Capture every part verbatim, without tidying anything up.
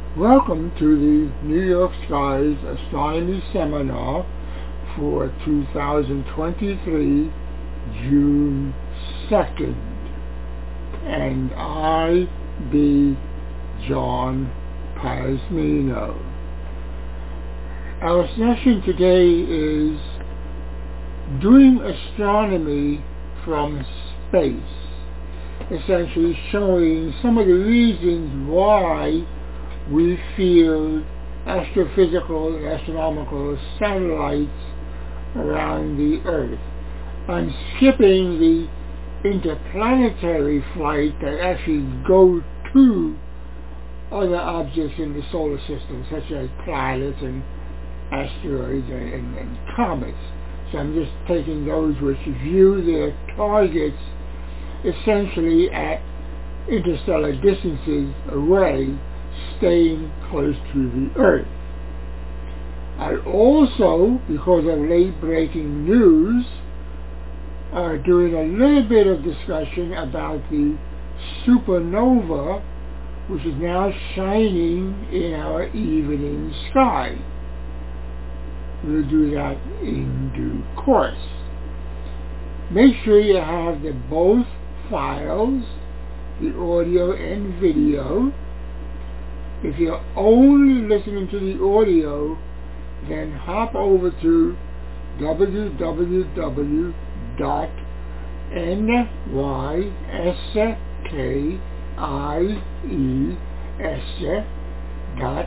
Welcome to the New York Skies Astronomy Seminar for two thousand twenty-three, June second. And I be John Pasmino. Our session today is doing astronomy from space, essentially showing some of the reasons why we field astrophysical and astronomical satellites around the Earth. I'm skipping the interplanetary flight that actually go to other objects in the solar system, such as planets and asteroids and, and, and comets. So I'm just taking those which view their targets essentially at interstellar distances away, staying close to the Earth. I also, because of late-breaking news, are doing a little bit of discussion about the supernova, which is now shining in our evening sky. We'll do that in due course. Make sure you have the both files, the audio and video. If you're only listening to the audio, then hop over to w w w dot n y s k i e s dot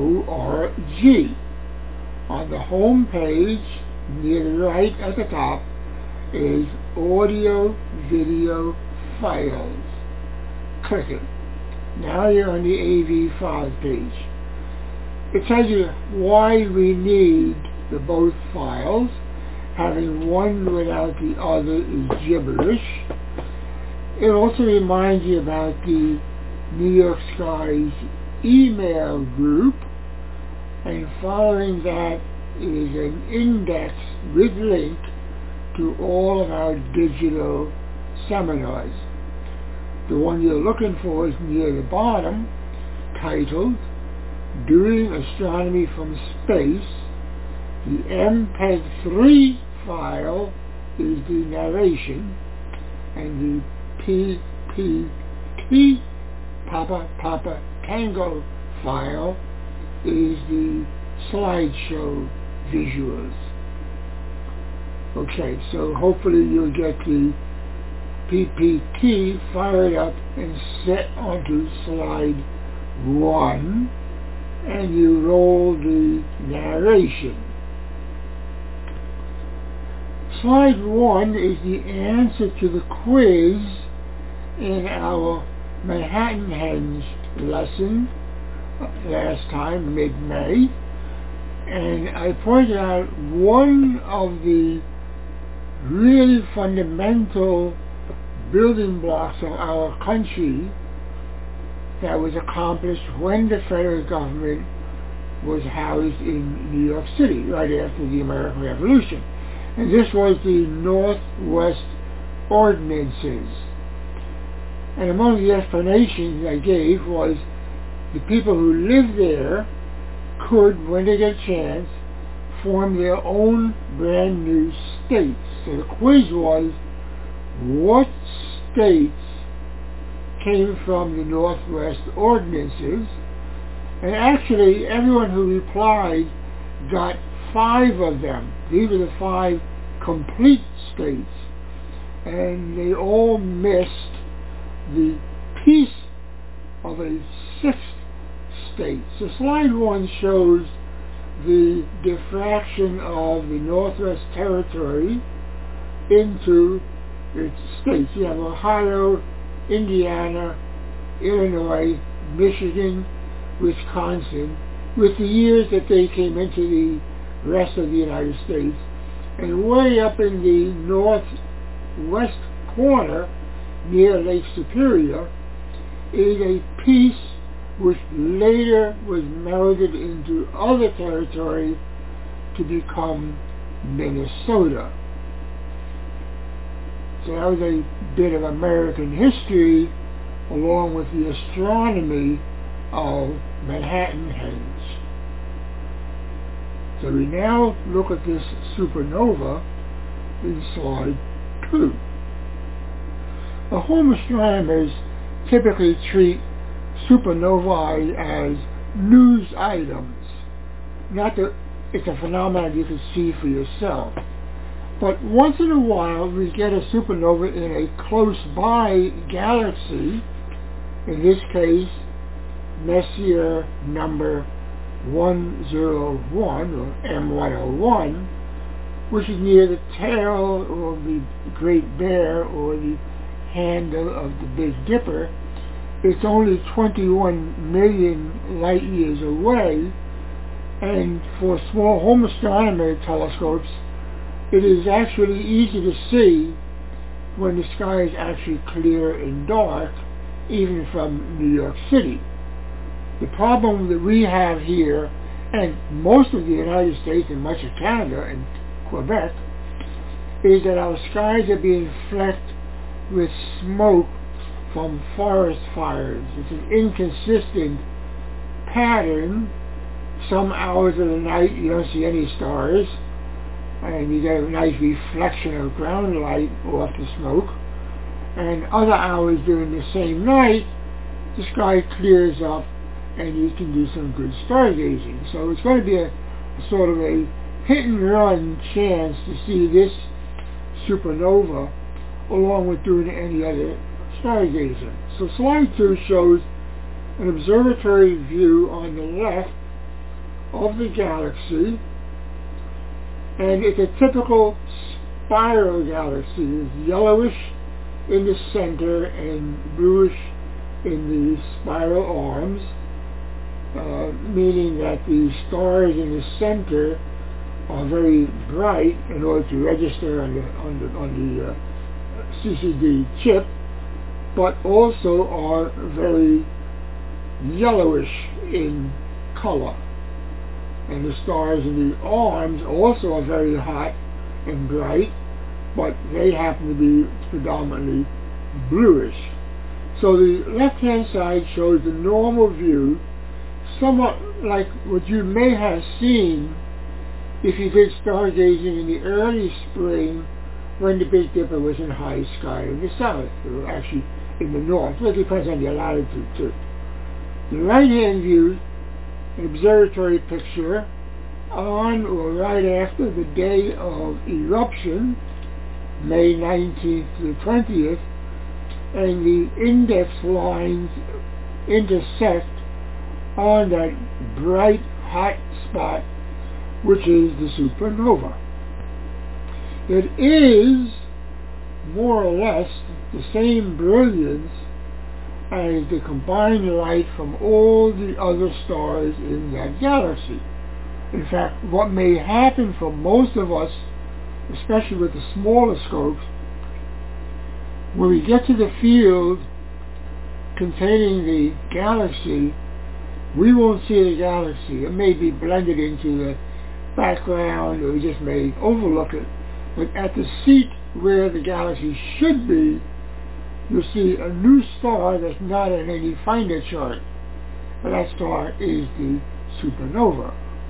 org. On the home page, near the right at the top, is Audio Video Files. Click it. Now you're on the A V files page. It tells you why we need the both files. Having one without the other is gibberish. It also reminds you about the New York Skies email group, and following that is an index with link to all of our digital seminars. The one you're looking for is near the bottom, titled Doing Astronomy from Space. The M P E G three file is the narration, and the P P T Papa Papa Tango file is the slideshow visuals. Okay, so hopefully you'll get the P P T fired up and set onto slide one, and you roll the narration. Slide one is the answer to the quiz in our Manhattan Henge lesson last time, mid-May, and I pointed out one of the really fundamental building blocks of our country that was accomplished when the federal government was housed in New York City right after the American Revolution. And this was the Northwest Ordinances. And among the explanations I gave was the people who lived there could, when they get a chance, form their own brand new states. So the quiz was, what states came from the Northwest Ordinances? And actually, everyone who replied got five of them. These are the five complete states. And they all missed the piece of a sixth state. So slide one shows the diffraction of the Northwest Territory into its states. You have Ohio, Indiana, Illinois, Michigan, Wisconsin, with the years that they came into the rest of the United States. And way up in the northwest corner, near Lake Superior, is a piece which later was melded into other territory to become Minnesota. So that was a bit of American history along with the astronomy of Manhattan Henge. So we now look at this supernova in slide two. The home astronomers typically treat supernovae as news items. Not that it's a phenomenon you can see for yourself. But once in a while we get a supernova in a close-by galaxy, in this case Messier number one oh one, or M one oh one, which is near the tail of the Great Bear or the handle of the Big Dipper. It's only twenty-one million light years away, and for small home astronomy telescopes it is actually easy to see when the sky is actually clear and dark, even from New York City. The problem that we have here, and most of the United States and much of Canada and Quebec, is that our skies are being flecked with smoke from forest fires. It's an inconsistent pattern. Some hours of the night you don't see any stars, and you get a nice reflection of ground light off the smoke. And other hours during the same night, the sky clears up and you can do some good stargazing. So it's going to be a, a sort of a hit and run chance to see this supernova along with doing any other stargazing. So slide two shows an observatory view on the left of the galaxy, and it's a typical spiral galaxy. It's yellowish in the center and bluish in the spiral arms, uh, meaning that the stars in the center are very bright in order to register on the on the, on the uh, C C D chip, but also are very yellowish in color. And the stars in the arms also are very hot and bright, but they happen to be predominantly bluish. So the left-hand side shows the normal view, somewhat like what you may have seen if you did stargazing in the early spring when the Big Dipper was in high sky in the south, or actually in the north. Well, it depends on your latitude too. The right-hand view, an observatory picture on or right after the day of eruption, May nineteenth to the twentieth, and the index lines intersect on that bright hot spot, which is the supernova. It is more or less the same brilliance as the combined light from all the other stars in that galaxy. In fact, what may happen for most of us, especially with the smaller scopes, when we get to the field containing the galaxy, we won't see the galaxy. It may be blended into the background, or we just may overlook it. But at the seat where the galaxy should be, you'll see a new star that's not in any finder chart. But that star is the supernova.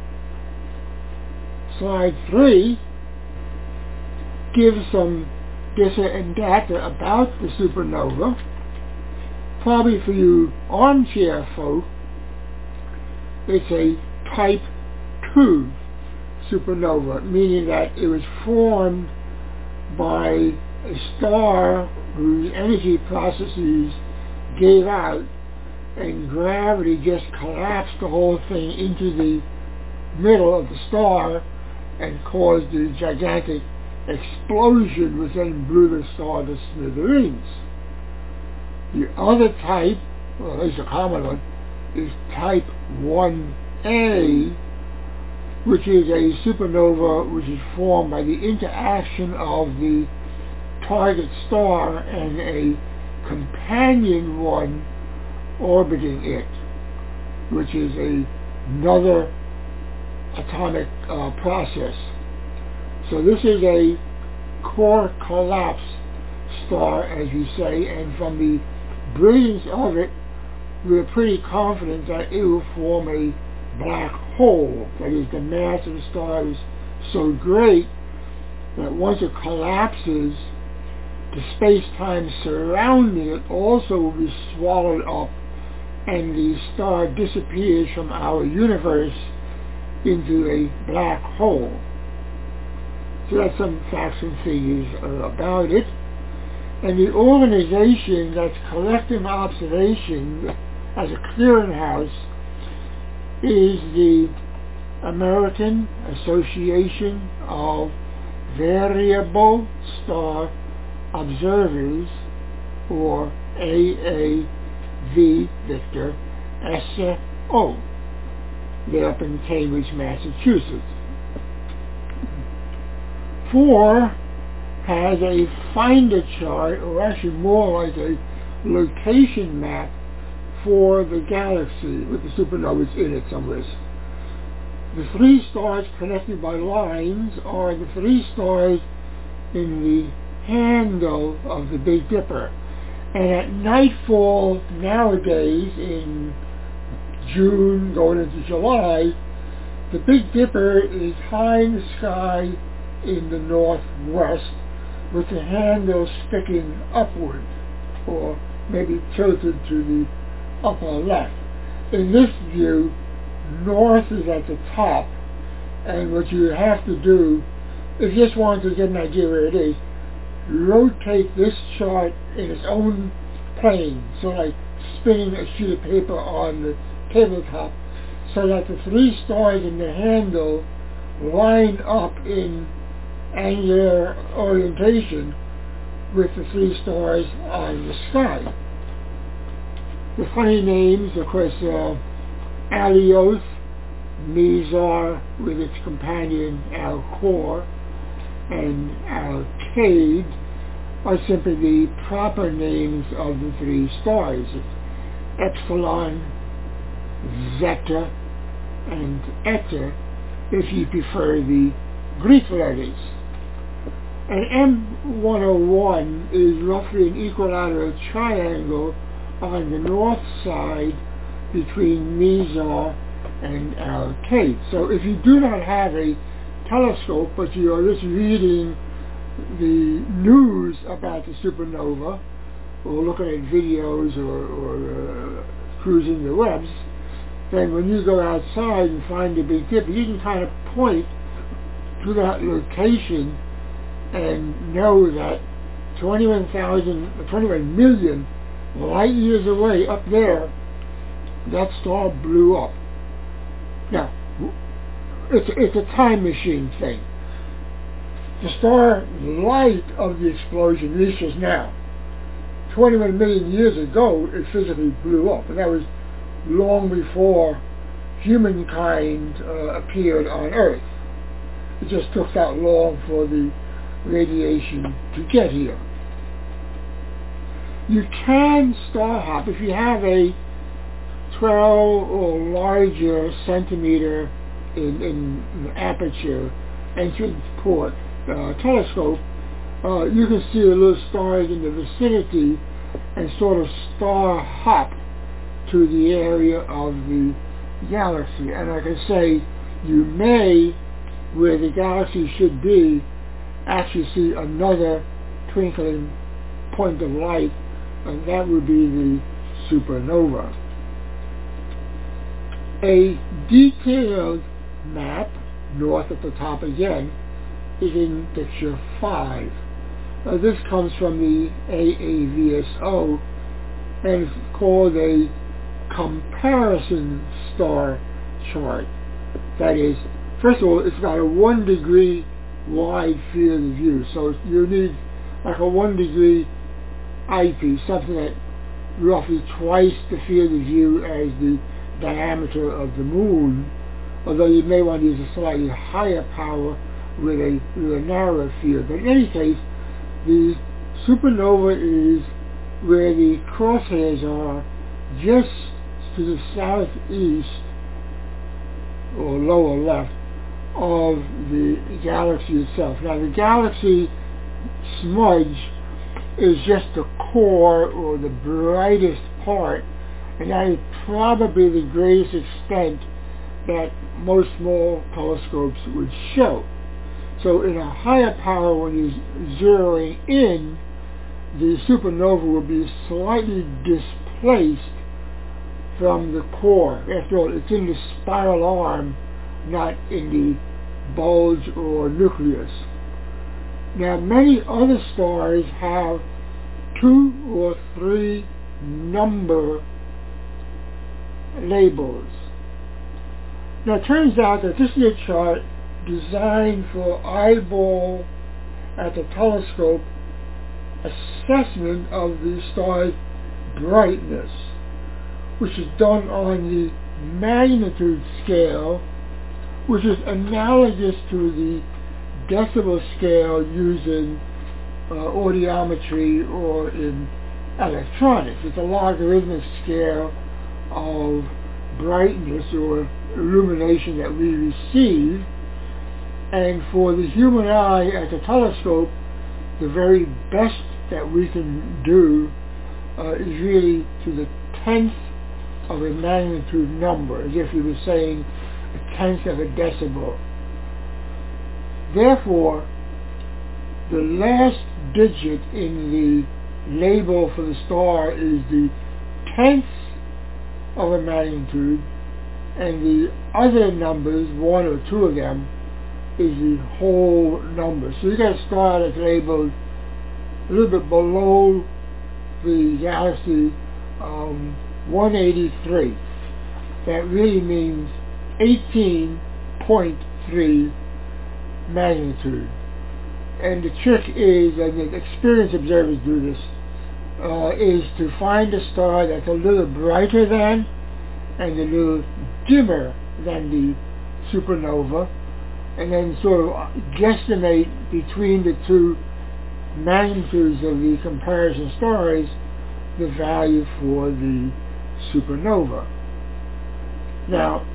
Slide three gives some data about the supernova. Probably for you armchair folk, it's a type two supernova, meaning that it was formed by a star whose energy processes gave out and gravity just collapsed the whole thing into the middle of the star and caused the gigantic explosion which then blew the star to smithereens. The other type, or at least a common one, is type one A, which is a supernova which is formed by the interaction of the target star and a companion one orbiting it, which is a, another atomic uh, process. So this is a core collapse star, as you say, and from the brilliance of it, we're pretty confident that it will form a black hole. That is, the mass of the star is so great that once it collapses, the space-time surrounding it also will be swallowed up, and the star disappears from our universe into a black hole. So that's some facts and figures uh, about it. And the organization that's collecting observations as a clearinghouse is the American Association of Variable Star Observers, or A A V Victor S A O. They're up in Cambridge, Massachusetts. Four has a finder chart, or actually more like a location map for the galaxy with the supernovas in it somewhere. The three stars connected by lines are the three stars in the handle of the Big Dipper. And at nightfall nowadays, in June going into July, the Big Dipper is high in the sky in the northwest, with the handle sticking upward, or maybe tilted to the upper left. In this view, north is at the top, and what you have to do, if you just want to get an idea where it is, rotate this chart in its own plane, so like spinning a sheet of paper on the tabletop, so that the three stars in the handle line up in angular orientation with the three stars on the sky. The funny names, of course, uh, Alioth, Mizar with its companion Alcor, and Alcade are simply the proper names of the three stars: Epsilon, Zeta, and Eta, if you prefer the Greek letters. And M one oh one is roughly an equilateral triangle on the north side between Mizar and Alcade. So if you do not have a telescope, but you are just reading the news about the supernova, or looking at videos, or, or uh, cruising the webs, then when you go outside and find the Big Dipper, you can kind of point to that location and know that twenty-one thousand, twenty-one million light years away up there, that star blew up. Now, it's, it's a time machine thing. The star light of the explosion reaches now. twenty-one million years ago, it physically blew up, and that was long before humankind uh, appeared on Earth. It just took that long for the radiation to get here. You can star hop if you have a twelve or larger centimeter in, in aperture entrance port uh, telescope. Uh, you can see the little stars in the vicinity and sort of star hop to the area of the galaxy. And like I say, you may, where the galaxy should be, actually see another twinkling point of light, and that would be the supernova. A detailed map, north at the top again, is in picture five. Now this comes from the A A V S O, and it's called a comparison star chart. That is, first of all, it's got a one degree wide field of view, so you need like a one degree eyepiece, something that roughly twice the field of view as the diameter of the moon, although you may want to use a slightly higher power with a, with a narrower field. But in any case, the supernova is where the crosshairs are, just to the southeast or lower left of the galaxy itself. Now the galaxy smudge is just the core or the brightest part and that is probably the greatest extent that most small telescopes would show. So in a higher power, when you're zeroing in, the supernova will be slightly displaced from the core. After all, it's in the spiral arm, not in the bulge or nucleus. Now, many other stars have two or three number labels. Now, it turns out that this is a chart designed for eyeball at the telescope assessment of the star's brightness, which is done on the magnitude scale, which is analogous to the decibel scale used in uh, audiometry or in electronics. It's a logarithmic scale of brightness or illumination that we receive, and for the human eye at the telescope, the very best that we can do uh, is really to the tenth of a magnitude number, as if you were saying a tenth of a decibel. Therefore, the last digit in the label for the star is the tenth of a magnitude, and the other numbers, one or two of them, is the whole number. So you got a star that's labeled a little bit below the galaxy um, one eighty-three. That really means eighteen point three magnitude. And the trick is, and the experienced observers do this, uh, is to find a star that's a little brighter than and a little dimmer than the supernova, and then sort of guesstimate between the two magnitudes of the comparison stars the value for the supernova. Now,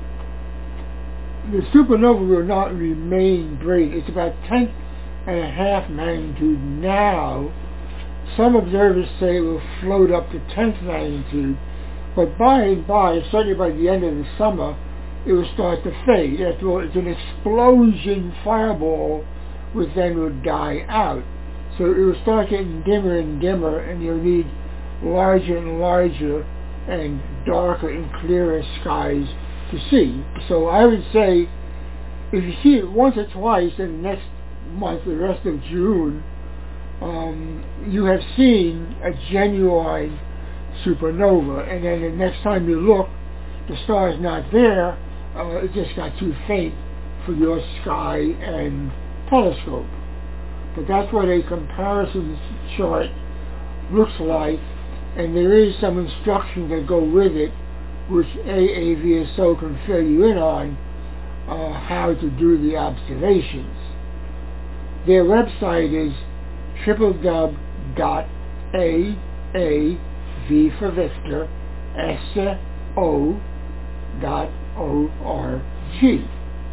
the supernova will not remain brilliant. It's about tenth and a half magnitude now. Some observers say it will float up to tenth magnitude, but by and by, certainly by the end of the summer, it will start to fade. After all, it's an explosion fireball which then will die out. So it will start getting dimmer and dimmer, and you'll need larger and larger and darker and clearer skies to see. So I would say, if you see it once or twice in the next month, the rest of June, um, you have seen a genuine supernova, and then the next time you look, the star is not there. Uh, it just got too faint for your sky and telescope. But that's what a comparison chart looks like, and there is some instructions that go with it, which A A V S O can fill you in on uh, how to do the observations. Their website is w w w dot a a v for Victor, S O dot O R G.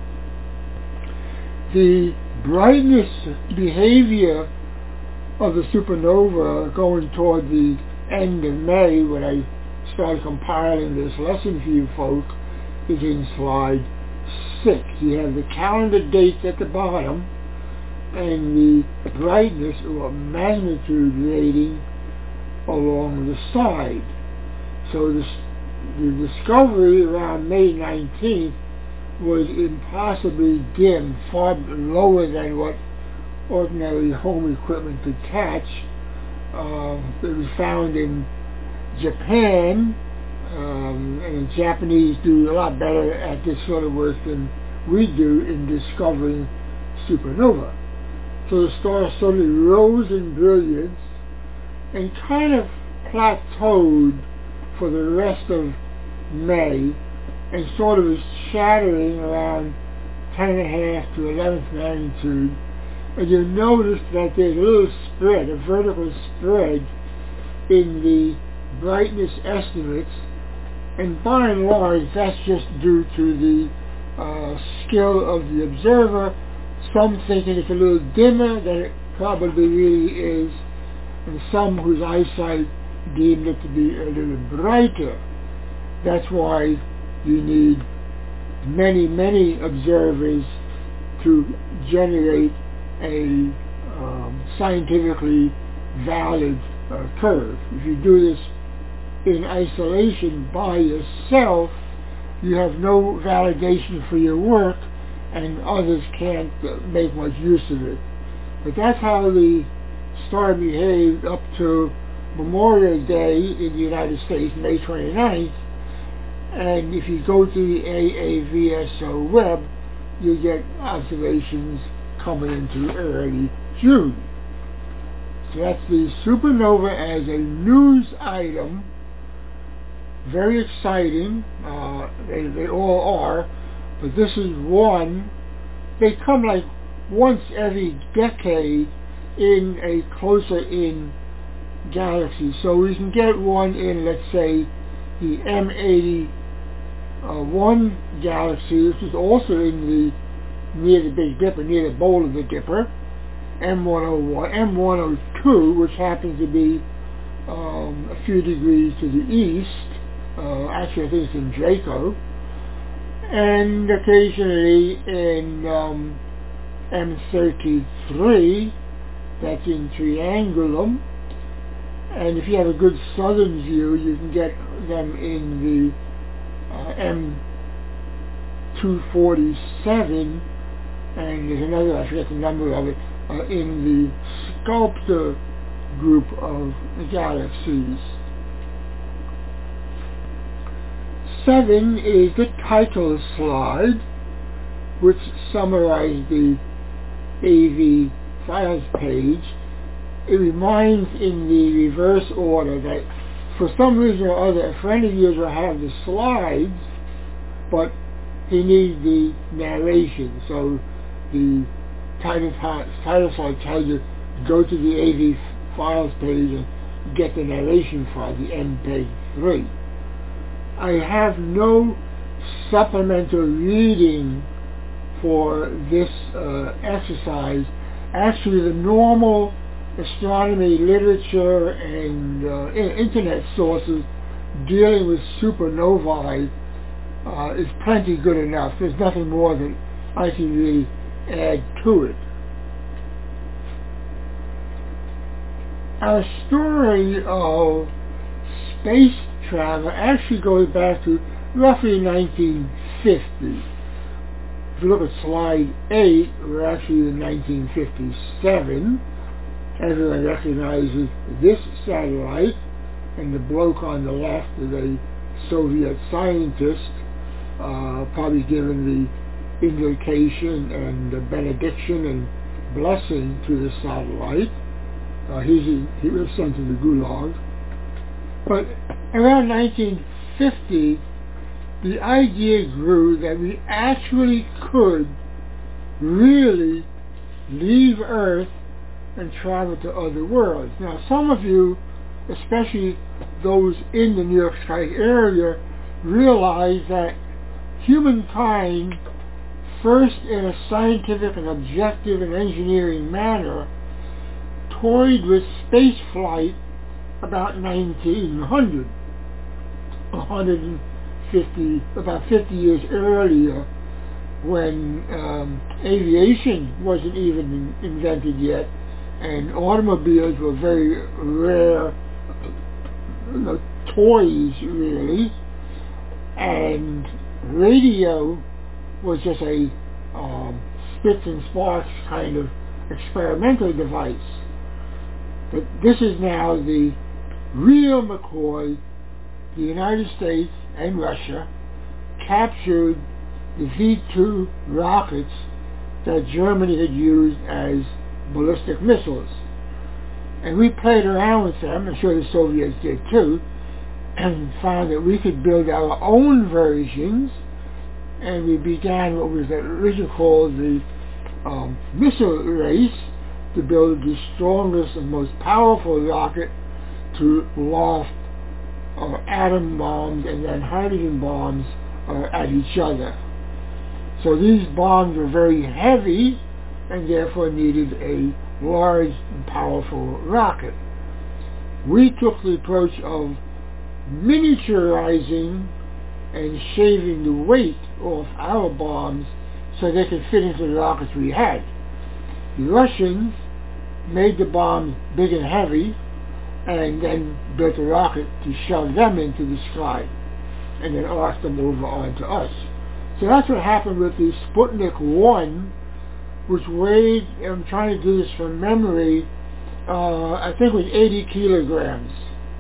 The brightness behavior of the supernova going toward the end of May, when I started compiling this lesson for you folk, is in slide six. You have the calendar dates at the bottom and the brightness or magnitude rating along the side. So this, the discovery around May nineteenth was impossibly dim, far lower than what ordinary home equipment could catch. Uh, it was found in Japan, um, and the Japanese do a lot better at this sort of work than we do in discovering supernova. So the star suddenly rose in brilliance and kind of plateaued for the rest of May, and sort of is shattering around ten and a half to eleventh magnitude. And you'll notice that there's a little spread, a vertical spread in the brightness estimates, and by and large that's just due to the uh, skill of the observer. Some thinking it's a little dimmer than it probably really is, and some whose eyesight deemed it to be a little brighter That's why you need many, many observers to generate a um, scientifically valid uh, curve. If you do this in isolation by yourself, you have no validation for your work, and others can't uh, make much use of it. But that's how the star behaved up to Memorial Day in the United States, May twenty-ninth, and if you go to the A A V S O web, you get observations coming into early June. So that's the supernova as a news item. Very exciting. Uh, they, they all are, but this is one. They come like once every decade in a closer in galaxy. So we can get one in, let's say, the M eighty-one galaxy, which is also in the near the Big Dipper, near the bowl of the Dipper. M one oh one, M one oh two, which happens to be um, a few degrees to the east. Uh, actually, I think it's in Draco. And occasionally in um, M thirty-three, that's in Triangulum. And if you have a good southern view, you can get them in the uh, M two forty-seven, and there's another, I forget the number of it, uh, in the Sculptor group of the galaxies. Seven is the title slide, which summarizes the A V files page. It reminds in the reverse order that for some reason or other, a friend of yours will have the slides, but he needs the narration. So the title, title slide tells you go to the A V files page and get the narration file, the M P three. I have no supplemental reading for this uh, exercise. Actually, the normal astronomy literature and uh, internet sources dealing with supernovae uh, is plenty good enough. There's nothing more that I can really add to it. Our story of space travel actually goes back to roughly nineteen fifty. If you look at slide eight, we're actually in nineteen fifty-seven. Everyone recognizes this satellite, and the bloke on the left is a Soviet scientist, uh, probably given the invocation and the benediction and blessing to the satellite. Uh, he's, he was sent to the Gulag. But around nineteen fifty, the idea grew that we actually could really leave Earth and travel to other worlds. Now, some of you, especially those in the New York Sky area, realize that humankind, first in a scientific and objective and engineering manner, toyed with space flight about nineteen hundred, one hundred fifty, about fifty years earlier, when um, aviation wasn't even in, invented yet, and automobiles were very rare, you know, toys really, and radio was just a um, spits and sparks kind of experimental device. But this is now the real McCoy. The United States and Russia captured the V two rockets that Germany had used as ballistic missiles. And we played around with them, I'm sure the Soviets did too, and found that we could build our own versions, and we began what was originally called the um, missile race to build the strongest and most powerful rocket to loft uh, atom bombs and then hydrogen bombs uh, at each other. So these bombs were very heavy and therefore needed a large and powerful rocket. We took the approach of miniaturizing and shaving the weight off our bombs so they could fit into the rockets we had. The Russians made the bombs big and heavy and then built a rocket to shove them into the sky and then arc them over onto us. So that's what happened with the Sputnik one, which weighed, I'm trying to do this from memory, uh, I think it was eighty kilograms.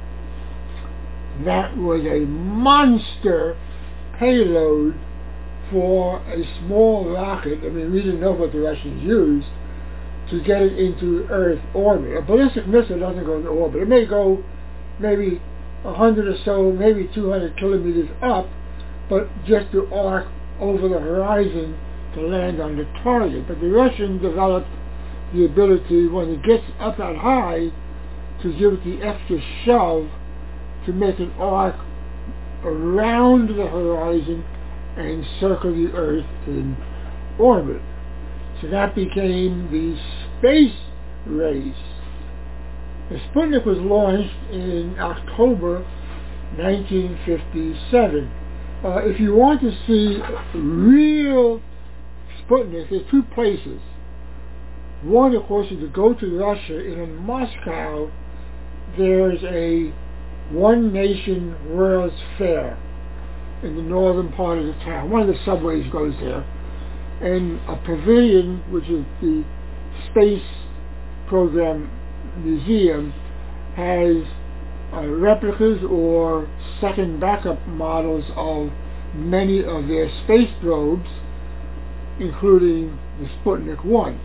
That was a monster payload for a small rocket. I mean, we didn't know what the Russians used to get it into Earth orbit. A ballistic missile doesn't go into orbit. It may go maybe one hundred or so, maybe two hundred kilometers up, but just to arc over the horizon to land on the target. But the Russians developed the ability, when it gets up that high, to give it the extra shove to make it arc around the horizon and circle the Earth in orbit. So that became the space race. The Sputnik was launched in October nineteen fifty-seven. Uh, if you want to see real Sputnik, there's two places. One, of course, is to go to Russia, and in Moscow there's a One Nation World's Fair in the northern part of the town. One of the subways goes there. And a pavilion, which is the Space Program Museum, has uh, replicas or second backup models of many of their space probes, including the Sputnik one.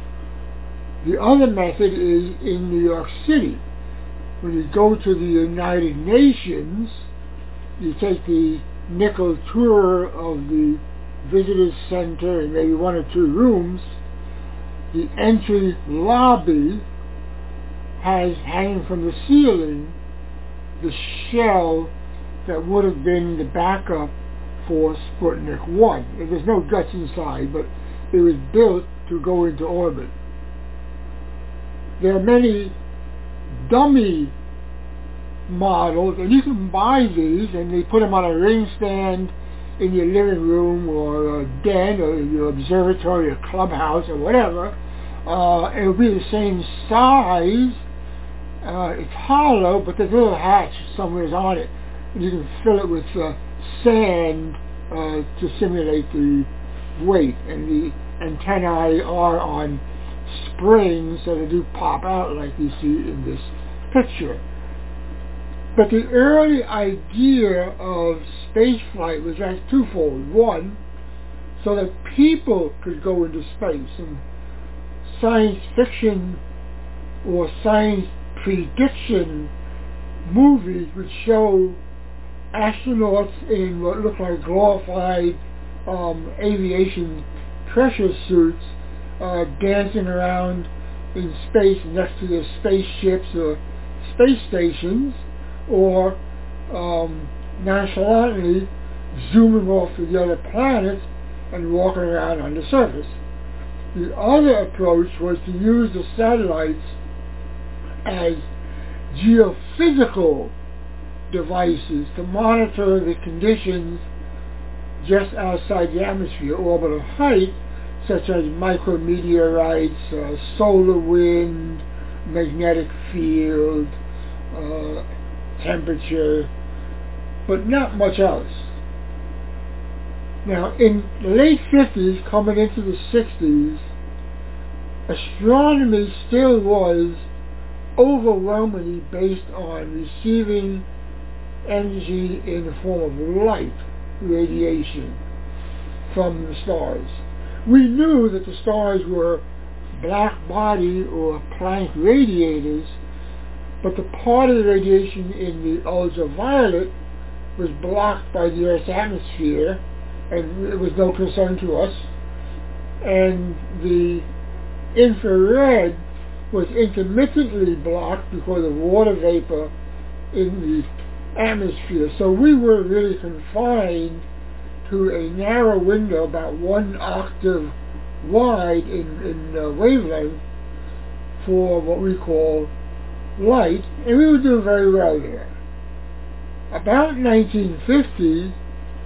The other method is in New York City. When you go to the United Nations, you take the nickel tour of the visitors center and maybe one or two rooms. The entry lobby has, hanging from the ceiling, the shell that would have been the backup for Sputnik one. And there's no guts inside, but it was built to go into orbit. There are many dummy models, and you can buy these, and they put them on a ring stand in your living room or a den or your observatory or clubhouse or whatever. Uh, it will be the same size. Uh, it's hollow, but there's a little hatch somewhere on it, and you can fill it with uh, sand uh, to simulate the weight. And the antennae are on springs, so they do pop out like you see in this picture. But the early idea of spaceflight was like twofold. One, so that people could go into space, and science fiction or science prediction movies would show astronauts in what looked like glorified um, aviation pressure suits uh, dancing around in space next to their spaceships or space stations, or um, nonchalantly zooming off to the other planets and walking around on the surface. The other approach was to use the satellites as geophysical devices to monitor the conditions just outside the atmosphere, orbital height, such as micrometeorites, uh, solar wind, magnetic field, uh, temperature, but not much else. Now, in the late fifties, coming into the sixties, astronomy still was overwhelmingly based on receiving energy in the form of light, radiation, from the stars. We knew that the stars were black body or Planck radiators, but the part of the radiation in the ultraviolet was blocked by the Earth's atmosphere, and it was no concern to us. And the infrared was intermittently blocked because of water vapor in the atmosphere. So we were really confined to a narrow window, about one octave wide in, in uh, wavelength, for what we call light, and we were doing very well there. About nineteen fifty,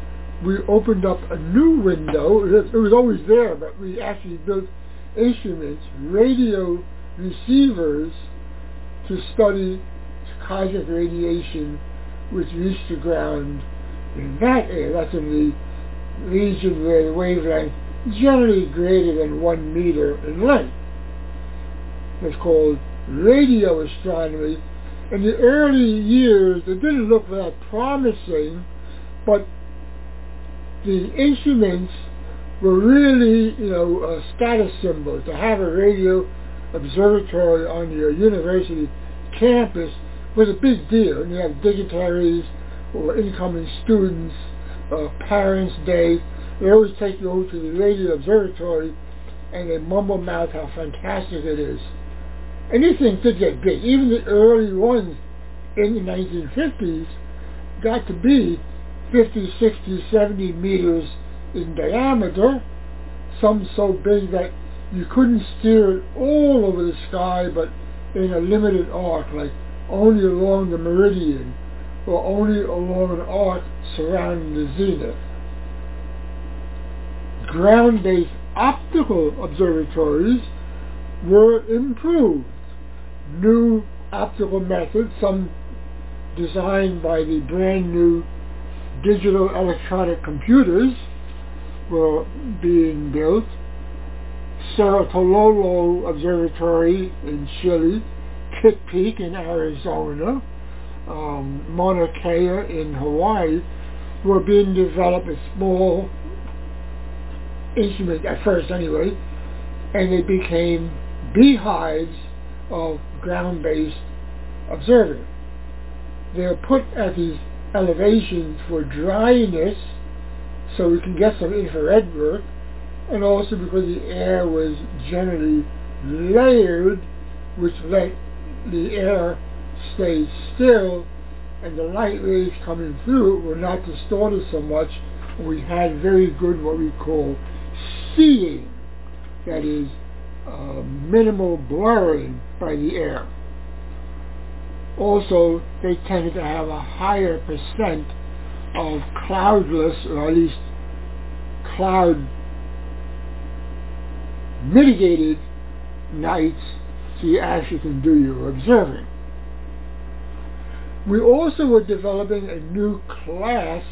we opened up a new window. It was always there, but we actually built instruments, radio receivers, to study cosmic radiation which reached the ground in that area. That's in the region where the wavelength is generally greater than one meter in length. It's called radio astronomy. In the early years, it didn't look that promising, but the instruments were really, you know, uh, status symbols. To have a radio observatory on your university campus was a big deal. And you have dignitaries or incoming students, uh, Parents' Day. They always take you over to the radio observatory and they mumble mouth how fantastic it is. And these things did get big. Even the early ones in the nineteen fifties got to be fifty, sixty, seventy meters in diameter, some so big that you couldn't steer it all over the sky, but in a limited arc, like only along the meridian, or only along an arc surrounding the zenith. Ground-based optical observatories were improved. New optical methods, some designed by the brand new digital electronic computers, were being built. Cerro Tololo Observatory in Chile, Kitt Peak in Arizona, um, Mauna Kea in Hawaii were being developed as small instruments, at first anyway, and they became beehives of ground-based observing. They're put at these elevations for dryness, so we can get some infrared work, and also because the air was generally layered, which let the air stay still, and the light rays coming through it were not distorted so much, and we had very good what we call seeing, that is, uh, minimal blurring by the air. Also, they tended to have a higher percent of cloudless, or at least cloud mitigated nights, so you actually can do your observing. We also were developing a new class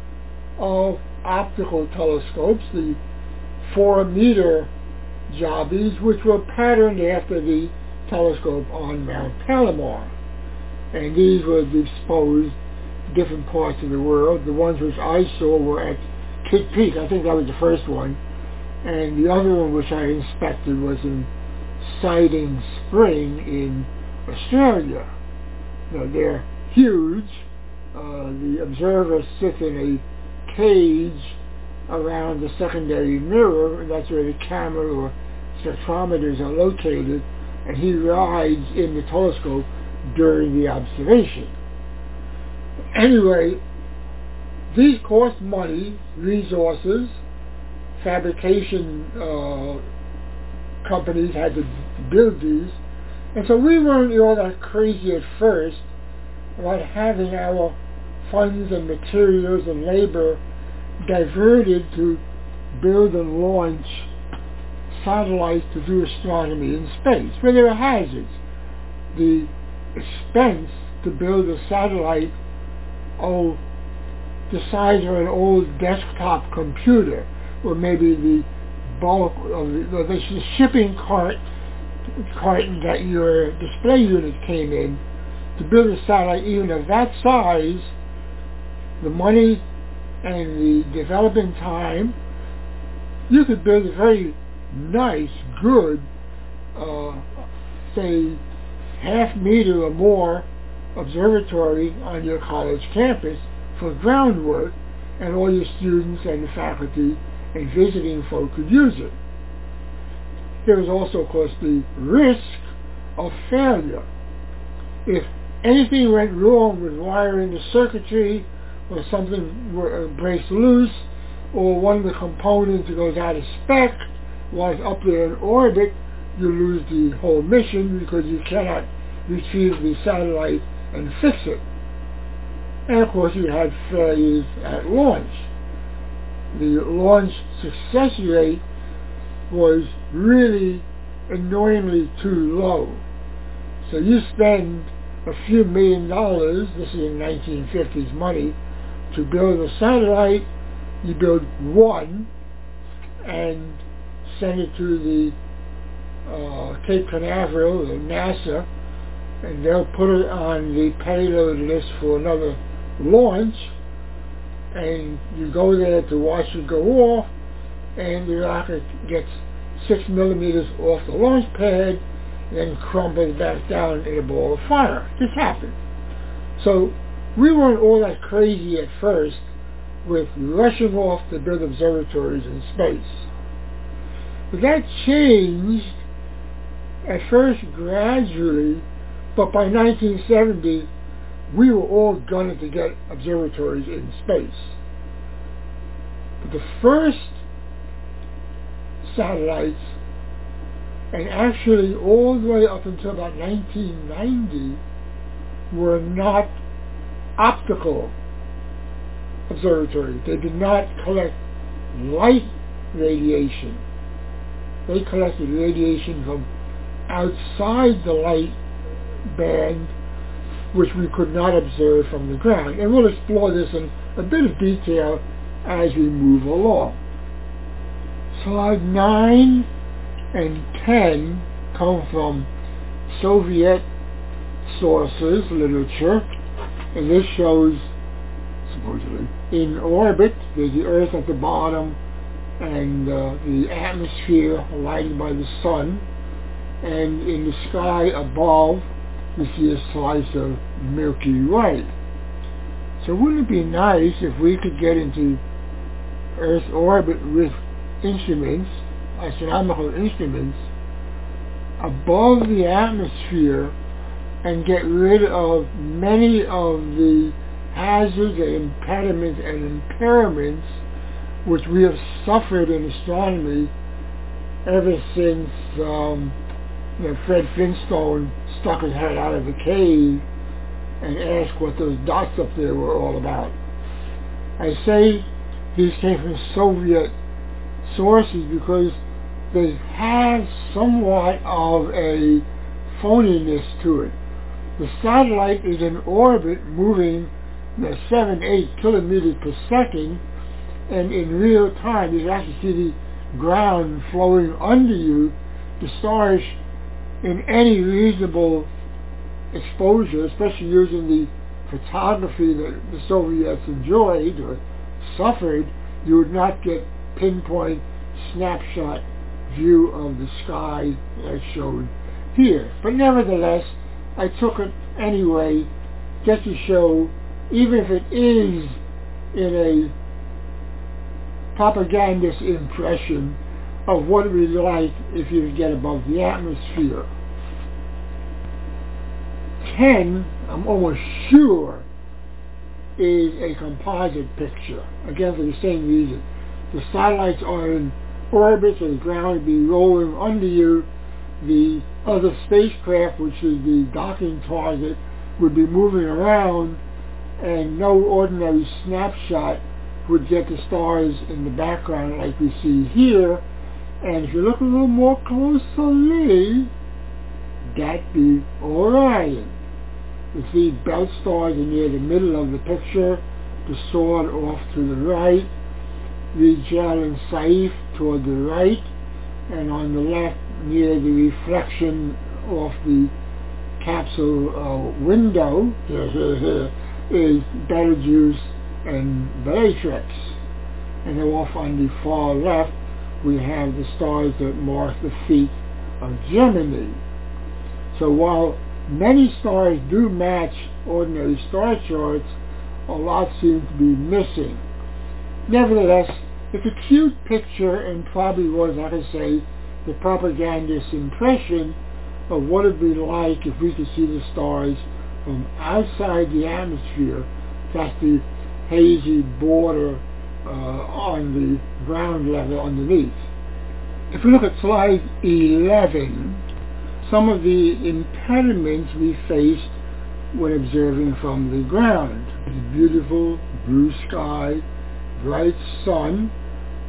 of optical telescopes, the four meter jobbies, which were patterned after the telescope on Mount Palomar. And these were disposed in different parts of the world. The ones which I saw were at Kitt Peak. I think that was the first one. And the other one which I inspected was in Siding Spring in Australia. Now, they're huge. Uh, the observer sits in a cage around the secondary mirror, and that's where the camera or spectrometers are located, and he rides in the telescope during the observation. Anyway, these cost money, resources, fabrication uh, companies had to build these, and so we weren't all that crazy at first about having our funds and materials and labor diverted to build and launch satellites to do astronomy in space, where there are hazards. The expense to build a satellite, oh, the size of an old desktop computer, or maybe the bulk of the, the shipping cart carton that your display unit came in, to build a satellite even of that size, the money and the development time, you could build a very nice, good, uh, say, half meter or more observatory on your college campus for groundwork, and all your students and the faculty and visiting folk could use it. There was also, of course, the risk of failure. If anything went wrong with wiring the circuitry, or something breaks loose, or one of the components goes out of spec while it's up there in orbit, you lose the whole mission because you cannot retrieve the satellite and fix it. And of course you had failures at launch. the launch success rate was really annoyingly too low. So you spend a few million dollars, this is in nineteen fifties money, to build a satellite. You build one and send it to the uh, Cape Canaveral or NASA, and they'll put it on the payload list for another launch, and you go there to watch it go off, and the rocket gets six millimeters off the launch pad, then crumbles back down in a ball of fire. This happened. So we weren't all that crazy at first with rushing off to build observatories in space. But that changed at first gradually, but by nineteen seventy we were all gunning to get observatories in space. But the first satellites, and actually all the way up until about nineteen ninety, were not optical observatories. They did not collect light radiation. They collected radiation from outside the light band, which we could not observe from the ground. And we'll explore this in a bit of detail as we move along. Slide nine and ten come from Soviet sources, literature, and this shows, supposedly, in orbit, there's the Earth at the bottom and uh, the atmosphere lighted by the sun, and in the sky above you see a slice of Milky Way. So wouldn't it be nice if we could get into Earth orbit with instruments, astronomical instruments, above the atmosphere, and get rid of many of the hazards and impediments and impairments which we have suffered in astronomy ever since um, you know, Fred Flintstone stuck his head out of a cave and asked what those dots up there were all about. I say these came from Soviet sources because they have somewhat of a phoniness to it. The satellite is in orbit moving you know, seven, eight kilometers per second, and in real time you can actually see the ground flowing under you. The stars, in any reasonable exposure, especially using the photography that the Soviets enjoyed or suffered, you would not get pinpoint snapshot view of the sky as shown here. But nevertheless, I took it anyway just to show, even if it is in a propagandist impression of what it would be like if you get above the atmosphere. ten, I'm almost sure, is a composite picture. Again, for the same reason. The satellites are in orbit, so the ground would be rolling under you. The other spacecraft, which is the docking target, would be moving around, and no ordinary snapshot would get the stars in the background like we see here. And if you look a little more closely, that'd be Orion. You see belt stars are near the middle of the picture, the sword off to the right, Rigel and Saiph toward the right, and on the left near the reflection off the capsule uh, window here, here, here, is Betelgeuse and Bellatrix. And then off on the far left we have the stars that mark the feet of Gemini. So while many stars do match ordinary star charts, a lot seem to be missing. Nevertheless, it's a cute picture and probably was, like I say, the propagandist impression of what it would be like if we could see the stars from outside the atmosphere. That's the hazy border uh, on the ground level underneath. If we look at slide eleven, some of the impediments we faced when observing from the ground. The beautiful blue sky, bright sun,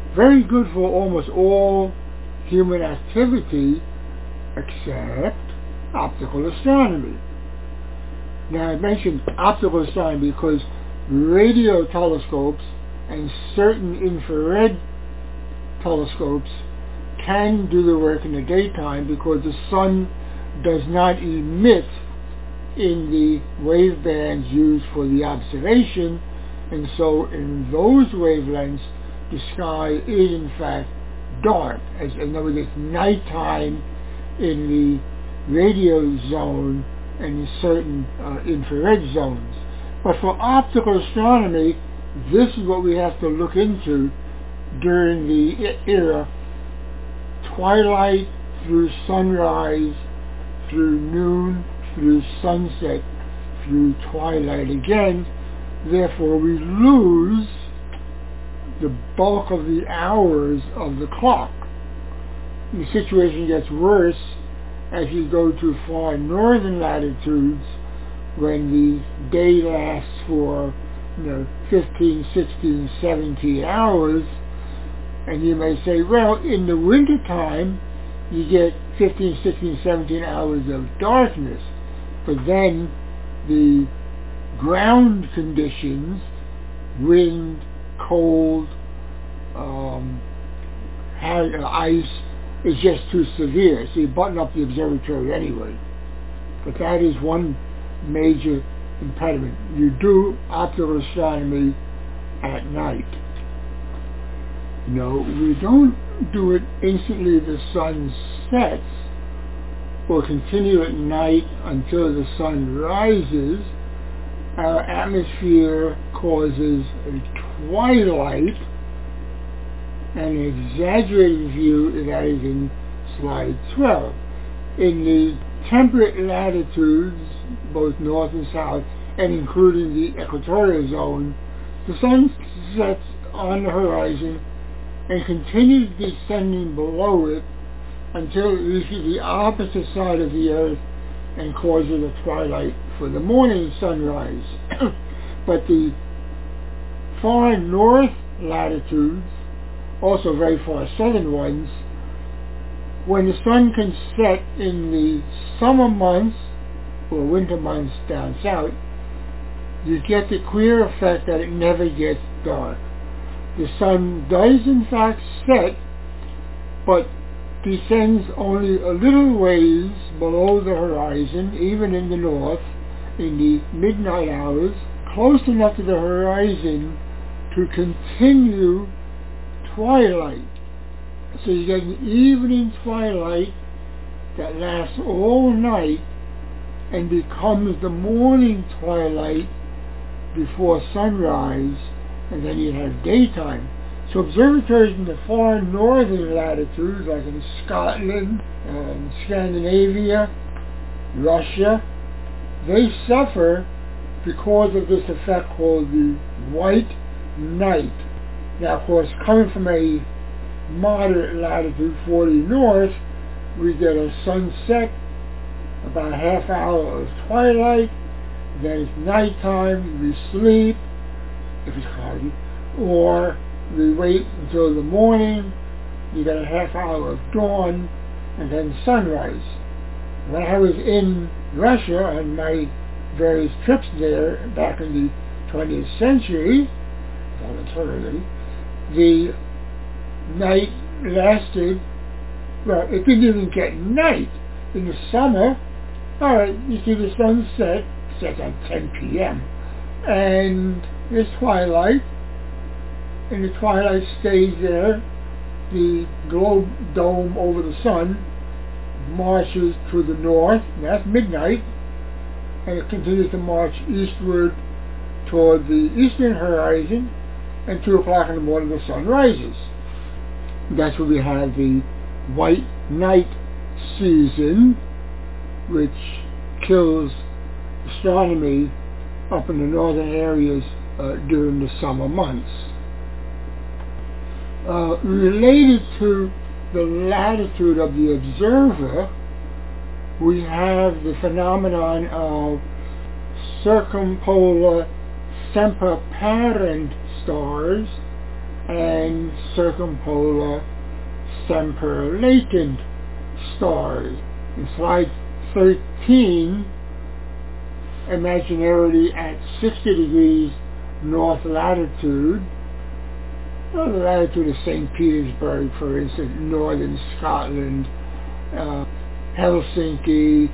very good for almost all human activity except optical astronomy. Now I mentioned optical astronomy because radio telescopes and certain infrared telescopes can do the work in the daytime because the sun does not emit in the wave bands used for the observation, and so in those wavelengths the sky is in fact dark. As in other words, it's nighttime in the radio zone and in certain uh, infrared zones. But for optical astronomy, this is what we have to look into during the era twilight through sunrise, through noon, through sunset, through twilight again. Therefore, we lose the bulk of the hours of the clock. The situation gets worse as you go to far northern latitudes when the day lasts for, you know, fifteen, sixteen, seventeen hours, and you may say, well, in the wintertime you get fifteen, sixteen, seventeen hours of darkness, but then the ground conditions, wind, cold, um, ice, is just too severe, so you button up the observatory anyway. But that is one major impediment. You do optical astronomy at night. No, we don't do it instantly the sun sets. We'll continue at night until the sun rises. Our atmosphere causes a twilight, and an exaggerated view that is in slide twelve. In the temperate latitudes, both north and south, and including the equatorial zone, the sun sets on the horizon and continues descending below it until it reaches the opposite side of the earth and causes a twilight for the morning sunrise. But the far north latitudes, also very far southern ones, when the sun can set in the summer months or winter months down south, you get the clear effect that it never gets dark. The sun does in fact set, but descends only a little ways below the horizon, even in the north, in the midnight hours, close enough to the horizon to continue twilight. So you get an evening twilight that lasts all night and becomes the morning twilight before sunrise, and then you have daytime. So observatories in the far northern latitudes, like in Scotland and Scandinavia, Russia, they suffer because of this effect called the white night. Now, of course, coming from a moderate latitude, forty north, we get a sunset, about a half hour of twilight, then it's nighttime, we sleep, if it's cloudy, or we wait until the morning, you get a half hour of dawn, and then sunrise. When I was in Russia on my various trips there back in the twentieth century, voluntarily, the night lasted, well, it didn't even get night. In the summer, alright, you see the sun set, sets at ten p.m., and there's twilight, and the twilight stays there. The globe dome over the sun marches to the north, and that's midnight, and it continues to march eastward toward the eastern horizon, and two o'clock in the morning the sun rises. That's where we have the white night season, which kills astronomy up in the northern areas uh, during the summer months. Uh, related to the latitude of the observer, we have the phenomenon of circumpolar semperparent stars and circumpolar Semper latent stars. In slide thirteen, imaginarily at sixty degrees north latitude, well, the latitude of Saint Petersburg, for instance, northern Scotland, uh, Helsinki,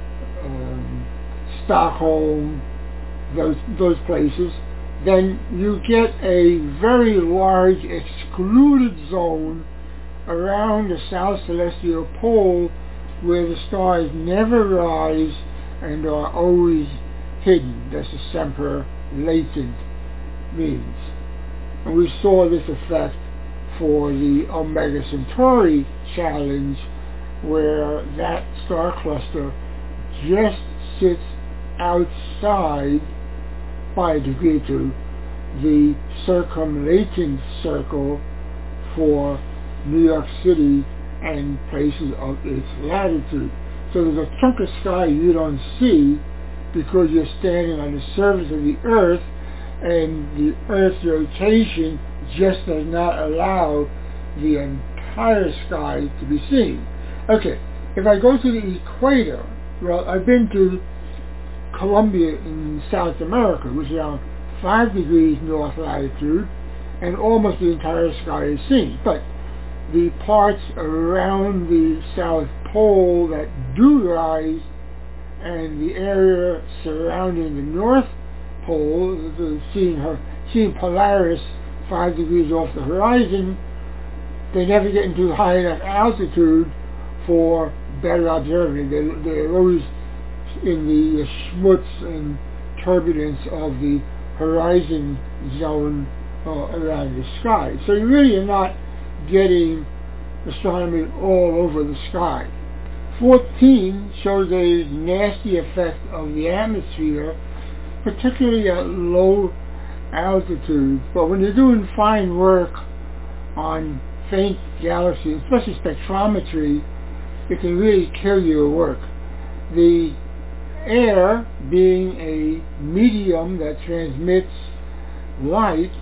um, Stockholm, those those places, then you get a very large excluded zone around the south celestial pole where the stars never rise and are always hidden. That's the Semper latent means. And we saw this effect for the Omega Centauri challenge, where that star cluster just sits outside by a degree or two the circumlatent circle for New York City and places of its latitude. So there's a chunk of sky you don't see because you're standing on the surface of the Earth, and the Earth's rotation just does not allow the entire sky to be seen. Okay, if I go to the equator, well, I've been to Colombia in South America, which is around five degrees north latitude, and almost the entire sky is seen. But the parts around the South Pole that do rise, and the area surrounding the North Pole, the, seeing her, seeing Polaris five degrees off the horizon, they never get into high enough altitude for better observing. They, they're always in the schmutz and turbulence of the horizon zone uh, around the sky. So you really are not getting astronomy all over the sky. fourteen shows a nasty effect of the atmosphere, particularly at low altitude. But when you're doing fine work on faint galaxies, especially spectrometry, it can really kill your work. The air, being a medium that transmits light,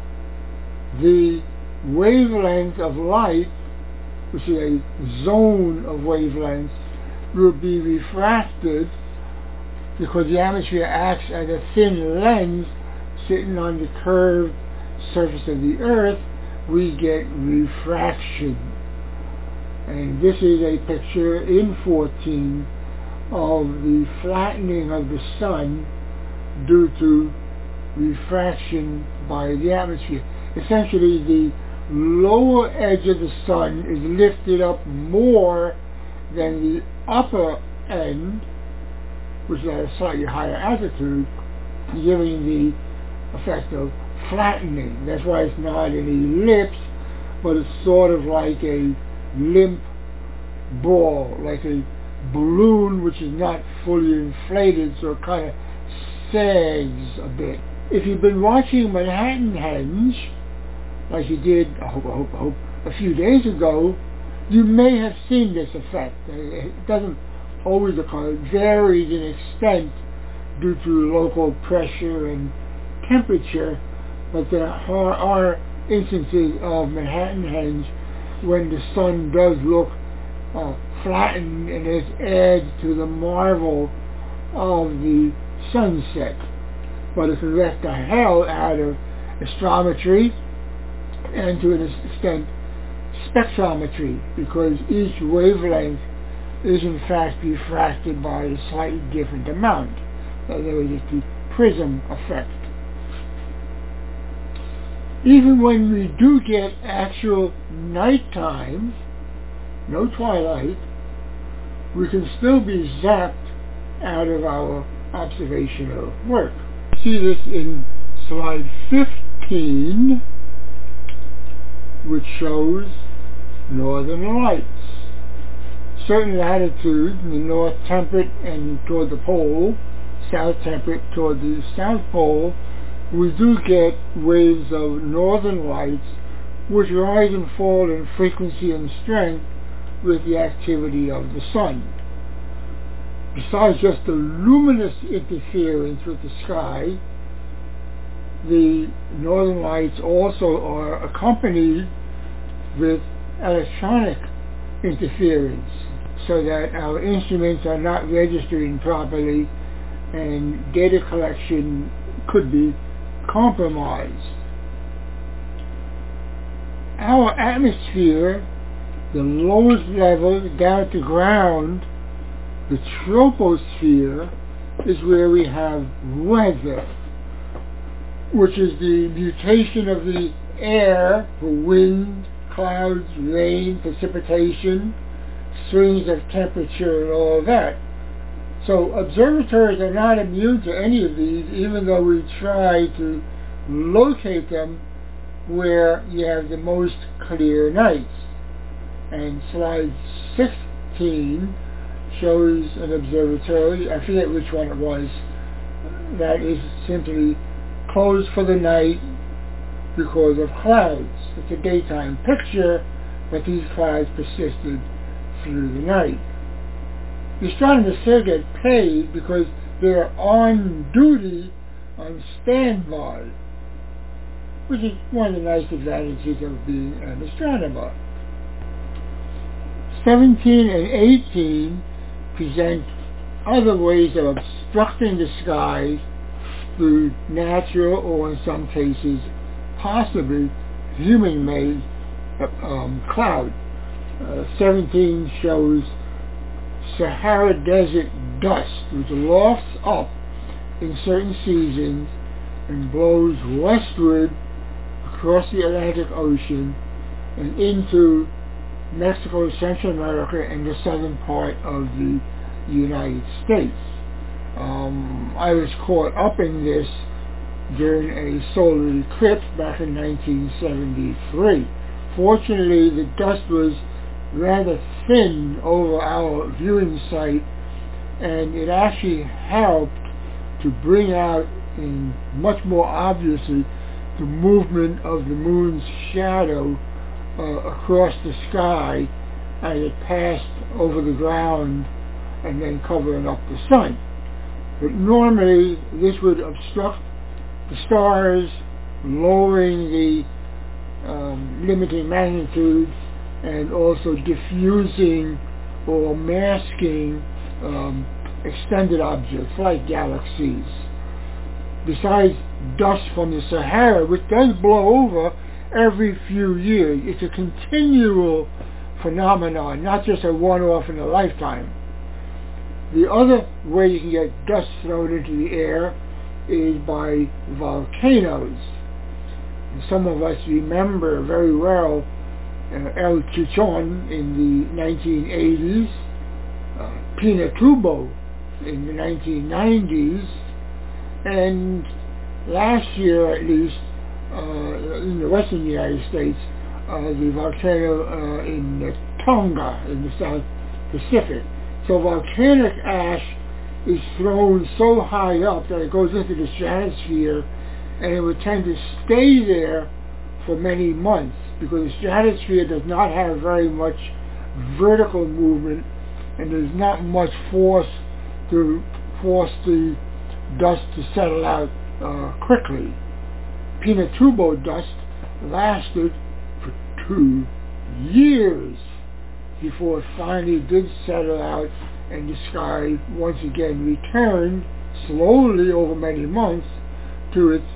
the wavelength of light, which is a zone of wavelengths, will be refracted because the atmosphere acts as a thin lens sitting on the curved surface of the Earth. We get refraction. And this is a picture in fourteen of the flattening of the sun due to refraction by the atmosphere. Essentially, the lower edge of the sun is lifted up more than the upper end, which is at a slightly higher altitude, giving the effect of flattening. That's why it's not an ellipse, but it's sort of like a limp ball, like a balloon which is not fully inflated, so it kind of sags a bit. If you've been watching Manhattan Henge, like you did, I hope, I hope, I hope, a few days ago, you may have seen this effect. It doesn't always occur. It varies in extent due to local pressure and temperature, but there are, are instances of Manhattan Henge when the sun does look uh, flattened, and it adds to the marvel of the sunset. But it can wreck the hell out of astrometry and to an extent spectrometry, because each wavelength is in fact refracted by a slightly different amount. There is the prism effect. Even when we do get actual nighttime, no twilight, we can still be zapped out of our observational work. See this in slide fifteen, which shows northern lights. Certain latitudes, in the north temperate and toward the pole, south temperate toward the south pole, we do get waves of northern lights which rise and fall in frequency and strength with the activity of the sun. Besides just the luminous interference with the sky, the northern lights also are accompanied with electronic interference, so that our instruments are not registering properly and data collection could be compromised. Our atmosphere, the lowest level down to ground, the troposphere, is where we have weather, which is the mutation of the air for wind, clouds, rain, precipitation, swings of temperature, and all that. So observatories are not immune to any of these, even though we try to locate them where you have the most clear nights. And slide sixteen shows an observatory, I forget which one it was, that is simply closed for the night because of clouds. It's a daytime picture, but these clouds persisted through the night. The astronomers still get paid because they're on duty, on standby, which is one of the nice advantages of being an astronomer. seventeen and eighteen present other ways of obstructing the sky through natural, or in some cases possibly human-made um, cloud. Uh, seventeen shows Sahara Desert dust, which lofts up in certain seasons and blows westward across the Atlantic Ocean and into Mexico, Central America, and the southern part of the United States. Um, I was caught up in this during a solar eclipse back in nineteen seventy-three. Fortunately, the dust was rather thin over our viewing site, and it actually helped to bring out in much more obviously the movement of the moon's shadow uh, across the sky as it passed over the ground and then covering up the sun. But normally this would obstruct the stars, lowering the um, limiting magnitude, and also diffusing or masking um, extended objects like galaxies. Besides dust from the Sahara, which does blow over every few years, it's a continual phenomenon, not just a one-off in a lifetime. The other way you can get dust thrown into the air is by volcanoes. And some of us remember very well uh, El Chichon in the nineteen eighties, uh, Pinatubo in the nineteen nineties, and last year at least, uh, in the western United States, uh, the volcano uh, in uh, Tonga in the South Pacific. So volcanic ash is thrown so high up that it goes into the stratosphere, and it would tend to stay there for many months because the stratosphere does not have very much vertical movement, and there's not much force to force the dust to settle out uh, quickly. Pinatubo dust lasted for two years before it finally did settle out and the sky once again returned slowly over many months to its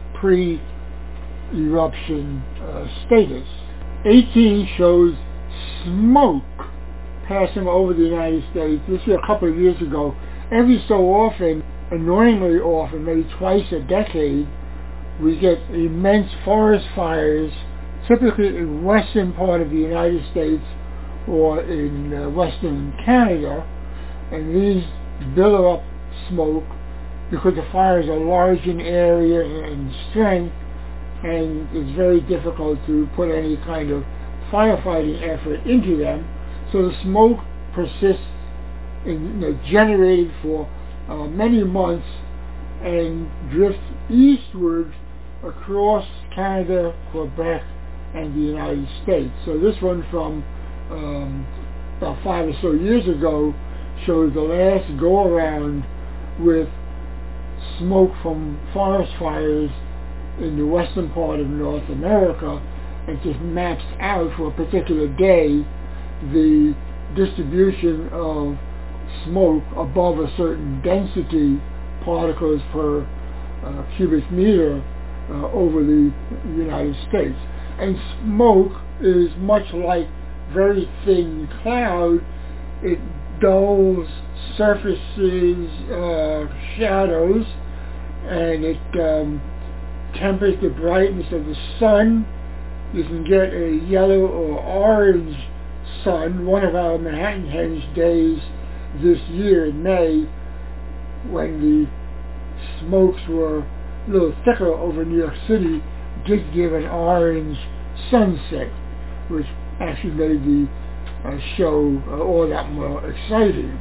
pre-eruption uh, status. eighteen shows smoke passing over the United States. This was a couple of years ago. Every so often, annoyingly often, maybe twice a decade, we get immense forest fires, typically in western part of the United States or in uh, western Canada, and these billow up smoke because the fires are large in area and strength, and it's very difficult to put any kind of firefighting effort into them. So the smoke persists in, you know, generated for uh, many months and drifts eastward across Canada, Quebec, and the United States. So this one from um, about five or so years ago shows the last go-around with smoke from forest fires in the western part of North America, and just maps out for a particular day the distribution of smoke above a certain density, particles per uh, cubic meter, uh, over the United States. And smoke is much like very thin cloud. It dulls surfaces, uh, shadows, and it um, tempers the brightness of the sun. You can get a yellow or orange sun. One of our Manhattan Henge days this year in May, when the smokes were a little thicker over New York City, did give an orange sunset, which actually made the uh, show uh, all that more exciting.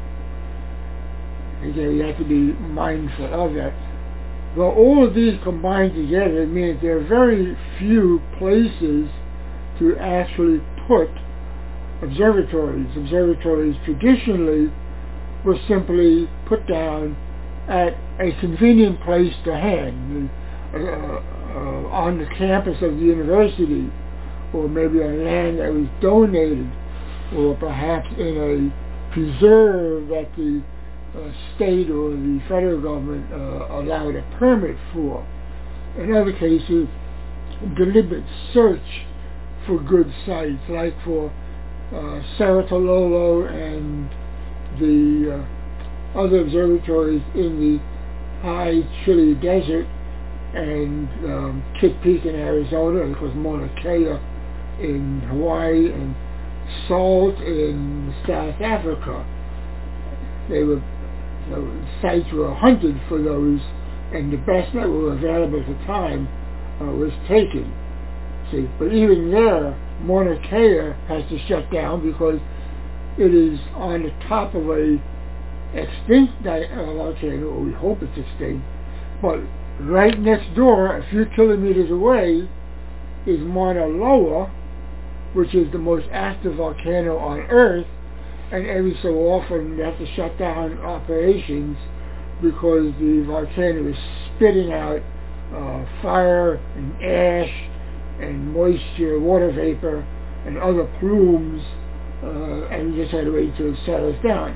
Again, you have to be mindful of that. Well, all of these combined together means there are very few places to actually put observatories. Observatories traditionally were simply put down at a convenient place to hand, uh, uh, on the campus of the university, or maybe on land that was donated, or perhaps in a preserve that the uh, state or the federal government uh, allowed a permit for. In other cases, deliberate search for good sites, like for uh, Cerro Tololo and the uh, other observatories in the high chilly desert, and um, Kitt Peak in Arizona, and of course Mauna Kea in Hawaii, and Salt in South Africa. They were the sites were hunted for those, and the best that were available at the time uh, was taken. See, but even there, Mauna Kea has to shut down because it is on the top of a extinct volcano, or we hope it's extinct, but right next door, a few kilometers away, is Mauna Loa, which is the most active volcano on Earth, and every so often they have to shut down operations because the volcano is spitting out uh, fire and ash and moisture, water vapor, and other plumes, uh, and you just had to wait until it settles down.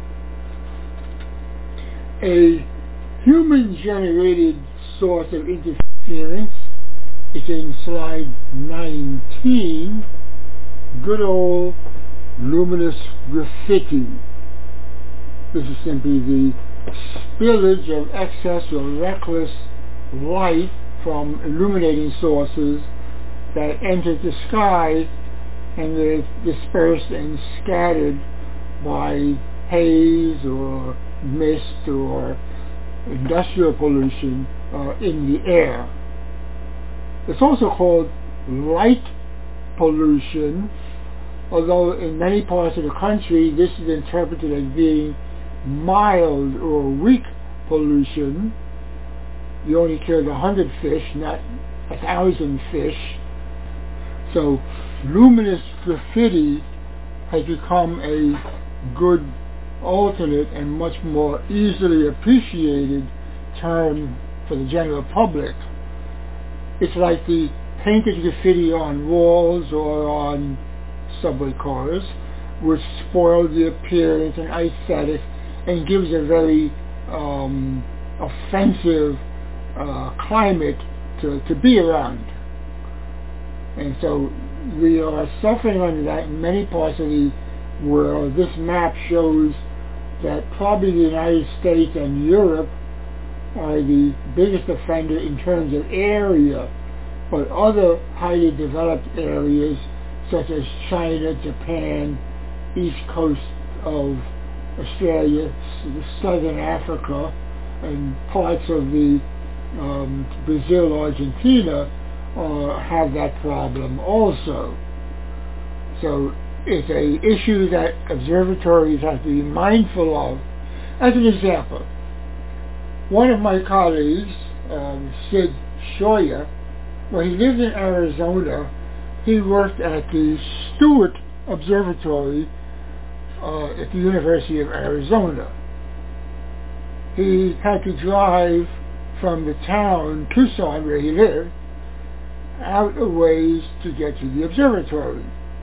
A human-generated source of interference is in slide nineteen, good old luminous graffiti. This is simply the spillage of excess or reckless light from illuminating sources that enters the sky and is dispersed and scattered by haze or mist or industrial pollution uh, in the air. It's also called light pollution, although in many parts of the country this is interpreted as being mild or weak pollution. You only killed a hundred fish, not a thousand fish. So luminous graffiti has become a good alternate and much more easily appreciated term for the general public. It's like the painted graffiti on walls or on subway cars, which spoils the appearance and aesthetic and gives a very um, offensive uh, climate to, to be around. And so we are suffering under that in many parts of the world. This map shows that probably the United States and Europe are the biggest offender in terms of area, but other highly developed areas such as China, Japan, east coast of Australia, southern Africa, and parts of the um, Brazil, Argentina uh, have that problem also. So it's an issue that observatories have to be mindful of. As an example, one of my colleagues, um, Sid Shoya, when he lived in Arizona, he worked at the Stewart Observatory uh, at the University of Arizona. He had to drive from the town, Tucson, where he lived, out a ways to get to the observatory.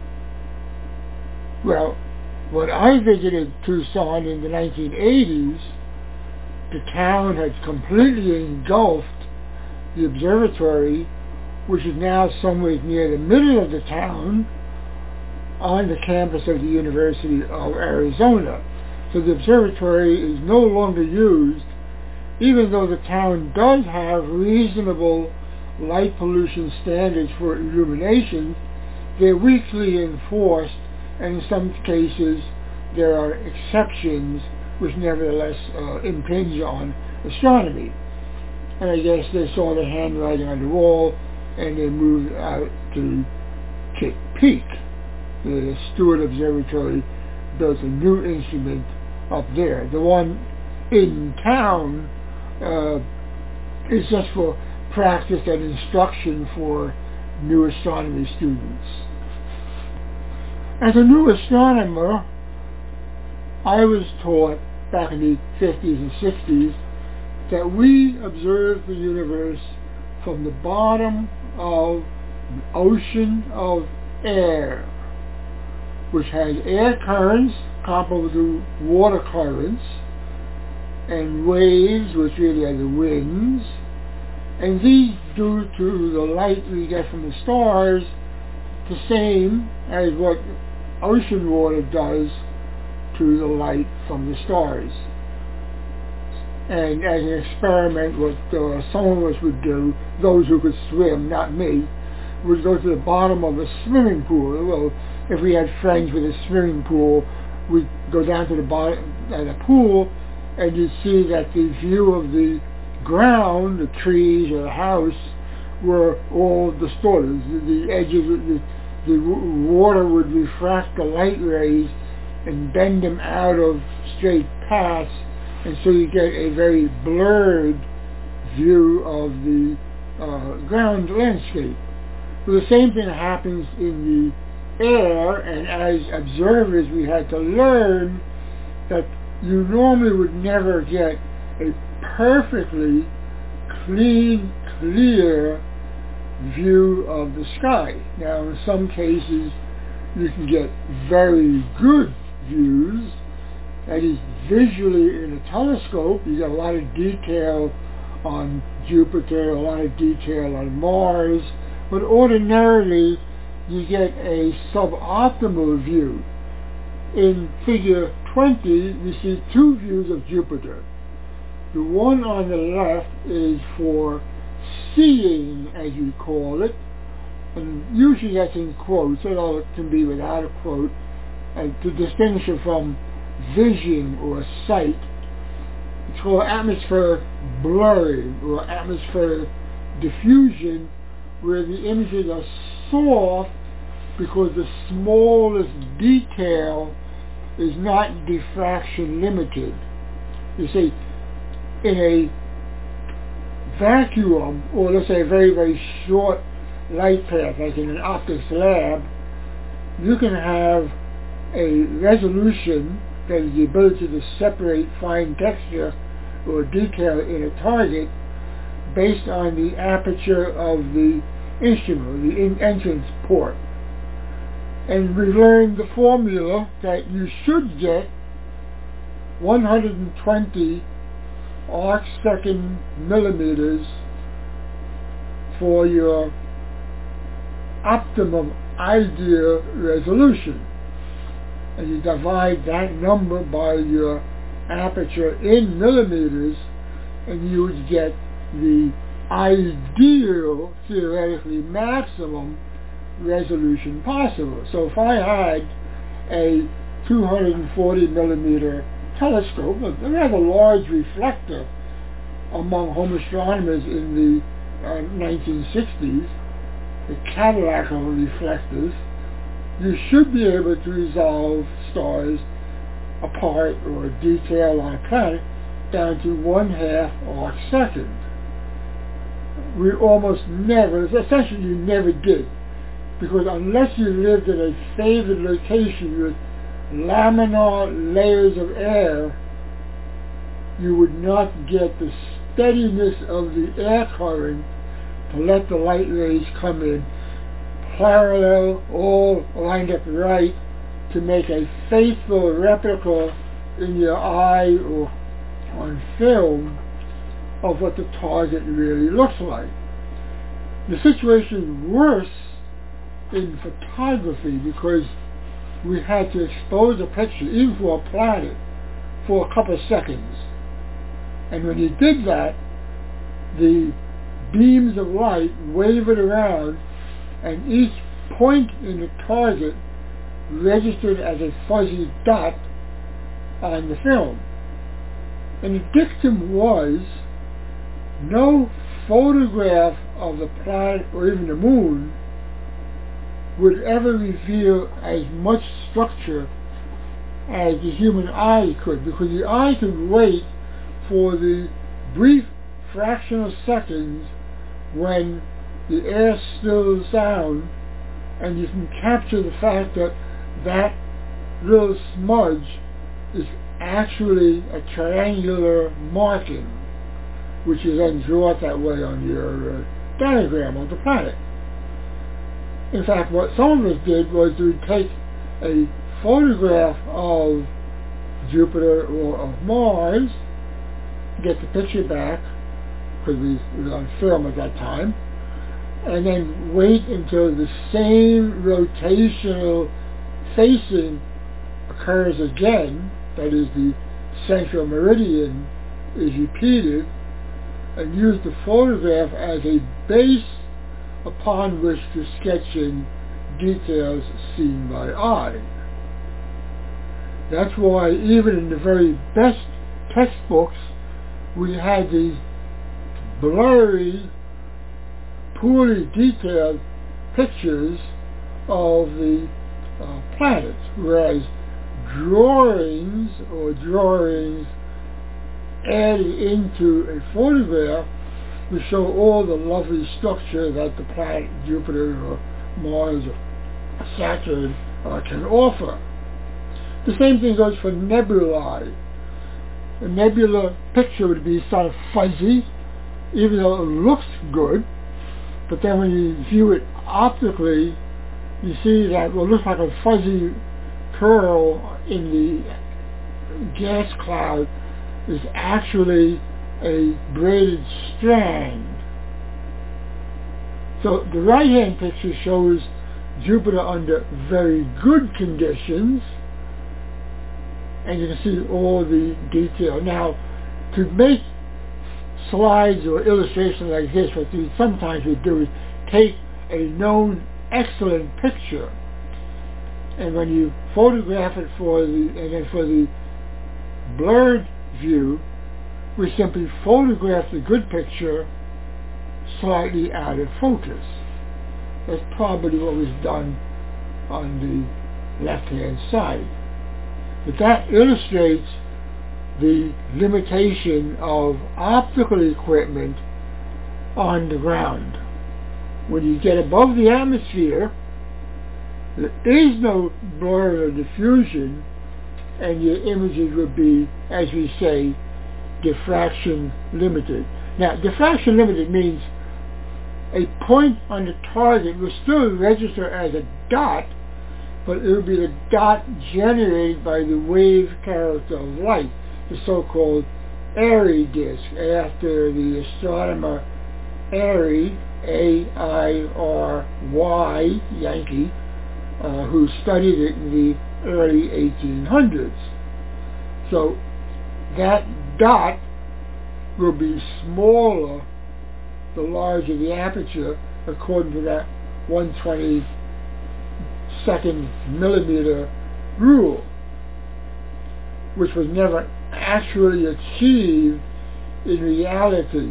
Well, when I visited Tucson in the nineteen eighties, the town had completely engulfed the observatory, which is now somewhere near the middle of the town on the campus of the University of Arizona. So the observatory is no longer used, even though the town does have reasonable light pollution standards for illumination. They're weakly enforced, and in some cases there are exceptions which nevertheless uh, impinge on astronomy. And I guess they saw the handwriting on the wall and they moved out to Kitt Peak. The Stewart Observatory built a new instrument up there. The one in town uh, is just for practice and instruction for new astronomy students. As a new astronomer, I was taught back in the fifties and sixties that we observe the universe from the bottom of an ocean of air, which has air currents comparable to water currents, and waves, which really are the winds, and these due to the light we get from the stars, the same as what ocean water does to the light from the stars. And as an experiment, what uh, some of us would do, those who could swim, not me, would go to the bottom of a swimming pool. Well, if we had friends with a swimming pool, we'd go down to the bottom of the pool, and you'd see that the view of the ground, the trees or the house, were all distorted. The, the edges, the, the water would refract the light rays and bend them out of straight paths, and so you get a very blurred view of the uh, ground landscape. Well, the same thing happens in the air, and as observers we had to learn that you normally would never get a perfectly clean, clear view of the sky. Now, in some cases you can get very good views, that is, visually in a telescope. You get a lot of detail on Jupiter, a lot of detail on Mars, but ordinarily you get a suboptimal view. In figure twenty, we see two views of Jupiter. The one on the left is for seeing, as you call it, and usually that's in quotes, although it can be without a quote, and to distinguish it from vision or sight. It's called atmospheric blurring or atmospheric diffusion, where the images are soft because the smallest detail is not diffraction limited. You see, in a vacuum, or let's say a very, very short light path, like in an optics lab, you can have a resolution, that is the ability to separate fine texture or detail in a target, based on the aperture of the instrument, the in entrance port. And we learned the formula that you should get one hundred twenty arc second millimeters for your optimum ideal resolution. And you divide that number by your aperture in millimeters, and you would get the ideal, theoretically maximum resolution possible. So if I had a two hundred forty millimeter telescope, a rather large reflector among home astronomers in the uh, nineteen sixties, the Cadillac of reflectors, you should be able to resolve stars apart or detail on a planet down to one half arc second. We almost never, essentially you never did, because unless you lived in a favored location with laminar layers of air, you would not get the steadiness of the air current to let the light rays come in parallel, all lined up right, to make a faithful replica in your eye or on film of what the target really looks like. The situation is worse in photography because we had to expose a picture, even for a planet, for a couple of seconds. And when you did that, the beams of light wavered around, and each point in the target registered as a fuzzy dot on the film. And the dictum was, no photograph of the planet or even the moon would ever reveal as much structure as the human eye could, because the eye could wait for the brief fraction of seconds when the air stills down, and you can capture the fact that that little smudge is actually a triangular marking, which is then drawn that way on your uh, diagram of the planet. In fact, what some of us did was to take a photograph of Jupiter or of Mars, get the picture back, because we were on film at that time, and then wait until the same rotational facing occurs again, that is, the central meridian is repeated, and use the photograph as a base upon which to sketch in details seen by eye. That's why even in the very best textbooks we had these blurry, poorly detailed pictures of the uh, planets, whereas drawings or drawings added into a photograph to show all the lovely structure that the planet Jupiter or Mars or Saturn uh, can offer. The same thing goes for nebulae. A nebula picture would be sort of fuzzy, even though it looks good, but then when you view it optically, you see that what looks like a fuzzy curl in the gas cloud is actually a braided strand. So the right-hand picture shows Jupiter under very good conditions, and you can see all the detail. Now, to make slides or illustrations like this, what we sometimes we do is take a known excellent picture, and when you photograph it for the, and then for the blurred view, we simply photograph the good picture slightly out of focus. That's probably what was done on the left-hand side. But that illustrates the limitation of optical equipment on the ground. When you get above the atmosphere, there is no blur or diffusion, and your images would be, as we say, diffraction limited. Now, diffraction limited means a point on the target will still register as a dot, but it will be the dot generated by the wave character of light, the so-called Airy disk, after the astronomer Airy, A I R Y, Yankee, uh, who studied it in the early eighteen hundreds. So that dot will be smaller the larger the aperture, according to that one twenty-second millimeter rule, which was never actually achieved in reality.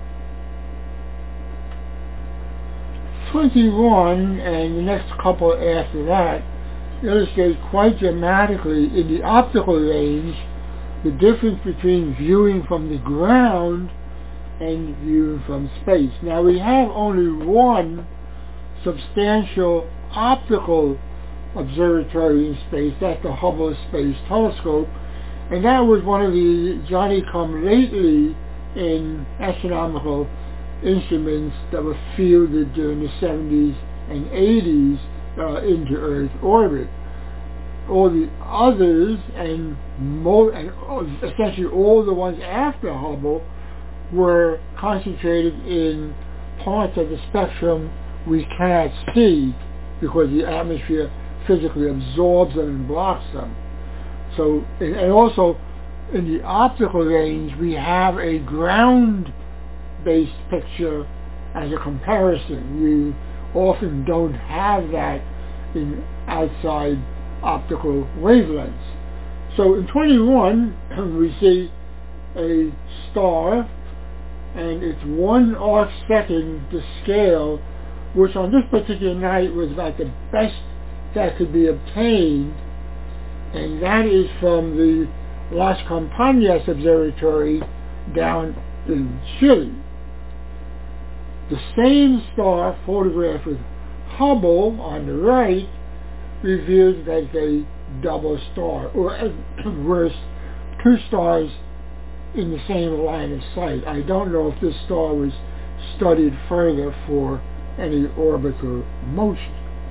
twenty-one and the next couple after that illustrate quite dramatically in the optical range the difference between viewing from the ground and viewing from space. Now, we have only one substantial optical observatory in space, that's the Hubble Space Telescope, and that was one of the Johnny-come-lately in astronomical instruments that were fielded during the seventies and eighties uh, into Earth orbit. All the others, and, mo- and essentially all the ones after Hubble, were concentrated in parts of the spectrum we cannot see because the atmosphere physically absorbs them and blocks them. So, and, and also in the optical range, we have a ground-based picture as a comparison. You often don't have that in outside optical wavelengths. So in twenty-one, we see a star, and it's one arc second to scale, which on this particular night was about the best that could be obtained, and that is from the Las Campanas Observatory down in Chile. The same star photographed with Hubble on the right reveals that it's a double star, or at worst, two stars in the same line of sight. I don't know if this star was studied further for any orbital motion.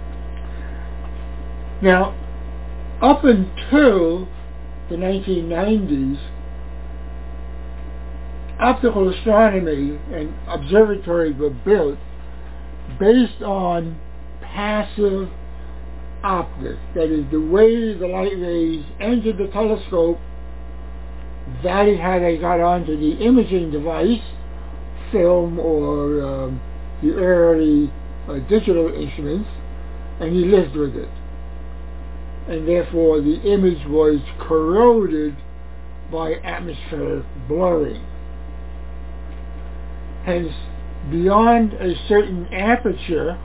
Now, up until the nineteen nineties, optical astronomy and observatories were built based on passive optics. That is, the way the light rays entered the telescope, that is how they got onto the imaging device, film or um, the early uh, digital instruments, and you lived with it. And therefore the image was corroded by atmospheric blurring. Hence, beyond a certain aperture,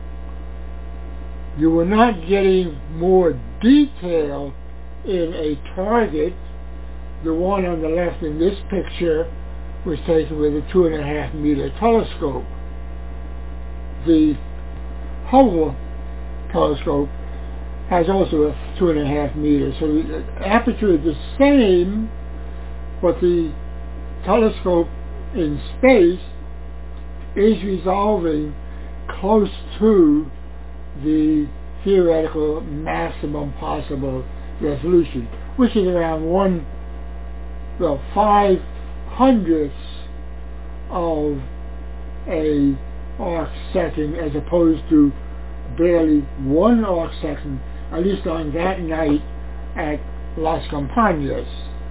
you were not getting more detail in a target. The one on the left in this picture was taken with a two and a half meter telescope. The Hubble telescope has also a two and a half meters. So the aperture is the same, but the telescope in space is resolving close to the theoretical maximum possible resolution, which is around one, well, five hundredths of a arc second, as opposed to barely one arc second, at least on that night at Las Campanas.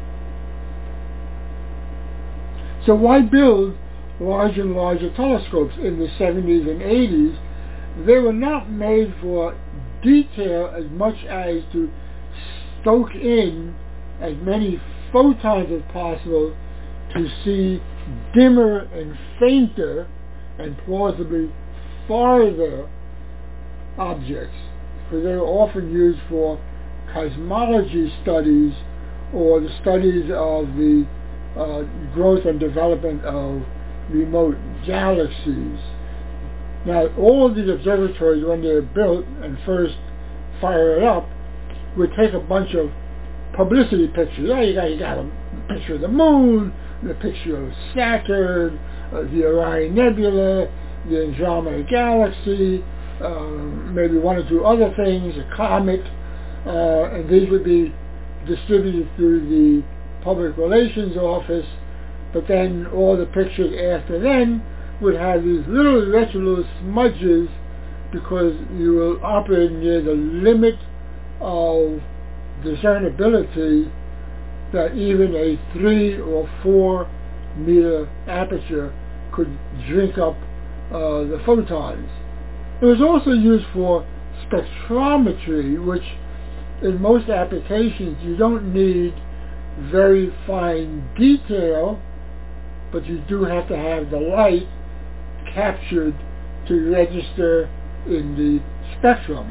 So why build larger and larger telescopes in the seventies and eighties? They were not made for detail as much as to stoke in as many photons as possible to see dimmer and fainter and plausibly farther objects, because they were often used for cosmology studies or the studies of the uh, growth and development of remote galaxies. Now, all of these observatories, when they're built and first fired up, would take a bunch of publicity pictures. Yeah, you got, you got a picture of the moon, the picture of Saturn, uh, the Orion Nebula, the Andromeda Galaxy, um, maybe one or two other things, a comet, uh, and these would be distributed through the Public Relations Office, but then all the pictures after then would have these little irregular smudges because you were operating near the limit of discernibility that even a three or four meter aperture could drink up uh, the photons. It was also used for spectrometry, which in most applications you don't need very fine detail, but you do have to have the light captured to register in the spectrum.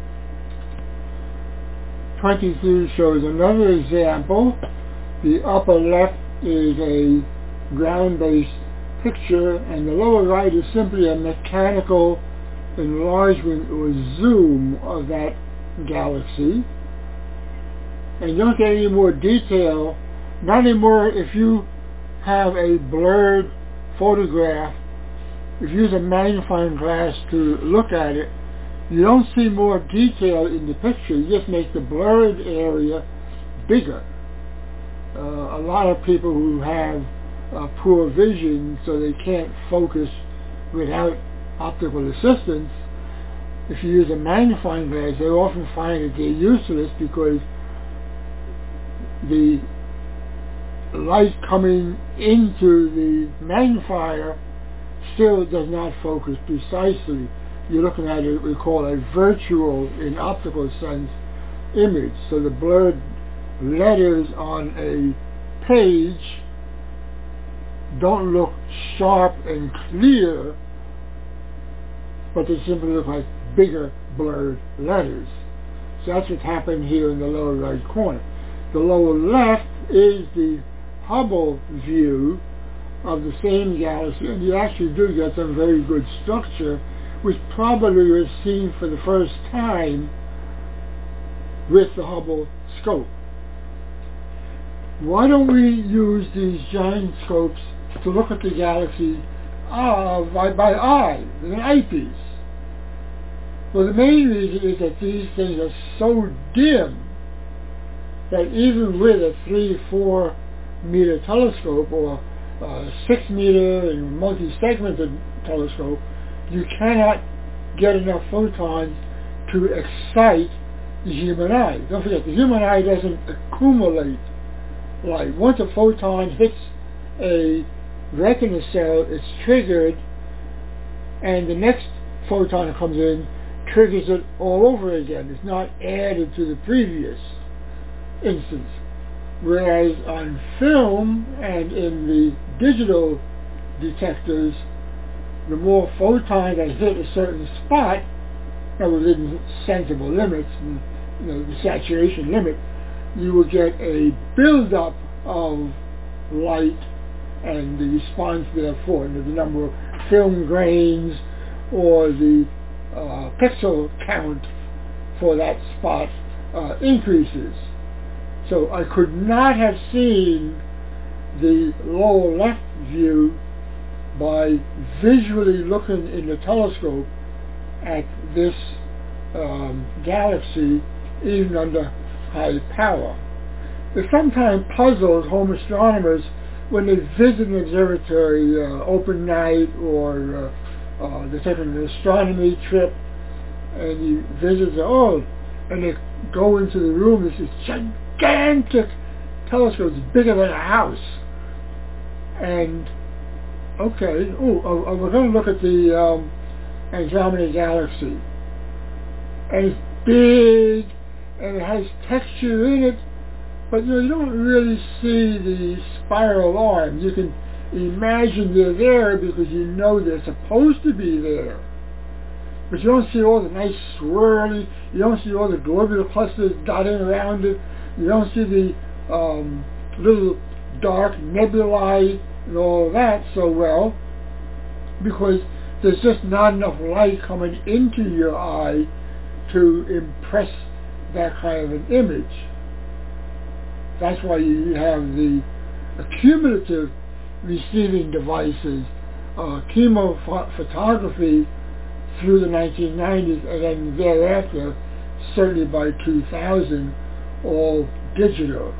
twenty-two shows another example. The upper left is a ground-based picture, and the lower right is simply a mechanical enlargement or zoom of that galaxy. And you don't get any more detail, not anymore if you have a blurred photograph, if you use a magnifying glass to look at it, you don't see more detail in the picture. You just make the blurred area bigger. Uh, a lot of people who have uh, poor vision, so they can't focus without optical assistance, if you use a magnifying glass, they often find that they're useless because the light coming into the magnifier still does not focus precisely. You're looking at what we call a virtual, in optical sense, image. So the blurred letters on a page don't look sharp and clear, but they simply look like bigger blurred letters. So that's what's happened here in the lower right corner. The lower left is the Hubble view of the same galaxy, and you actually do get some very good structure, which probably was seen for the first time with the Hubble scope. Why don't we use these giant scopes to look at the galaxy uh, by, by eye, with an eyepiece? Well, the main reason is that these things are so dim that even with a three, four meter telescope or a six meter and multi-segmented telescope, you cannot get enough photons to excite the human eye. Don't forget, the human eye doesn't accumulate light. Once a photon hits a retina cell, it's triggered, and the next photon that comes in triggers it all over again. It's not added to the previous instance. Whereas on film and in the digital detectors, the more photons that hit a certain spot, that within sensible limits, and, you know, the saturation limit, you will get a build-up of light and the response therefore, you know, the number of film grains or the uh, pixel count for that spot uh, increases. So I could not have seen the lower left view by visually looking in the telescope at this um, galaxy even under high power. It sometimes puzzles home astronomers when they visit an observatory, uh, open night, or uh, uh, they take an astronomy trip, and you visit, oh, and they go into the room, this is gigantic telescope, it's bigger than a house. And, okay, oh, oh we're going to look at the um, Andromeda Galaxy. And it's big, and it has texture in it, but you know, you don't really see the spiral arms. You can imagine they're there because you know they're supposed to be there. But you don't see all the nice swirly, you don't see all the globular clusters dotting around it, you don't see the um, little dark nebulae and all of that so well, because there's just not enough light coming into your eye to impress that kind of an image. That's why you have the cumulative receiving devices, uh, chemophotography through the nineteen nineties, and then thereafter, certainly by two thousand, all digital.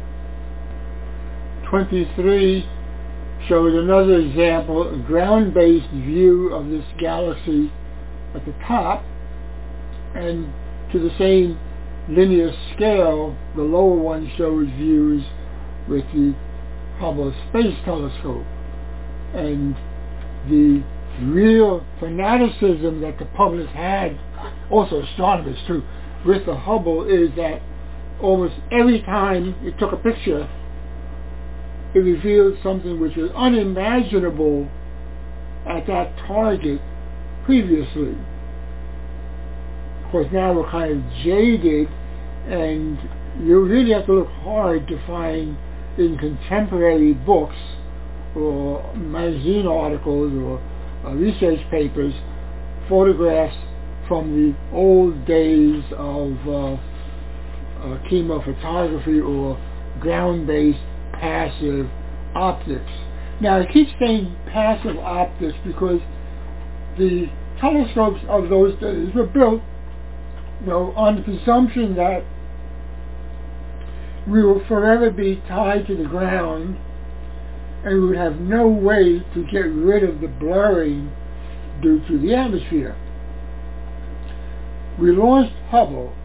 twenty-three shows another example, a ground-based view of this galaxy at the top, and to the same linear scale, the lower one shows views with the Hubble Space Telescope. And the real fanaticism that the public had, also astronomers too, with the Hubble is that almost every time it took a picture, it revealed something which was unimaginable at that target previously. Of course, now we're kind of jaded, and you really have to look hard to find in contemporary books or magazine articles or uh, research papers photographs from the old days of uh, uh, chemophotography or ground-based passive optics. Now I keep saying passive optics because the telescopes of those days were built, you know, on the presumption that we will forever be tied to the ground and we would have no way to get rid of the blurring due to the atmosphere. We launched Hubble.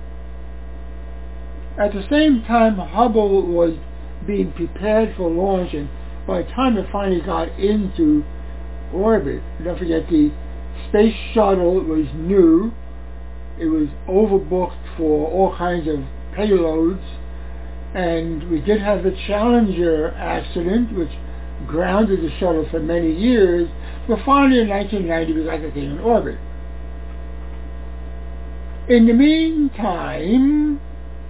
At the same time Hubble was being prepared for launch, and by the time it finally got into orbit, don't forget the space shuttle was new, it was overbooked for all kinds of payloads, and we did have the Challenger accident which grounded the shuttle for many years, but finally in nineteen ninety we got the thing in orbit. In the meantime,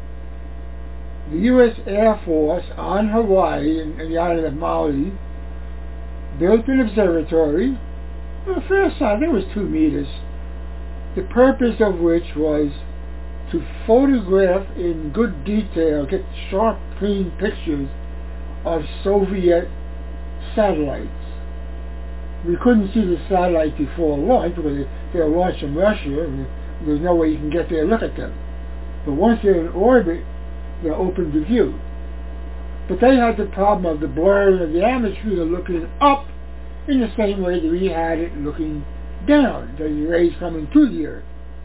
the U S Air Force on Hawaii, in, in the island of Maui, built an observatory, a fair size, I think it was two meters, the purpose of which was to photograph in good detail, get sharp, clean pictures of Soviet satellites. We couldn't see the satellite before launch because they, they were launched from Russia, and there's no way you can get there and look at them. But once they're in orbit, they're open to view. But they had the problem of the blurring of the atmosphere looking up in the same way that we had it looking down, the rays coming to the Earth.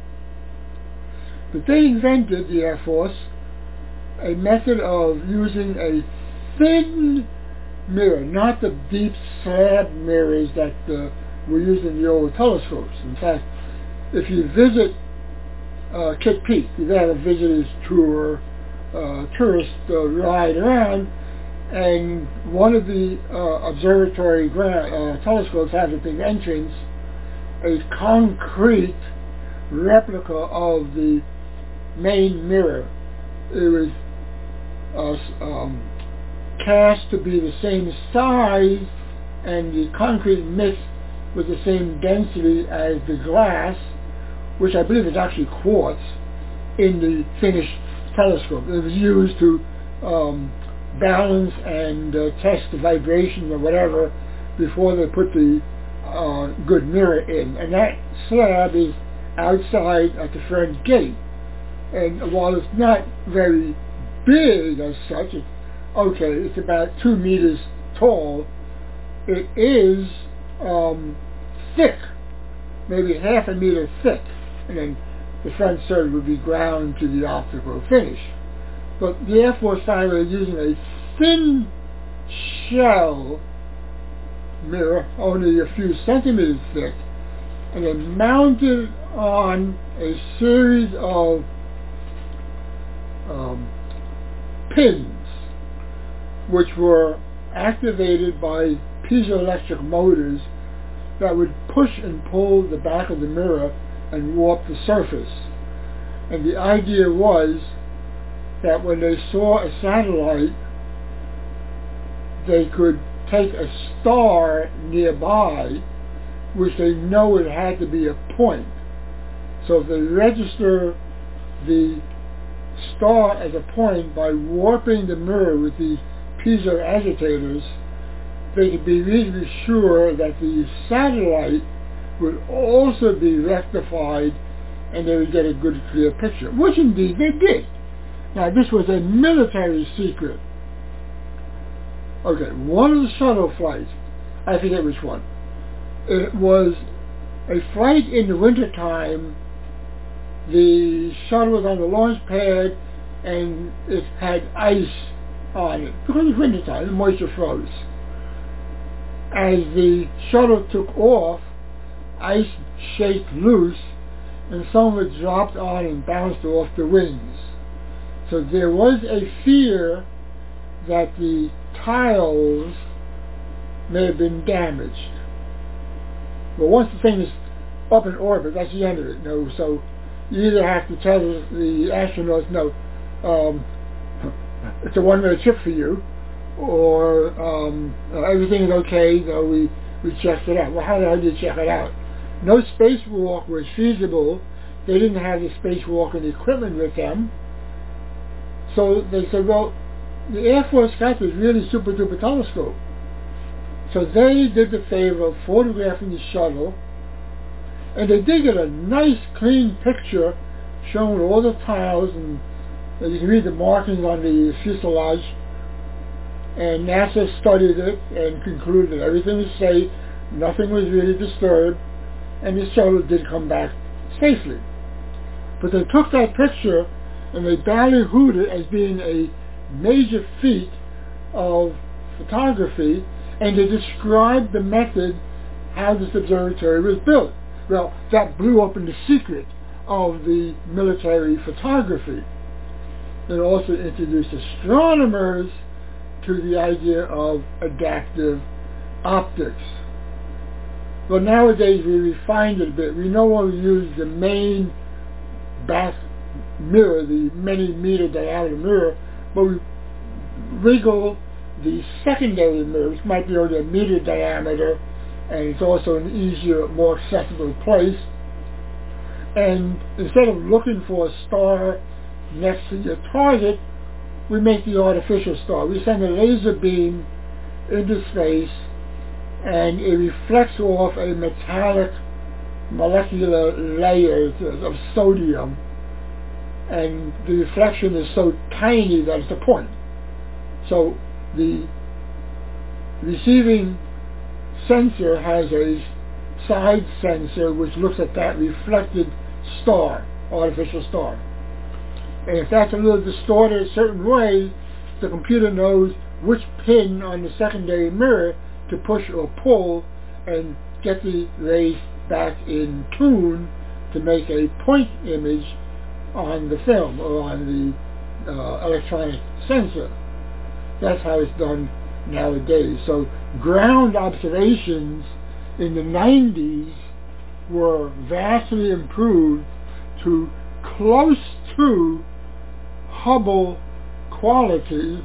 But they invented, the Air Force, a method of using a thin mirror, not the deep slab mirrors that uh, were used in the old telescopes. In fact, if you visit uh, Kitt Peak, you have a visitor's tour, uh, tourist uh, ride around, and one of the uh, observatory ground, uh, telescopes has at the entrance a concrete replica of the main mirror. It was uh, um, cast to be the same size, and the concrete mix with the same density as the glass, which I believe is actually quartz, in the finished telescope. It was used to um, balance and uh, test the vibration or whatever before they put the uh, good mirror in. And that slab is outside at the front gate. And while it's not very big as such, it's, okay, it's about two meters tall, it is um, thick, maybe half a meter thick, and then the front surface would be ground to the optical finish. But the Air Force found using a thin shell mirror, only a few centimeters thick, and then mounted on a series of um, pins which were activated by piezoelectric motors that would push and pull the back of the mirror and warp the surface. And the idea was that when they saw a satellite, they could take a star nearby, which they know it had to be a point. So if they register the star as a point by warping the mirror with these piezo agitators, they could be reasonably sure that the satellite would also be rectified and they would get a good clear picture, which indeed they did. Now this was a military secret. Okay, one of the shuttle flights, I forget which one, it was a flight in the wintertime. The shuttle was on the launch pad and it had ice on it because it was wintertime, the moisture froze. As the shuttle took off, ice shaked loose and some of it dropped on and bounced off the wings. So there was a fear that the tiles may have been damaged. But once the thing is up in orbit, that's the end of it. No, so you either have to tell the astronauts, no, um, it's a one-way trip for you, or um, uh, everything is okay, though we, we checked it out. Well, how the hell did you check it out? No spacewalk was feasible. They didn't have the spacewalking equipment with them. So they said, well, the Air Force got this really super duper telescope. So they did the favor of photographing the shuttle, and they did get a nice clean picture showing all the tiles, and you can read the markings on the fuselage. And NASA studied it and concluded that everything was safe, nothing was really disturbed, and the shuttle did come back safely. But they took that picture and they ballyhooed it as being a major feat of photography, and they described the method how this observatory was built. Well, that blew open the secret of the military photography. It also introduced astronomers to the idea of adaptive optics. Well, nowadays we refined it a bit. We no longer use the main back mirror, the many meter diameter mirror, but we wriggle the secondary mirror, which might be only a meter diameter, and it's also an easier, more accessible place. And instead of looking for a star next to your target, we make the artificial star. We send a laser beam into space, and it reflects off a metallic molecular layer of sodium, and the reflection is so tiny that it's a point. So the receiving sensor has a side sensor which looks at that reflected star, artificial star. And if that's a little distorted a certain way, the computer knows which pin on the secondary mirror to push or pull and get the rays back in tune to make a point image on the film or on the uh, electronic sensor. That's how it's done nowadays. So ground observations in the nineties were vastly improved to close to Hubble quality,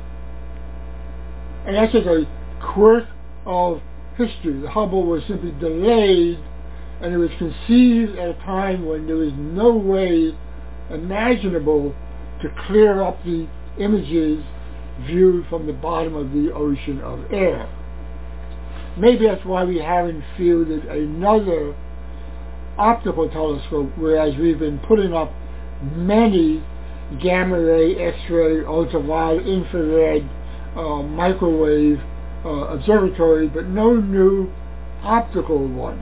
and that's just a quirk of history. The Hubble was simply delayed, and it was conceived at a time when there was no way imaginable to clear up the images viewed from the bottom of the ocean of air. Maybe that's why we haven't fielded another optical telescope, whereas we've been putting up many gamma ray, X-ray, ultraviolet, infrared, uh, microwave uh, observatory, but no new optical one.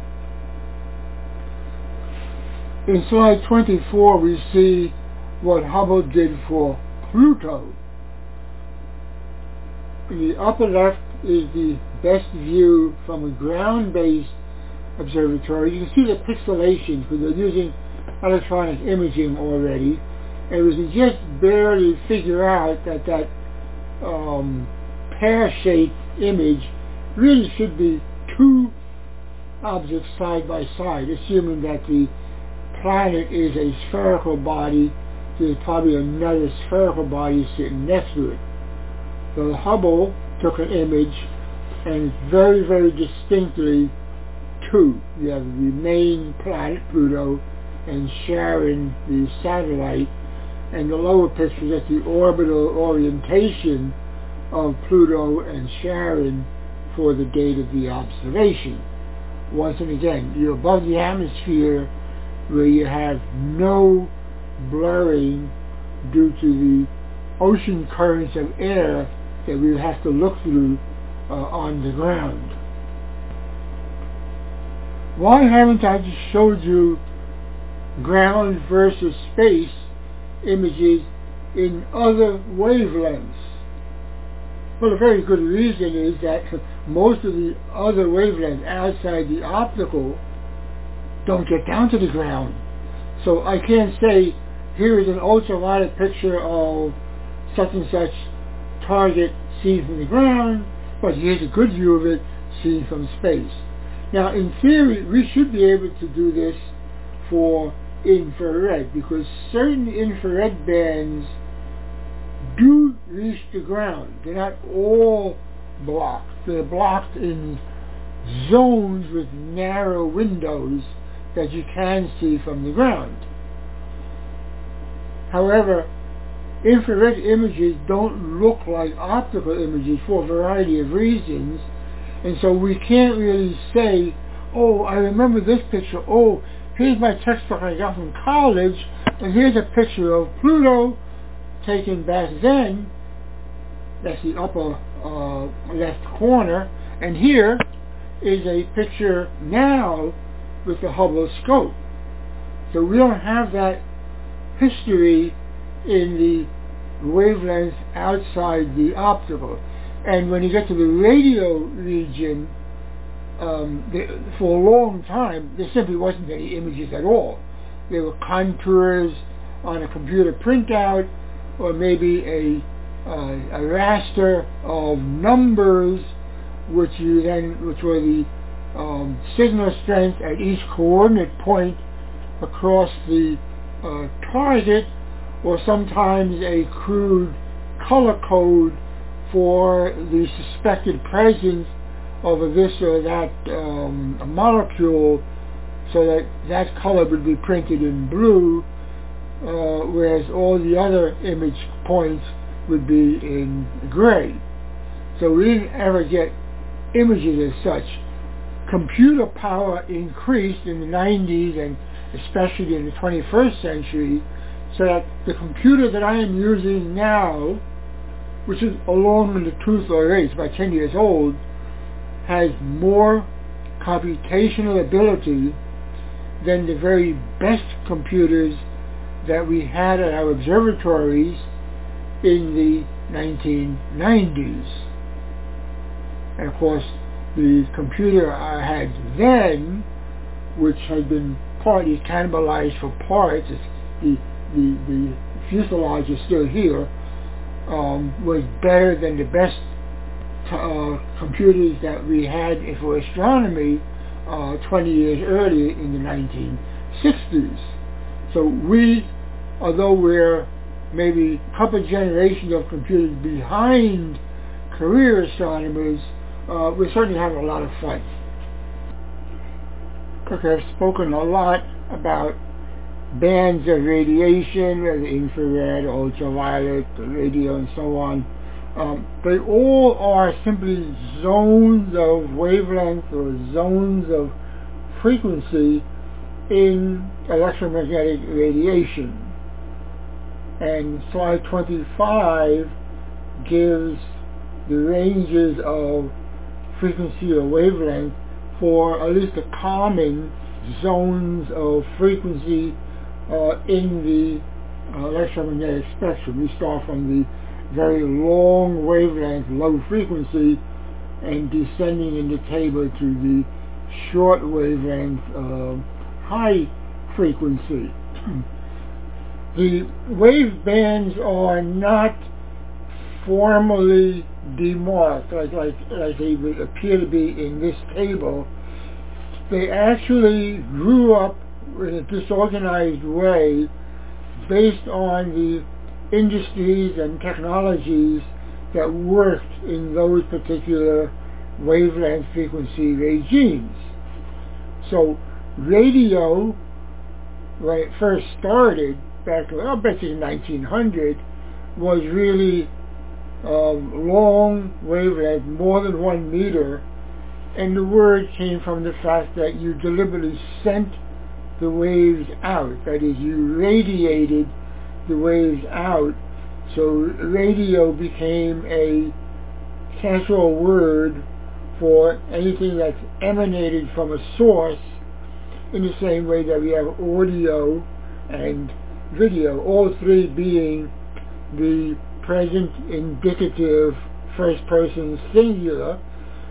In slide twenty-four, we see what Hubble did for Pluto. In the upper left is the best view from a ground-based observatory. You can see the pixelation because they're using electronic imaging already. And we can just barely figure out that that um, pear-shaped image really should be two objects side by side, assuming that the planet is a spherical body. There's probably another spherical body sitting next to it. So Hubble took an image, and it's very, very distinctly two. You have the main planet, Pluto, and Charon, the satellite, and the lower picture is the orbital orientation of Pluto and Charon for the date of the observation. Once and again, you're above the atmosphere where you have no blurring due to the ocean currents of air that we would have to look through uh, on the ground. Why haven't I just showed you ground versus space images in other wavelengths? Well, a very good reason is that most of the other wavelengths outside the optical don't get down to the ground. So I can't say, here is an ultraviolet picture of such and such target seen from the ground, but here's a good view of it seen from space. Now, in theory, we should be able to do this for infrared, because certain infrared bands do reach the ground. They're not all blocked. They're blocked in zones with narrow windows that you can see from the ground. However, infrared images don't look like optical images for a variety of reasons, and so we can't really say, oh, I remember this picture, oh, here's my textbook I got from college, and here's a picture of Pluto taken back then. That's the upper uh, left corner, and here is a picture now with the Hubble scope. So we don't have that history in the wavelength outside the optical. And when you get to the radio region, um, the, for a long time, there simply wasn't any images at all. There were contours on a computer printout, or maybe a, uh, a raster of numbers, which you then, which were the um, signal strength at each coordinate point across the uh, target, or sometimes a crude color code for the suspected presence of a this or that um, a molecule, so that that color would be printed in blue, uh, whereas all the other image points would be in gray. So we didn't ever get images as such. Computer power increased in the nineties and especially in the twenty-first century, so that the computer that I am using now, which is along in the tooth or age, about ten years old, has more computational ability than the very best computers that we had at our observatories in the nineteen nineties. And of course, the computer I had then, which had been partly cannibalized for parts, the, the, the fuselage is still here, um, was better than the best uh, computers that we had for astronomy uh, twenty years earlier in the nineteen sixties. So we, although we're maybe a couple of generations of computers behind career astronomers, uh, we're certainly having a lot of fun. Okay, I've spoken a lot about bands of radiation, whether infrared, ultraviolet, radio, and so on. Um, they all are simply zones of wavelength or zones of frequency in electromagnetic radiation. And slide twenty-five gives the ranges of frequency or wavelength for at least the common zones of frequency uh, in the uh, electromagnetic spectrum. We start from the very long wavelength, low frequency, and descending in the table to the short wavelength, uh, high frequency. The wave bands are not formally demarked like, like, like they would appear to be in this table. They actually grew up in a disorganized way based on the industries and technologies that worked in those particular wavelength frequency regimes. So radio, when it first started back to, I'll bet you nineteen hundred, was really um, long wavelength, more than one meter, and the word came from the fact that you deliberately sent the waves out. That is, you radiated the waves out. So radio became a casual word for anything that's emanated from a source, in the same way that we have audio and video, all three being the present indicative first person singular,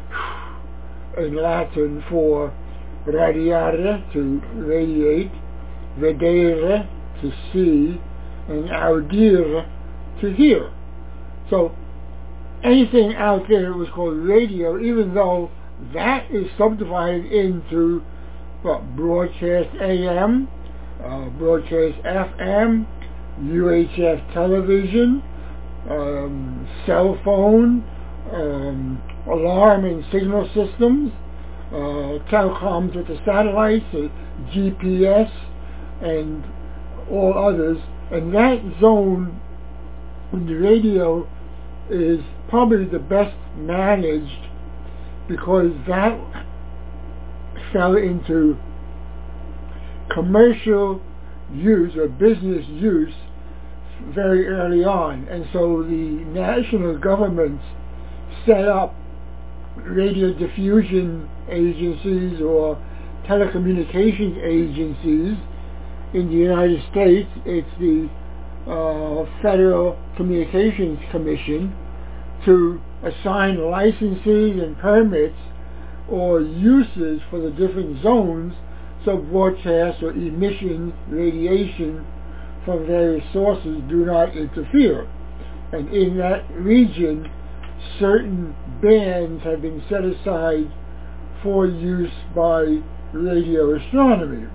in Latin for radiare, to radiate, vedere, to see, and audire, to hear. So anything out there was called radio, even though that is subdivided into what, broadcast A M, uh, broadcast F M, U H F television, um, cell phone, um, alarm and signal systems, uh, telecoms with the satellites, uh, G P S, and all others. And that zone And the radio is probably the best managed because that fell into commercial use or business use very early on, and so the national governments set up radio diffusion agencies or telecommunications agencies. In the United States, it's the uh, Federal Communications Commission to assign licenses and permits or uses for the different zones so broadcast or emission radiation from various sources do not interfere. And in that region, certain bands have been set aside for use by radio astronomy.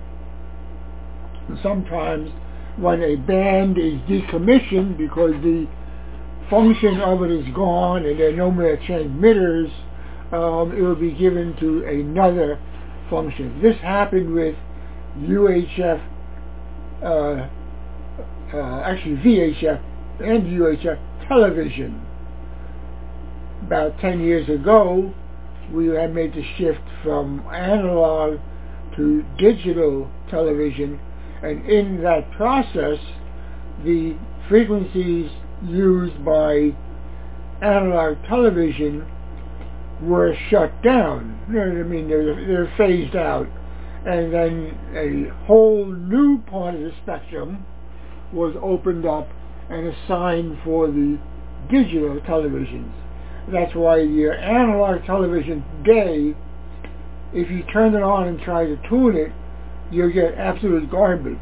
And sometimes when a band is decommissioned because the function of it is gone and there are no more transmitters, um, it will be given to another function. This happened with U H F, uh, uh, actually V H F and U H F television. About ten years ago, we had made the shift from analog to digital television, and in that process, the frequencies used by analog television were shut down. You know what I mean? They're, they're phased out. And then a whole new part of the spectrum was opened up and assigned for the digital televisions. That's why your analog television today, if you turn it on and try to tune it, you'll get absolute garbage.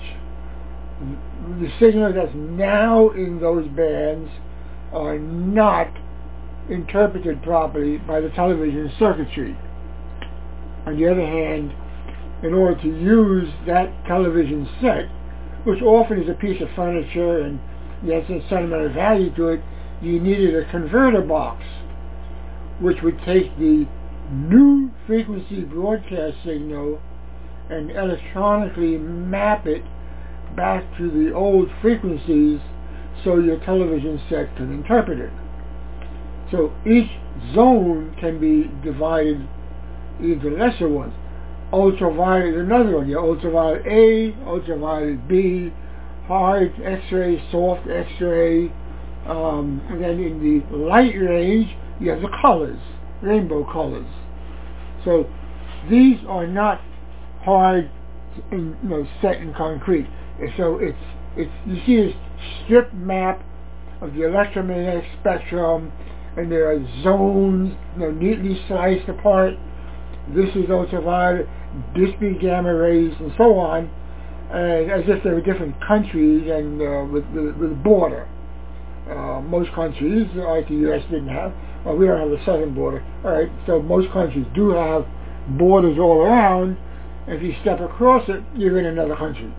The signals that's now in those bands are not interpreted properly by the television circuitry. On the other hand, in order to use that television set, which often is a piece of furniture and has a sentimental value to it, you needed a converter box, which would take the new frequency broadcast signal and electronically map it back to the old frequencies so your television set can interpret it. So each zone can be divided into lesser ones. Ultraviolet is another one. You have ultraviolet A, ultraviolet B, hard X-ray, soft X-ray, um, and then in the light range you have the colors, rainbow colors. So these are not hard, in, you know, set in concrete. So it's it's you see this strip map of the electromagnetic spectrum, and there are zones, you know, neatly sliced apart. This is ultraviolet, this be gamma rays, and so on, and as if they were different countries and uh, with, with with a border. Uh, most countries, like the U S didn't have, well, we don't have a southern border. All right, so most countries do have borders all around. If you step across it, you're in another country.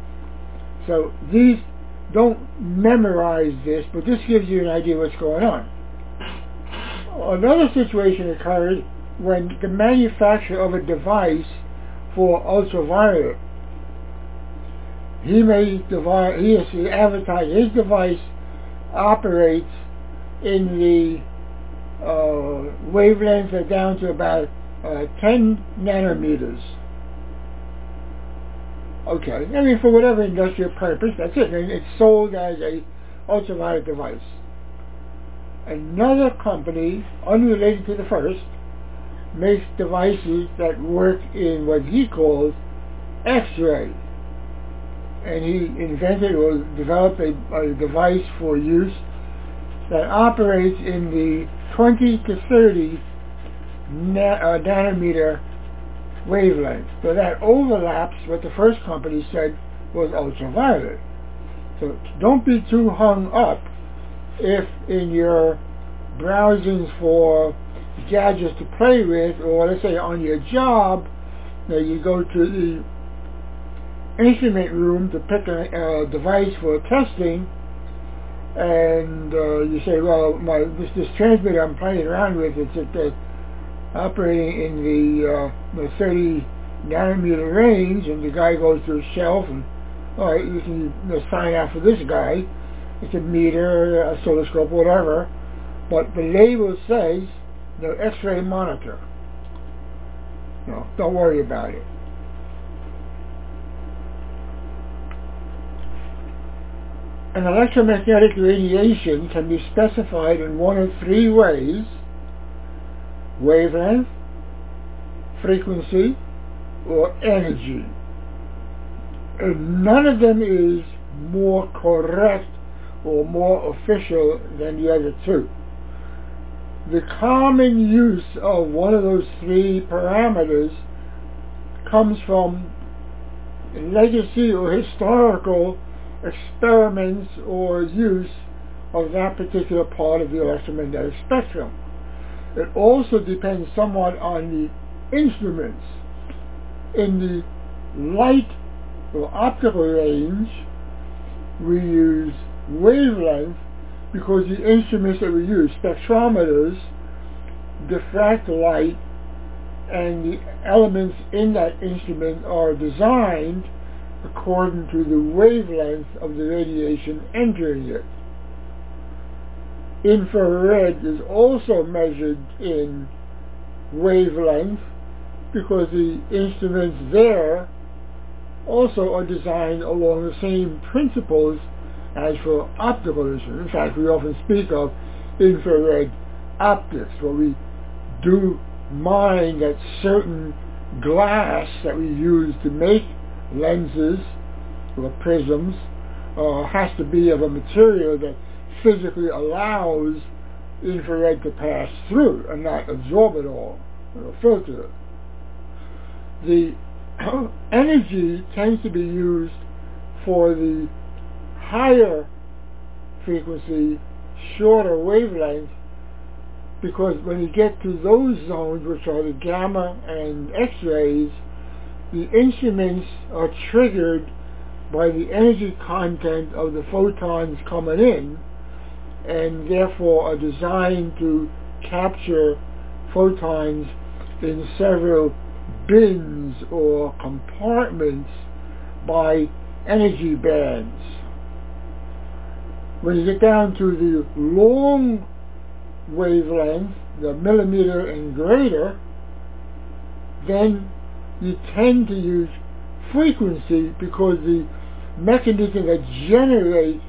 So these, don't memorize this, but this gives you an idea what's going on. Another situation occurs when the manufacturer of a device for ultraviolet, he may devi- he has to advertise his device operates in the uh, wavelengths are down to about uh, ten nanometers. Okay, I mean for whatever industrial purpose, that's it. And it's sold as a ultraviolet device. Another company, unrelated to the first, makes devices that work in what he calls X-ray. And he invented or developed a, a device for use that operates in the twenty to thirty na- uh, nanometer wavelength. So that overlaps what the first company said was ultraviolet. So don't be too hung up if in your browsing for gadgets to play with, or let's say on your job, you know, you go to the instrument room to pick a uh, device for testing, and uh, you say, well, my this, this transmitter I'm playing around with, it's at, uh, operating in the, uh, the thirty nanometer range, and the guy goes to a shelf and, all right, you can you know, sign out for this guy, It's a meter, a oscilloscope, whatever, but the label says, you know, X-ray monitor. No, don't worry about it. An electromagnetic radiation can be specified in one of three ways: wavelength, frequency, or energy. And none of them is more correct or more official than the other two. The common use of one of those three parameters comes from legacy or historical experiments or use of that particular part of the electromagnetic spectrum. It also depends somewhat on the instruments. In the light or optical range, we use wavelength because the instruments that we use, spectrometers, diffract light, and the elements in that instrument are designed according to the wavelength of the radiation entering it. Infrared is also measured in wavelength because the instruments there also are designed along the same principles as for optical instruments. In fact, we often speak of infrared optics, where we do mind that certain glass that we use to make lenses or prisms uh, has to be of a material that physically allows infrared to pass through and not absorb it all or filter it. The energy tends to be used for the higher frequency, shorter wavelength, because when you get to those zones, which are the gamma and X-rays, the instruments are triggered by the energy content of the photons coming in, and therefore are designed to capture photons in several bins or compartments by energy bands. When you get down to the long wavelength, the millimeter and greater, then you tend to use frequency because the mechanism that generates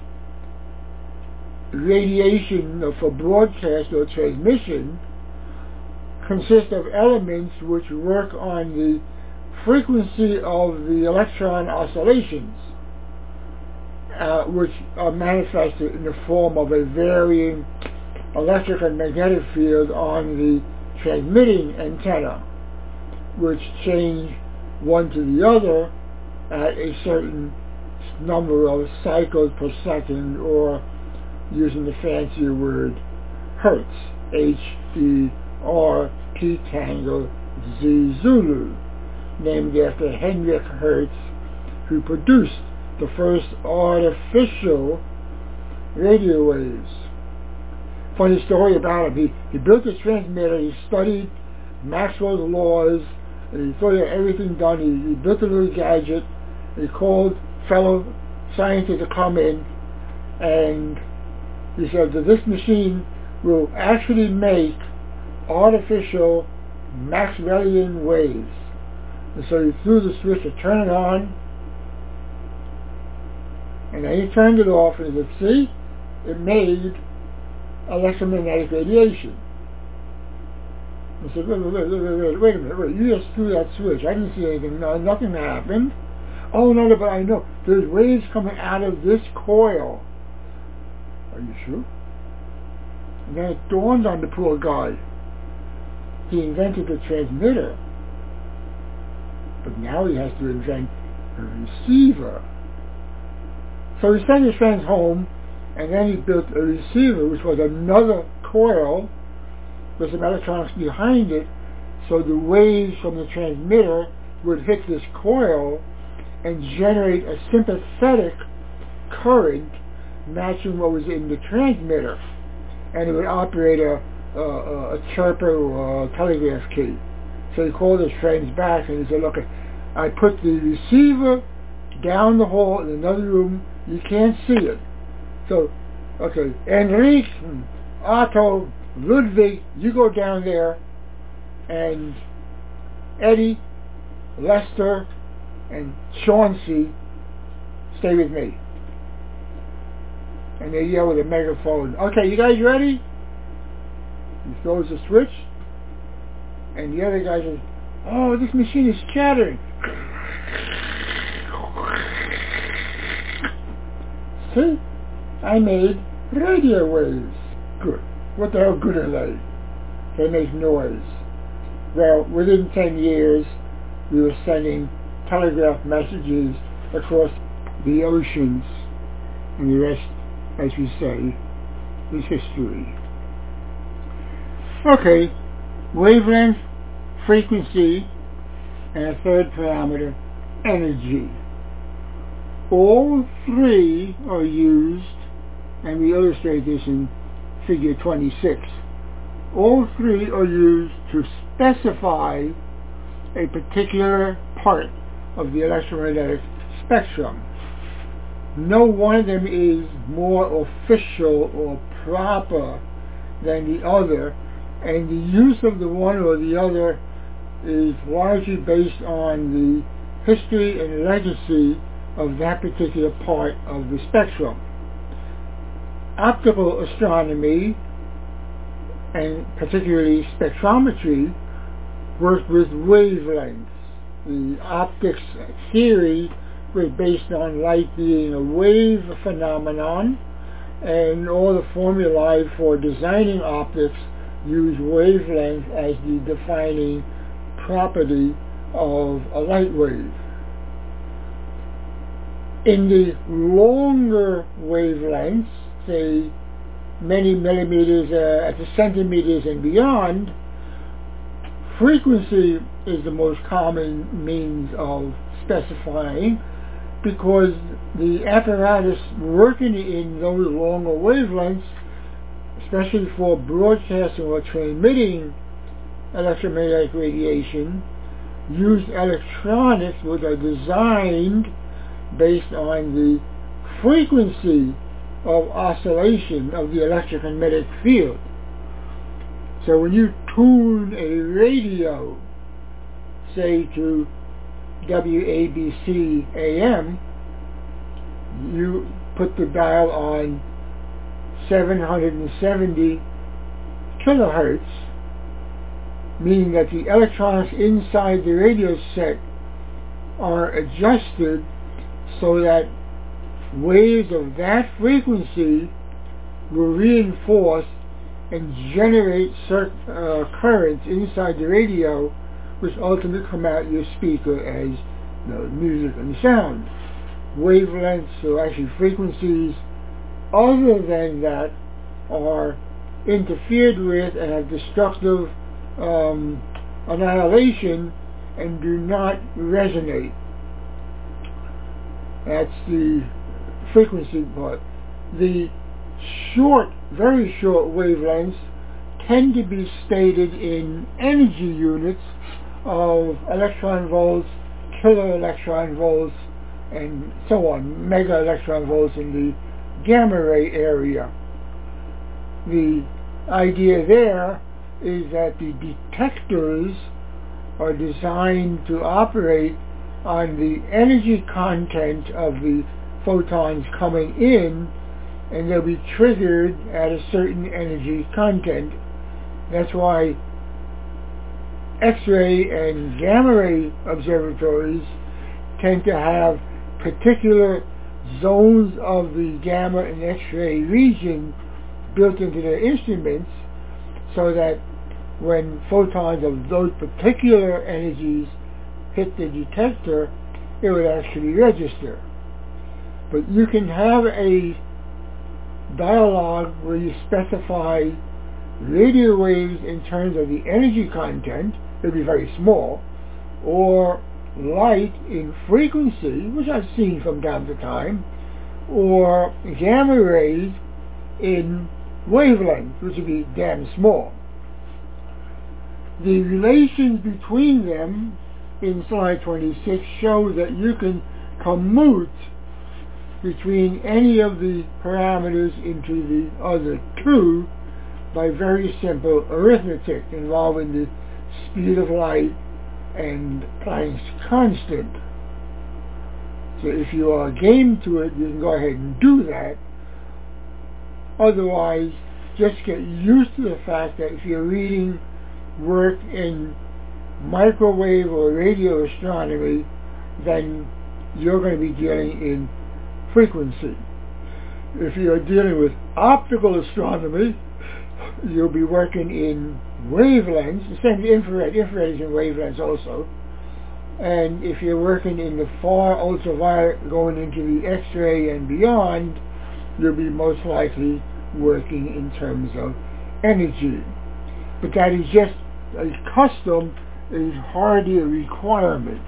radiation for broadcast or transmission consists of elements which work on the frequency of the electron oscillations, uh, which are manifested in the form of a varying electric and magnetic field on the transmitting antenna, which change one to the other at a certain number of cycles per second, or using the fancier word hertz, H E R T Tango Z Zulu, named after Heinrich Hertz, who produced the first artificial radio waves. Funny story about him, he, he built a transmitter, he studied Maxwell's laws, and he thought he had everything done. He, he built a little gadget, he called fellow scientists to come in, and he said that this machine will actually make artificial Maxwellian waves. And so he threw the switch to turn it on, and then he turned it off, and he said, see, it made electromagnetic radiation. I said, wait, wait, wait, wait, wait, wait a minute, wait, you just threw that switch, I didn't see anything, no, nothing happened. Oh no, no, but I know, there's waves coming out of this coil. Are you sure? And then it dawned on the poor guy. He invented the transmitter, but now he has to invent a receiver. So he sent his friends home, and then he built a receiver, which was another coil with some electronics behind it, so the waves from the transmitter would hit this coil and generate a sympathetic current matching what was in the transmitter, and it would operate a, a, a chirper or a telegraph key. So he called his friends back and he said, look, I put the receiver down the hall in another room, you can't see it. So, okay, Enrique, Otto, Ludwig, you go down there, and Eddie, Lester, and Chauncey stay with me. And they yell with a megaphone, okay, you guys ready? He throws a switch, and the other guy says, oh, this machine is chattering. See? I made radio waves. Good. What the hell good are they? They make noise. Well, within ten years, we were sending telegraph messages across the oceans, and the rest, as we say, is history. Okay, wavelength, frequency, and a third parameter, energy. All three are used, and we illustrate this in figure twenty-six. All three are used to specify a particular part of the electromagnetic spectrum. No one of them is more official or proper than the other, and the use of the one or the other is largely based on the history and legacy of that particular part of the spectrum. Optical astronomy, and particularly spectrometry, works with wavelengths. The optics theory was based on light being a wave phenomenon, and all the formulae for designing optics use wavelength as the defining property of a light wave. In the longer wavelengths, say many millimeters uh, at the centimeters and beyond, frequency is the most common means of specifying, because the apparatus working in those longer wavelengths, especially for broadcasting or transmitting electromagnetic radiation, use electronics which are designed based on the frequency of oscillation of the electric and magnetic field. So when you tune a radio, say to W A B C A M, you put the dial on seven hundred seventy kilohertz, meaning that the electrons inside the radio set are adjusted so that waves of that frequency will reinforce and generate cir- uh, currents inside the radio, which ultimately come out your speaker as, you know, music and sound. Wavelengths, or actually frequencies other than that, are interfered with and have destructive um, annihilation and do not resonate. That's the frequency part. The short, very short wavelengths tend to be stated in energy units of electron volts, kilo electron volts, and so on, mega electron volts in the gamma ray area. The idea there is that the detectors are designed to operate on the energy content of the photons coming in, and they'll be triggered at a certain energy content. That's why X-ray and gamma ray observatories tend to have particular zones of the gamma and X-ray region built into their instruments, so that when photons of those particular energies hit the detector, it would actually register. But you can have a dialogue where you specify radio waves in terms of the energy content, it'll be very small, or light in frequency, which I've seen from time to time, or gamma rays in wavelength, which would be damn small. The relations between them in slide twenty-six show that you can commute between any of the parameters into the other two by very simple arithmetic involving the speed of light and Planck's constant. So if you are game to it, you can go ahead and do that. Otherwise, just get used to the fact that if you're reading work in microwave or radio astronomy, then you're going to be dealing in frequency. If you're dealing with optical astronomy, you'll be working in wavelengths, the same infrared, infrared is in wavelengths also. And if you're working in the far ultraviolet going into the X-ray and beyond, you'll be most likely working in terms of energy. But that is just a custom, is hardly a requirement.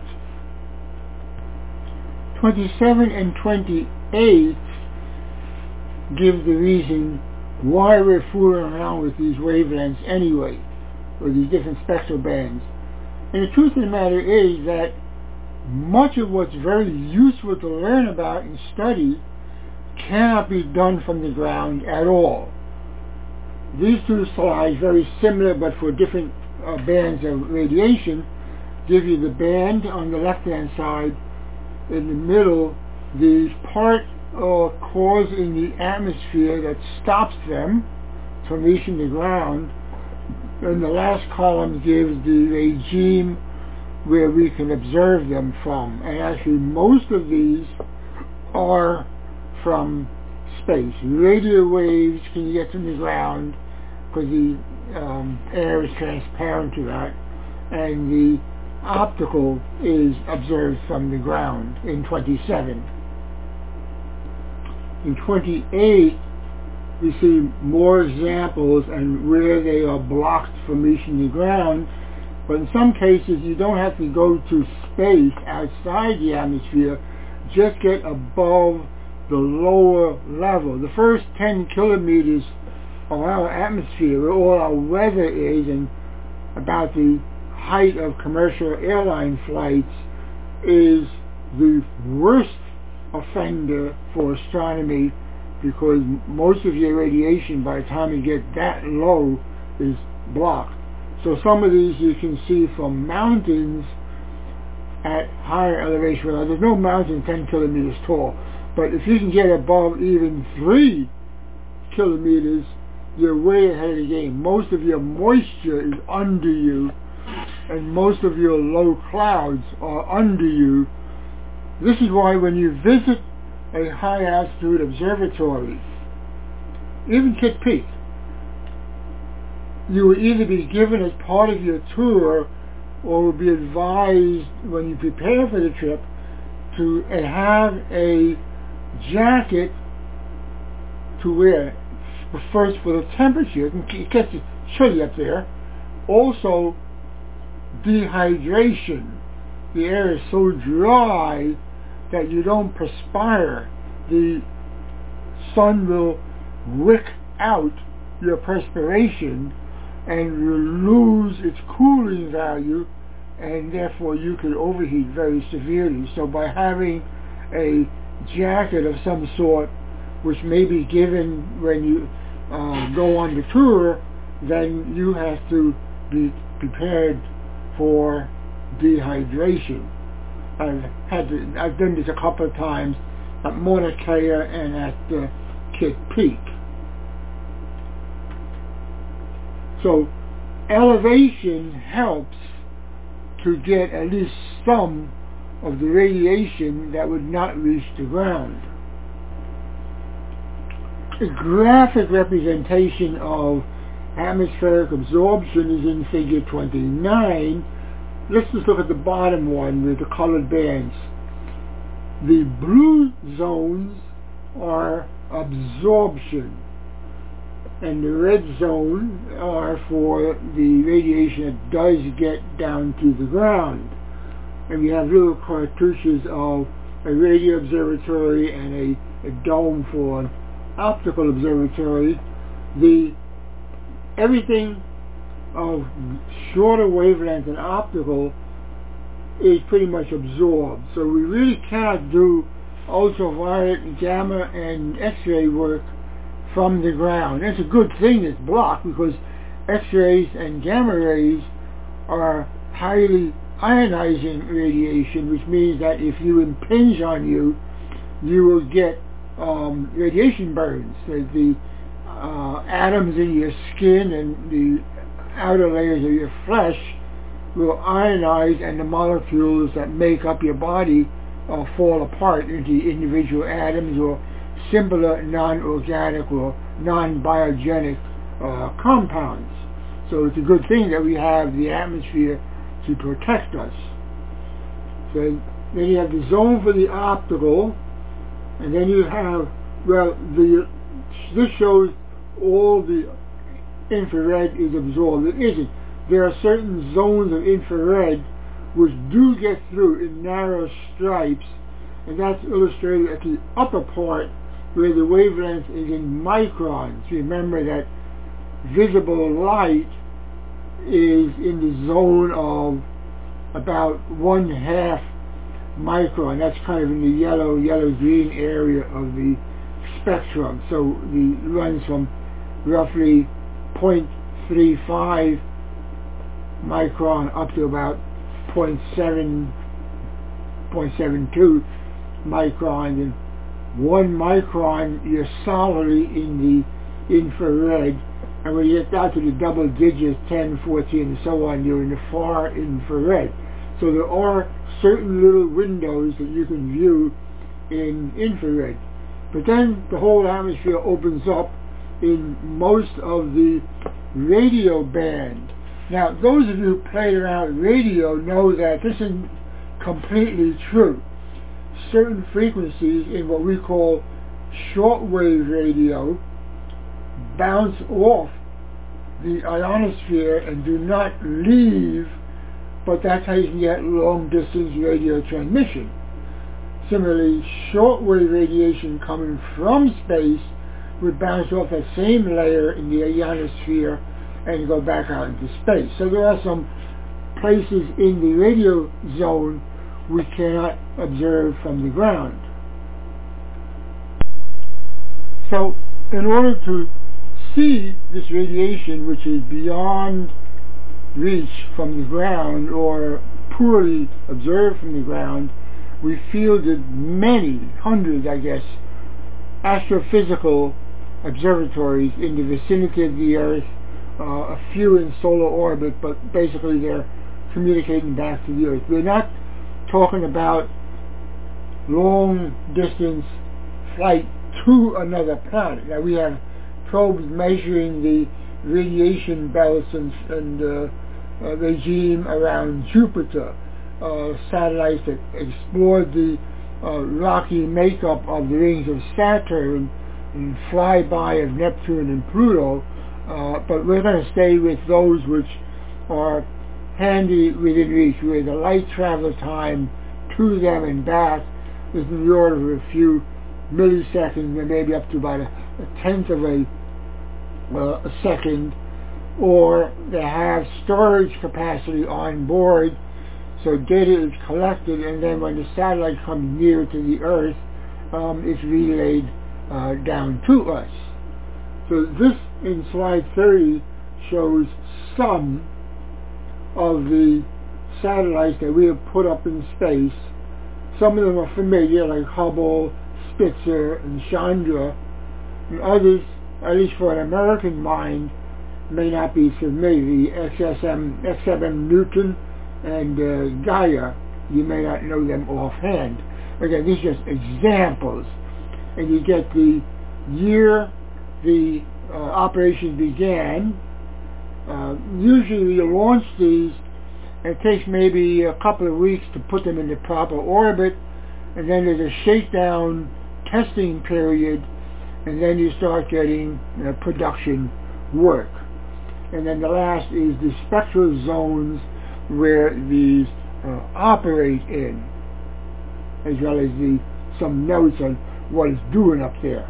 twenty-seven and twenty-eight give the reason why we're fooling around with these wavelengths anyway, or these different spectral bands. And the truth of the matter is that much of what's very useful to learn about and study cannot be done from the ground at all. These two slides, very similar but for different uh, bands of radiation, give you the band on the left-hand side, in the middle, the part or cause in the atmosphere that stops them from reaching the ground, and the last column gives the regime where we can observe them from. And actually most of these are from space. Radio waves can you get from the ground because the um, air is transparent to that, and the optical is observed from the ground in twenty-seven. In twenty-eight, we see more examples and where they are blocked from reaching the ground, but in some cases you don't have to go to space outside the atmosphere, just get above the lower level. The first ten kilometers of our atmosphere, where all our weather is and about the height of commercial airline flights, is the worst offender for astronomy, because most of your radiation by the time you get that low is blocked. So some of these you can see from mountains at higher elevation. Well, there's no mountain ten kilometers tall, but if you can get above even three kilometers, you're way ahead of the game. Most of your moisture is under you, and most of your low clouds are under you. This is why when you visit a high altitude observatory, even Kitt Peak, you will either be given as part of your tour or will be advised when you prepare for the trip to have a jacket to wear, first for the temperature. It gets chilly up there. Also, dehydration. The air is so dry that you don't perspire. The sun will wick out your perspiration and will lose its cooling value, and therefore you could overheat very severely. So by having a jacket of some sort, which may be given when you uh, go on the tour, then you have to be prepared for dehydration. I've had to, I've done this a couple of times at Mauna Kea and at uh, Kitt Peak. So elevation helps to get at least some of the radiation that would not reach the ground. A graphic representation of atmospheric absorption is in figure twenty-nine. Let's just look at the bottom one with the colored bands. The blue zones are absorption, and the red zone are for the radiation that does get down to the ground. And we have little cartouches of a radio observatory and a, a dome for an optical observatory. The everything of shorter wavelength and optical is pretty much absorbed. So we really cannot do ultraviolet, gamma, and X-ray work from the ground. It's a good thing it's blocked because X-rays and gamma rays are highly ionizing radiation, which means that if you impinge on you, you will get um, radiation burns. The, the uh, atoms in your skin and the outer layers of your flesh will ionize, and the molecules that make up your body uh, fall apart into individual atoms or simpler non-organic or non-biogenic uh, compounds. So it's a good thing that we have the atmosphere to protect us. So then you have the zone for the optical, and then you have, well, the this shows all the infrared is absorbed. It isn't. There are certain zones of infrared which do get through in narrow stripes, and that's illustrated at the upper part where the wavelength is in microns. Remember that visible light is in the zone of about one half micron. That's kind of in the yellow, yellow-green area of the spectrum. So it runs from roughly zero point three five micron up to about zero point seven, zero point seven two micron, and one micron you're solidly in the infrared, and when you get down to the double digits, ten, fourteen, and so on, you're in the far infrared. So there are certain little windows that you can view in infrared. But then the whole atmosphere opens up in most of the radio band. Now, those of you who played around with radio know that this isn't completely true. Certain frequencies in what we call shortwave radio bounce off the ionosphere and do not leave, but that's how you can get long-distance radio transmission. Similarly, shortwave radiation coming from space would bounce off that same layer in the ionosphere and go back out into space. So there are some places in the radio zone we cannot observe from the ground. So in order to see this radiation, which is beyond reach from the ground or poorly observed from the ground, we fielded many hundreds, I guess, astrophysical observatories in the vicinity of the Earth, uh, a few in solar orbit, but basically they're communicating back to the Earth. We're not talking about long distance flight to another planet. Now we have probes measuring the radiation belts and, and uh, uh, regime around Jupiter, uh, satellites that explored the uh, rocky makeup of the rings of Saturn and flyby of Neptune and Pluto, uh, but we're going to stay with those which are handy within reach, where the light travel time to them and back is in the order of a few milliseconds, and maybe up to about a, a tenth of a, uh, a second, or they have storage capacity on board, so data is collected, and then when the satellite comes near to the Earth, um, it's relayed uh, down to us. So this in slide thirty shows some of the satellites that we have put up in space. Some of them are familiar, like Hubble, Spitzer, and Chandra, and others, at least for an American mind, may not be familiar. The X S M, X M M Newton and uh, Gaia, you may not know them offhand. Again, these are just examples, and you get the year the uh, operation began. Uh, usually you launch these, and it takes maybe a couple of weeks to put them in the proper orbit, and then there's a shakedown testing period, and then you start getting you know, production work. And then the last is the spectral zones where these uh, operate in, as well as the some notes on what it's doing up there.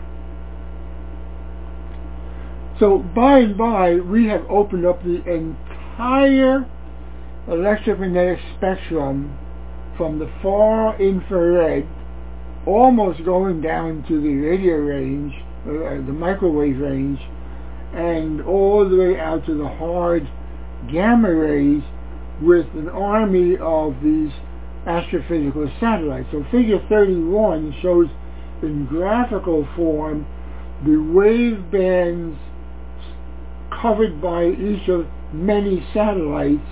So by and by, we have opened up the entire electromagnetic spectrum from the far infrared almost going down to the radio range, uh, the microwave range, and all the way out to the hard gamma rays with an army of these astrophysical satellites. So figure thirty-one shows in graphical form the wave bands covered by each of many satellites.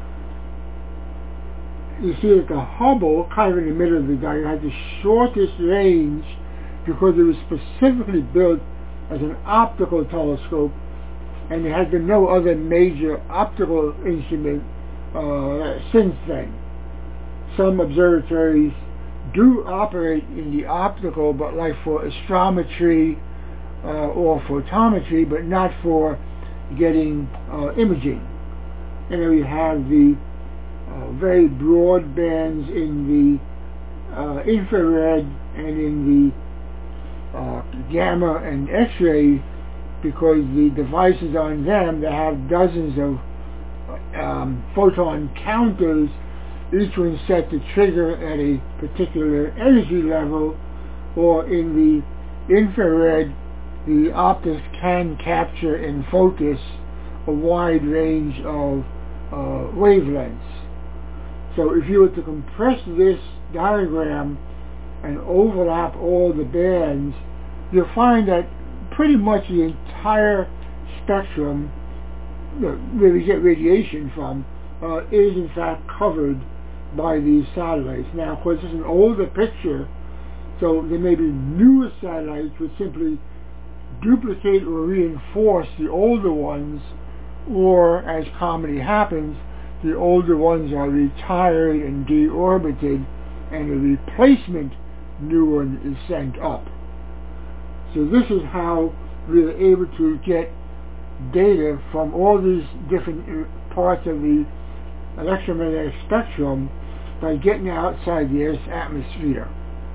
You see that the Hubble, kind of in the middle of the diagram, had the shortest range because it was specifically built as an optical telescope, and there has been no other major optical instrument uh, since then. Some observatories do operate in the optical, but like for astrometry uh, or photometry, but not for getting uh, imaging. And then we have the uh, very broad bands in the uh, infrared and in the uh, gamma and X-ray, because the devices on them that have dozens of um, photon counters, each one set to trigger at a particular energy level, or in the infrared, the optics can capture and focus a wide range of uh, wavelengths. So if you were to compress this diagram and overlap all the bands, you'll find that pretty much the entire spectrum, you know, where we get radiation from, uh, is in fact covered by these satellites. Now, of course, this is an older picture, so there may be newer satellites which simply duplicate or reinforce the older ones, or, as commonly happens, the older ones are retired and deorbited, and a replacement new one is sent up. So this is how we are able to get data from all these different parts of the electromagnetic spectrum by getting outside the Earth's atmosphere.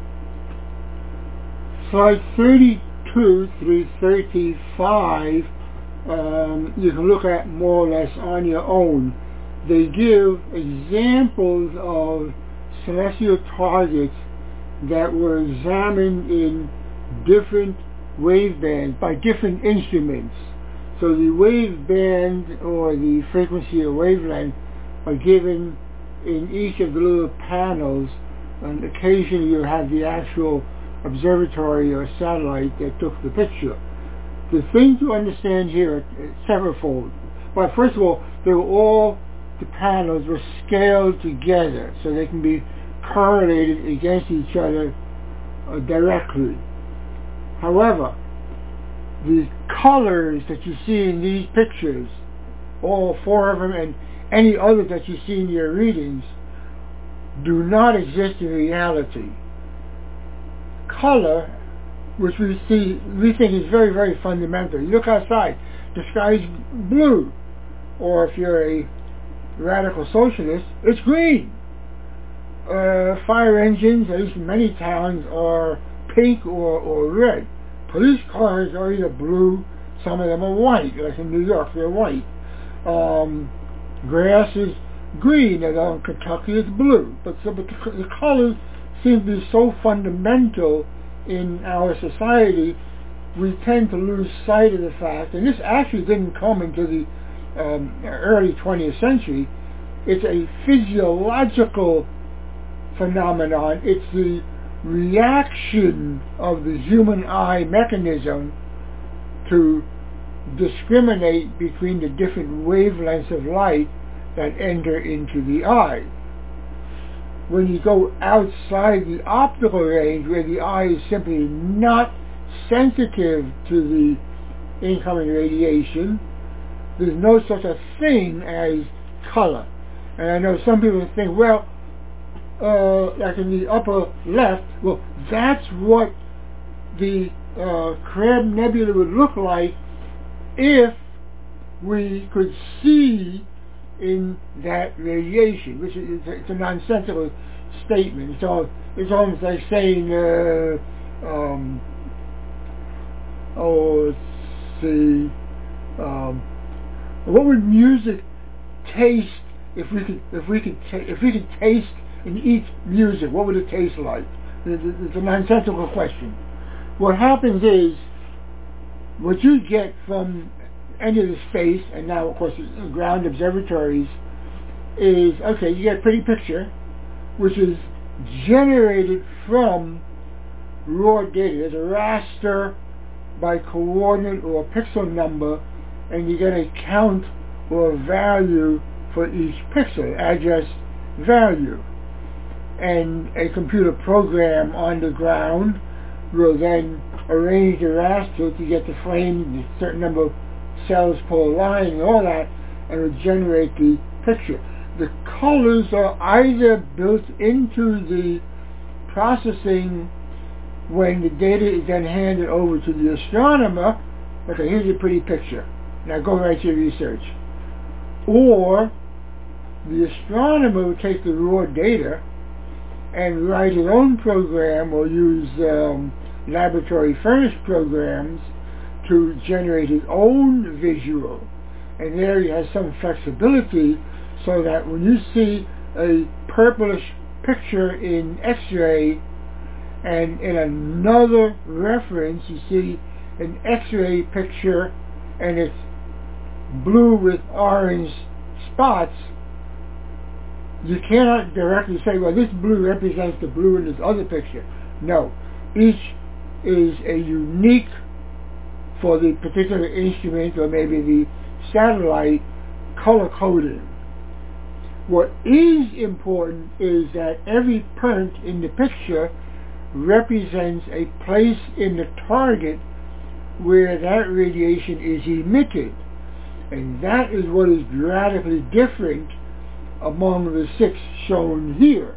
Slide thirty-two through thirty-five, um, you can look at more or less on your own. They give examples of celestial targets that were examined in different wave bands by different instruments. So the wave band or the frequency or wavelength are given in each of the little panels, and occasionally you have the actual observatory or satellite that took the picture. The thing to understand here is severalfold. Well, first of all, they were all, the panels were scaled together so they can be correlated against each other uh, directly. However, the colors that you see in these pictures, all four of them and any others that you see in your readings, do not exist in reality. Color, which we see, we think is very, very fundamental. You look outside, the sky is blue, or if you're a radical socialist, it's green. Uh, fire engines, at least in many towns, are pink or, or red. Police cars are either blue, some of them are white, like in New York, they're white. Um, grass is green, and in Kentucky it's blue. But, so, but the, the colors seem to be so fundamental in our society, we tend to lose sight of the fact, and this actually didn't come into the um, early twentieth century, it's a physiological phenomenon. It's the reaction of the human eye mechanism to discriminate between the different wavelengths of light that enter into the eye. When you go outside the optical range, where the eye is simply not sensitive to the incoming radiation, there's no such a thing as color. And I know some people think, well, uh, like in the upper left, well, that's what the uh, Crab Nebula would look like if we could see in that radiation, which is it's a nonsensical statement. It's, all, it's almost like saying, uh, um, oh, let's see, um, what would music taste if we could if we could ta- if we could taste and eat music? What would it taste like? It's a nonsensical question. What happens is, what you get from any of the space, and now of course ground observatories, is, okay, you get a pretty picture, which is generated from raw data. There's a raster by coordinate or pixel number, and you get a count or value for each pixel, address value. And a computer program on the ground will then arrange the raster to get the frame, a certain number of cells per line and all that, and will generate the picture. The colors are either built into the processing when the data is then handed over to the astronomer. Okay, here's a pretty picture. Now go right to your research. Or the astronomer will take the raw data and write his own program or use um, laboratory furnished programs to generate his own visual. And there he has some flexibility, so that when you see a purplish picture in X-ray, and in another reference you see an X-ray picture and it's blue with orange spots, you cannot directly say, well, this blue represents the blue in this other picture. No. Each is a unique, for the particular instrument or maybe the satellite, color coding. What is important is that every point in the picture represents a place in the target where that radiation is emitted. And that is what is radically different among the six shown here.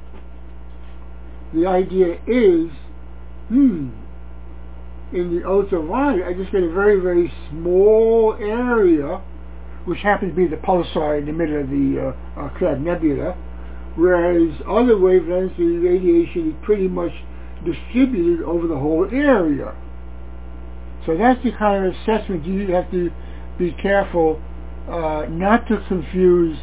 The idea is, hmm, in the ultraviolet, I just get a very, very small area, which happens to be the pulsar in the middle of the uh, uh, Crab Nebula, whereas other wavelengths, the radiation is pretty much distributed over the whole area. So that's the kind of assessment you have to be careful uh, not to confuse,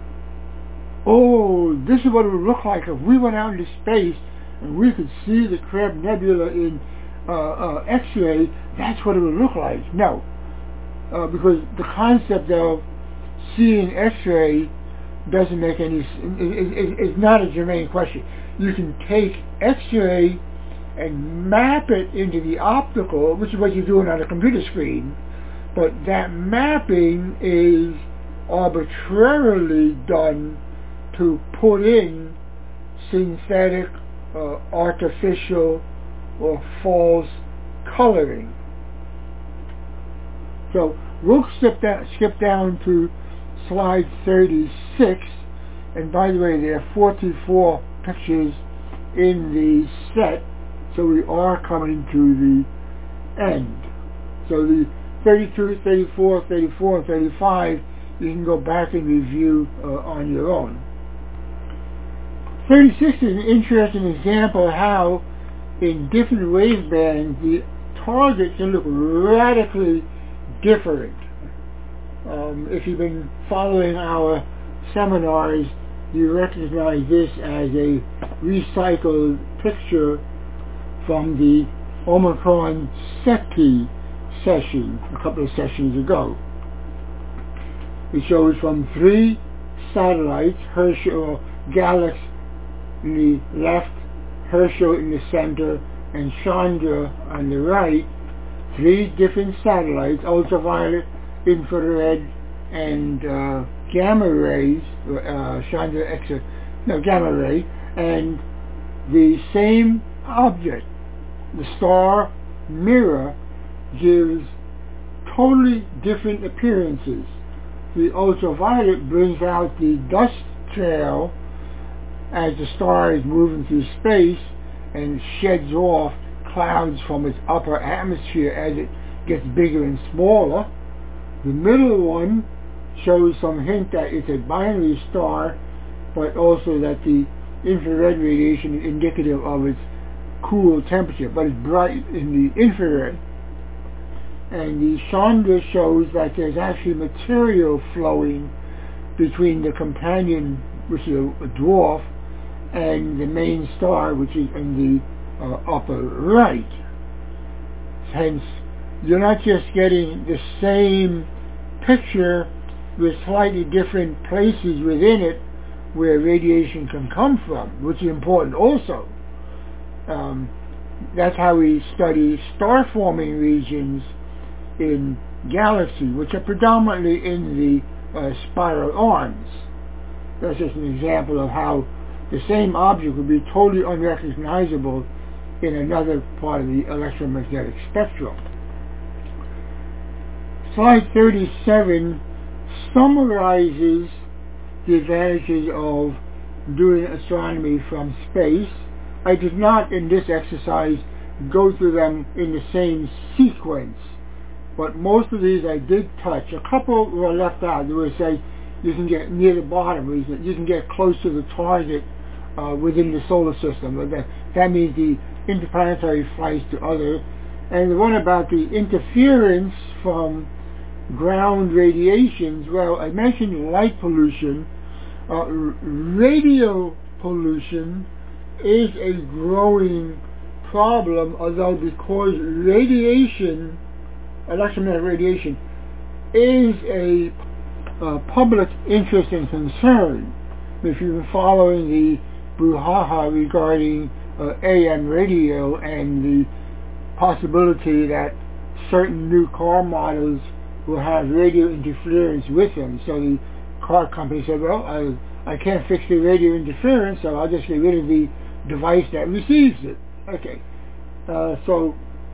oh, this is what it would look like if we went out into space and we could see the Crab Nebula in uh, uh, X-ray, that's what it would look like. No, uh, because the concept of seeing X-ray doesn't make any, it's not a germane question. You can take X-ray and map it into the optical, which is what you're doing on a computer screen, but that mapping is arbitrarily done to put in synthetic, uh, artificial, or false coloring. So we'll skip, that, skip down to slide thirty-six, and by the way, there are forty-four pictures in the set, so we are coming to the end. So the thirty-two, thirty-four, thirty-four, and thirty-five, you can go back and review uh, on your own. thirty-six is an interesting example of how in different wavebands the target can look radically different. Um, if you've been following our seminars, you recognize this as a recycled picture from the Omicron SETI session a couple of sessions ago. It shows from three satellites, Herschel, Galax in the left, Herschel in the center, and Chandra on the right, three different satellites, ultraviolet, infrared, and uh, gamma rays, uh, Chandra X, no, gamma ray, and the same object, the star mirror, gives totally different appearances. The ultraviolet brings out the dust trail as the star is moving through space and sheds off clouds from its upper atmosphere as it gets bigger and smaller. The middle one shows some hint that it's a binary star, but also that the infrared radiation is indicative of its cool temperature, but it's bright in the infrared. And the Chandra shows that there's actually material flowing between the companion, which is a dwarf, and the main star, which is in the uh, upper right. Hence, you're not just getting the same picture with slightly different places within it where radiation can come from, which is important also. Um, that's how we study star-forming regions in galaxies, which are predominantly in the uh, spiral arms. That's just an example of how the same object would be totally unrecognizable in another part of the electromagnetic spectrum. Slide thirty-seven summarizes the advantages of doing astronomy from space. I did not, in this exercise, go through them in the same sequence, but most of these I did touch. A couple were left out. They would say you can get near the bottom, you can get close to the target uh, within the solar system. That, that means the interplanetary flights to other. And the one about the interference from ground radiations, well, I mentioned light pollution. Uh, radio pollution is a growing problem, although because radiation, electromagnetic radiation, is a uh, public interest and concern. If you've been following the brouhaha regarding uh, A M radio and the possibility that certain new car models will have radio interference with them, so the car company said, well, I, I can't fix the radio interference, so I'll just get rid of the device that receives it. Okay, uh, so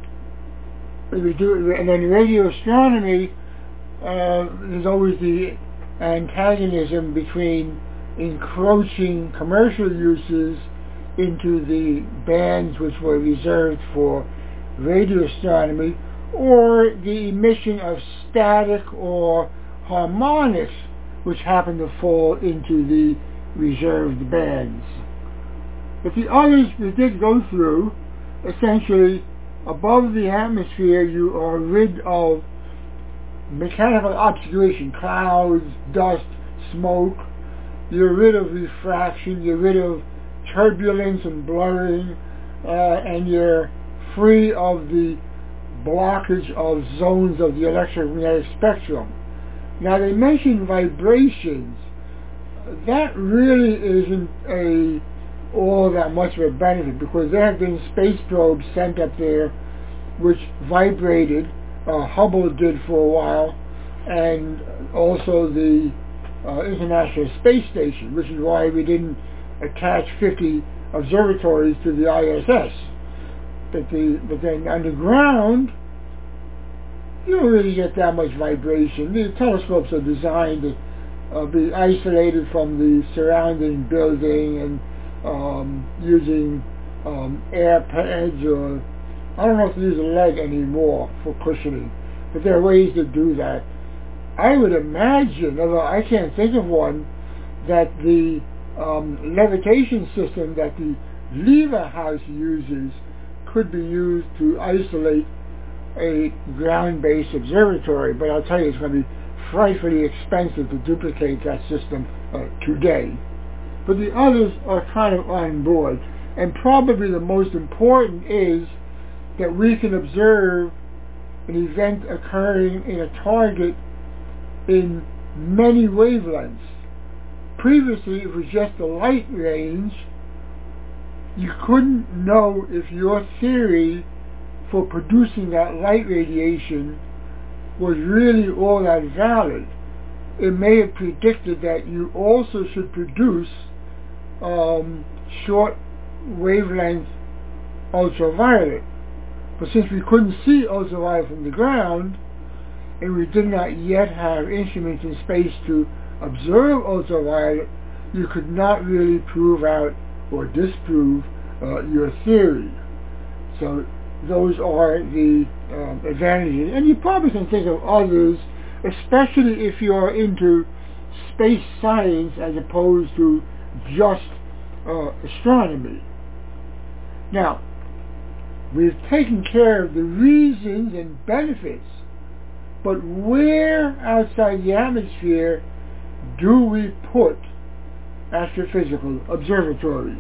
we do, and then radio astronomy, uh, there's always the antagonism between encroaching commercial uses into the bands which were reserved for radio astronomy, or the emission of static or harmonics which happen to fall into the reserved bands. But the others we did go through, essentially above the atmosphere you are rid of mechanical obscuration, clouds, dust, smoke. You're rid of refraction, you're rid of turbulence and blurring, uh, and you're free of the blockage of zones of the electromagnetic spectrum. Now they mention vibrations. That really isn't a all that much of a benefit, because there have been space probes sent up there which vibrated. Uh, Hubble did for a while, and also the uh, International Space Station, which is why we didn't attach fifty observatories to the I S S. But, the, but then underground, you don't really get that much vibration. The telescopes are designed to uh, be isolated from the surrounding building and um, using um, air pads, or I don't know if they use lead anymore for cushioning, but there are ways to do that. I would imagine, although I can't think of one, that the um, levitation system that the Lever House uses could be used to isolate a ground-based observatory, but I'll tell you it's going to be frightfully expensive to duplicate that system uh, today. But the others are kind of on board, and probably the most important is that we can observe an event occurring in a target in many wavelengths. Previously, it was just the light range. You couldn't know if your theory for producing that light radiation was really all that valid. It may have predicted that you also should produce um, short wavelength ultraviolet. But since we couldn't see ultraviolet from the ground, and we did not yet have instruments in space to observe ultraviolet, you could not really prove out or disprove uh, your theory. So those are the um, advantages. And you probably can think of others, especially if you're into space science as opposed to just uh, astronomy. Now, we've taken care of the reasons and benefits, but where outside the atmosphere do we put astrophysical observatories.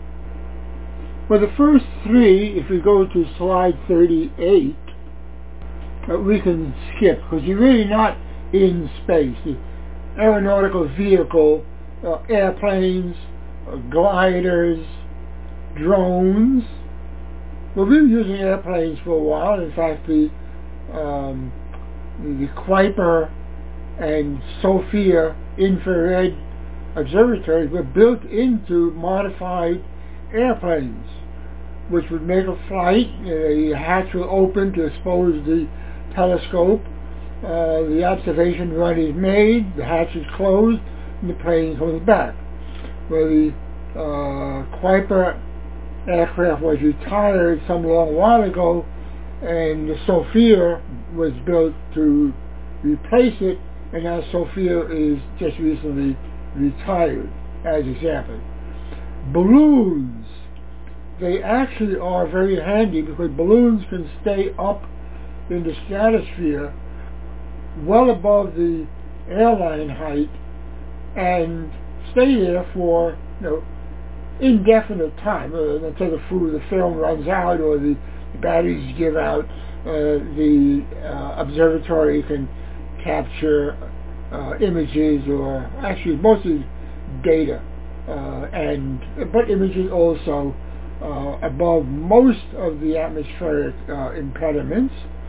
Well, the first three, if we go to slide thirty-eight, uh, we can skip, because you're really not in space. The aeronautical vehicle, uh, airplanes, uh, gliders, drones. Well, we were using airplanes for a while. In fact, the um, the Kuiper and SOFIA infrared observatories were built into modified airplanes, which would make a flight. A hatch will open to expose the telescope. Uh, the observation run is made, the hatch is closed, and the plane comes back. Well, the uh, Kuiper aircraft was retired some long while ago, and the SOFIA was built to replace it, and now SOFIA is just recently retired, as example. Balloons. They actually are very handy because balloons can stay up in the stratosphere well above the airline height and stay there for, you know, indefinite time, uh, until the food, the film runs out or the, the batteries give out. Uh, the uh, observatory can capture uh, images, or actually mostly data, uh, and but images also uh, above most of the atmospheric uh, impediments.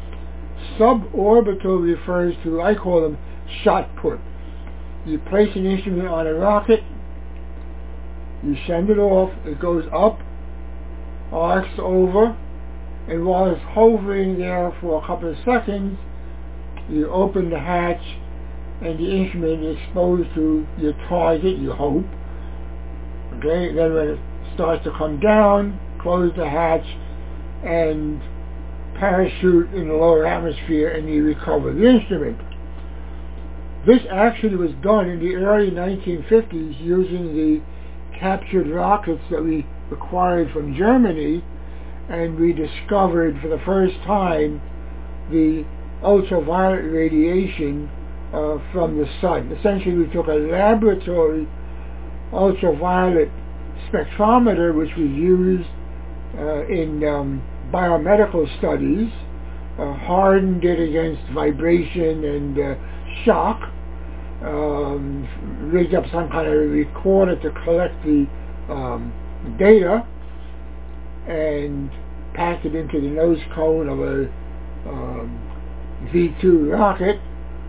Suborbital refers to, I call them shot put. You place an instrument on a rocket, you send it off, it goes up, arcs over, and while it's hovering there for a couple of seconds, you open the hatch and the instrument is exposed to your target, you hope. Okay, then when it starts to come down, close the hatch and parachute in the lower atmosphere, and you recover the instrument. This actually was done in the early nineteen fifties using the captured rockets that we acquired from Germany, and we discovered for the first time the ultraviolet radiation uh, from the sun. Essentially, we took a laboratory ultraviolet spectrometer, which was used uh, in um, biomedical studies, uh, hardened it against vibration and uh, shock, um, rigged up some kind of recorder to collect the um, data, and packed it into the nose cone of a um, V two rocket,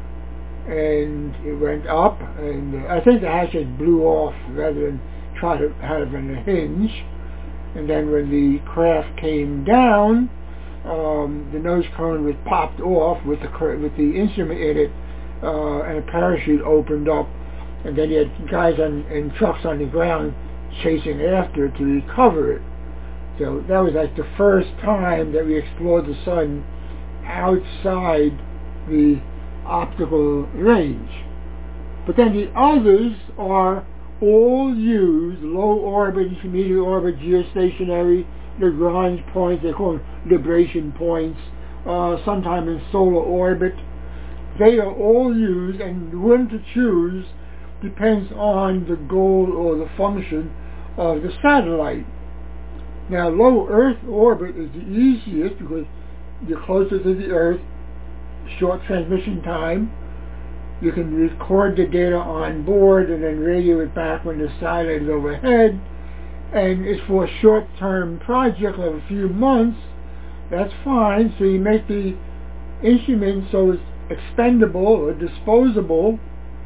and it went up, and uh, I think the hatch just blew off rather than try to have it in a hinge. And then when the craft came down, um, the nose cone was popped off with the with the instrument in it, uh, and a parachute opened up, and then you had guys on, in trucks on the ground chasing after it to recover it. So that was like the first time that we explored the sun outside the optical range. But then the others are all use low orbit, intermediate orbit, geostationary, Lagrange points, they call them libration points, uh, sometime in solar orbit. They are all used, and when to choose depends on the goal or the function of the satellite. Now, low Earth orbit is the easiest because you're closer to the Earth, short transmission time. You can record the data on board and then radio it back when the satellite is overhead. And it's for a short-term project of a few months. That's fine. So you make the instrument so it's expendable or disposable,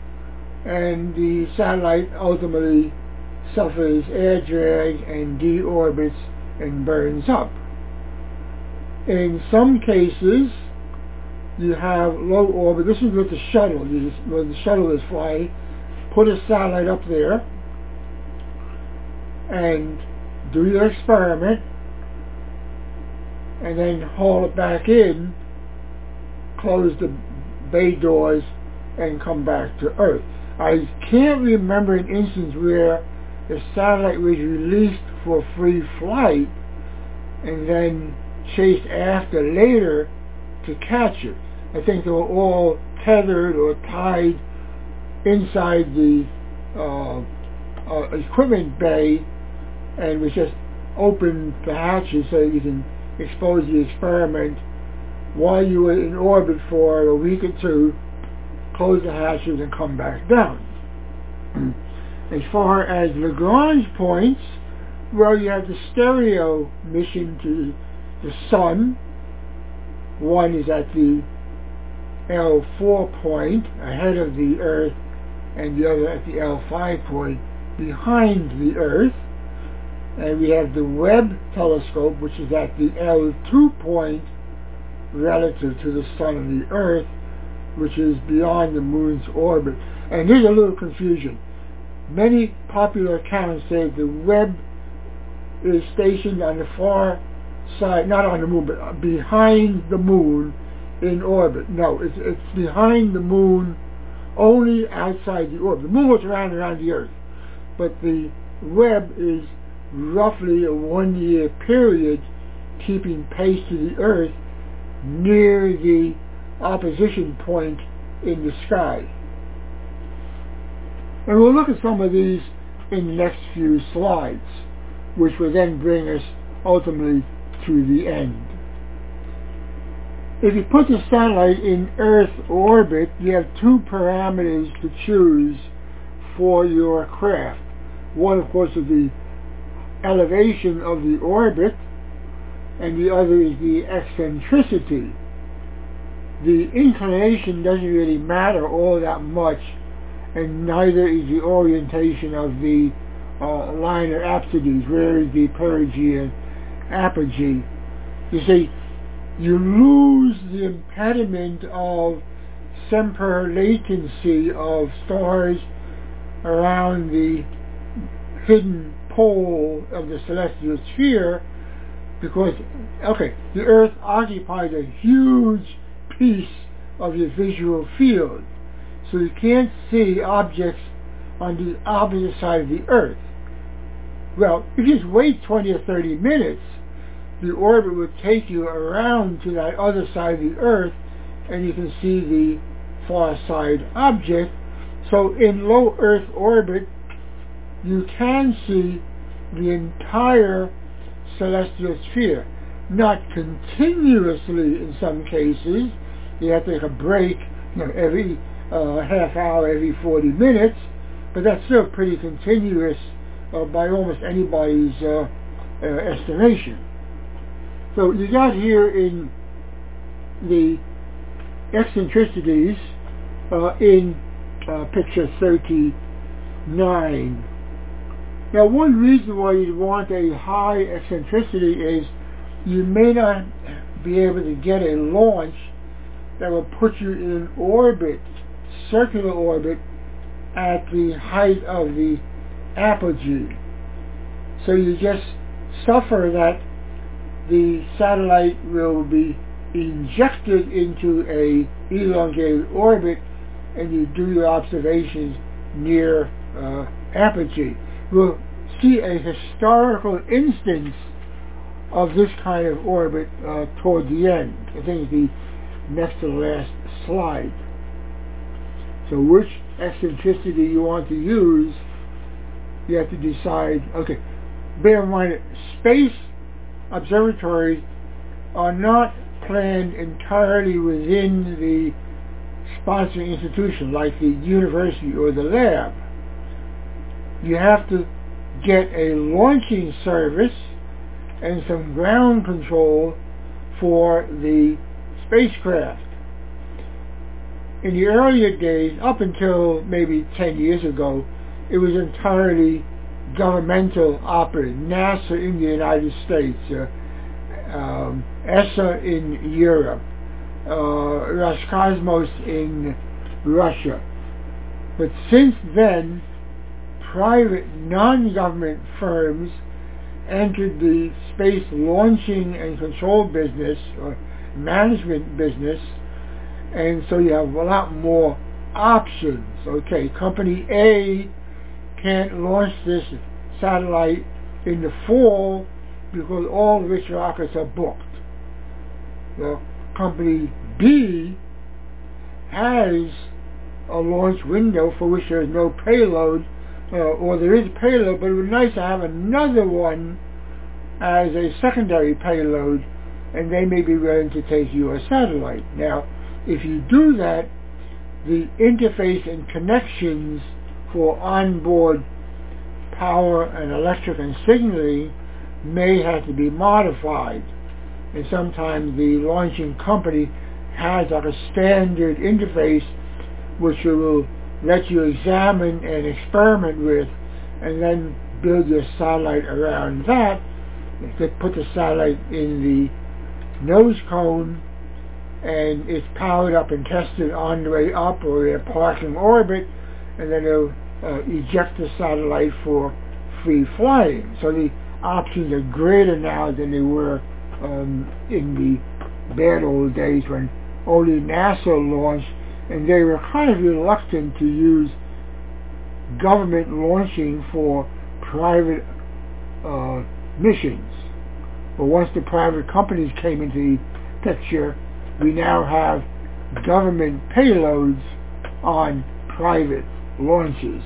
and the satellite ultimately suffers air drag and deorbits and burns up. In some cases, you have low orbit. This is with the shuttle. You just, when the shuttle is flying, put a satellite up there and do your experiment, and then haul it back in, close the bay doors, and come back to Earth. I can't remember an instance where the satellite was released for free flight and then chased after later to catch it. I think they were all tethered or tied inside the uh, uh, equipment bay, and we just opened the hatches so you can expose the experiment while you were in orbit for a week or two, close the hatches and come back down. As far as Lagrange points, well, you have the stereo mission to the Sun. One is at the L four point ahead of the Earth, and the other at the L five point behind the Earth. And we have the Webb telescope, which is at the L two point relative to the Sun and the Earth, which is beyond the Moon's orbit. And there's a little confusion. Many popular accounts say the Webb is stationed on the far side, not on the Moon, but behind the Moon in orbit. No, it's, it's behind the Moon, only outside the orbit. The Moon goes around around the Earth, but the Webb is roughly a one-year period keeping pace to the Earth near the opposition point in the sky. And we'll look at some of these in the next few slides, which will then bring us ultimately to the end. If you put the satellite in Earth orbit, you have two parameters to choose for your craft. One, of course, is the elevation of the orbit, and the other is the eccentricity. The inclination doesn't really matter all that much, and neither is the orientation of the uh, line of apsides, where is the perigee and apogee. You see, you lose the impediment of Semper latency of stars around the hidden pole of the celestial sphere, because, okay, the Earth occupies a huge piece of your visual field, so you can't see objects on the opposite side of the Earth. Well, if you just wait twenty or thirty minutes, the orbit would take you around to that other side of the Earth, and you can see the far side object. So in low Earth orbit, you can see the entire celestial sphere. Not continuously in some cases. You have to take a break, you know, every uh, half hour, every forty minutes, but that's still pretty continuous uh, by almost anybody's uh, uh, estimation. So you got here in the eccentricities uh, in uh, picture thirty-nine. Now, one reason why you'd want a high eccentricity is you may not be able to get a launch that will put you in an orbit, circular orbit, at the height of the apogee. So you just suffer that the satellite will be injected into a elongated orbit, and you do your observations near uh, apogee. We'll see a historical instance of this kind of orbit uh, toward the end. I think it's the next to the last slide. So which eccentricity you want to use, you have to decide. Okay, bear in mind that space observatories are not planned entirely within the sponsoring institution, like the university or the lab. You have to get a launching service and some ground control for the spacecraft. In the earlier days, up until maybe ten years ago, it was entirely governmental operated. NASA in the United States, uh, um, E S A in Europe, uh, Roscosmos in Russia. But since then, private non-government firms entered the space launching and control business, or management business, and so you have a lot more options. Okay, company A can't launch this satellite in the fall because all rich rockets are booked. Well, company B has a launch window for which there is no payload, uh, or there is a payload, but it would be nice to have another one as a secondary payload, and they may be willing to take your satellite. Now, if you do that, the interface and connections for onboard power and electric and signaling may have to be modified. And sometimes the launching company has like a standard interface which it will let you examine and experiment with, and then build your satellite around that. You could put the satellite in the nose cone, and it's powered up and tested on the way up or in a parking orbit, and then it'll uh, eject the satellite for free flying. So the options are greater now than they were um, in the bad old days when only NASA launched, and they were kind of reluctant to use government launching for private uh, missions. But once the private companies came into the picture, we now have government payloads on private launches.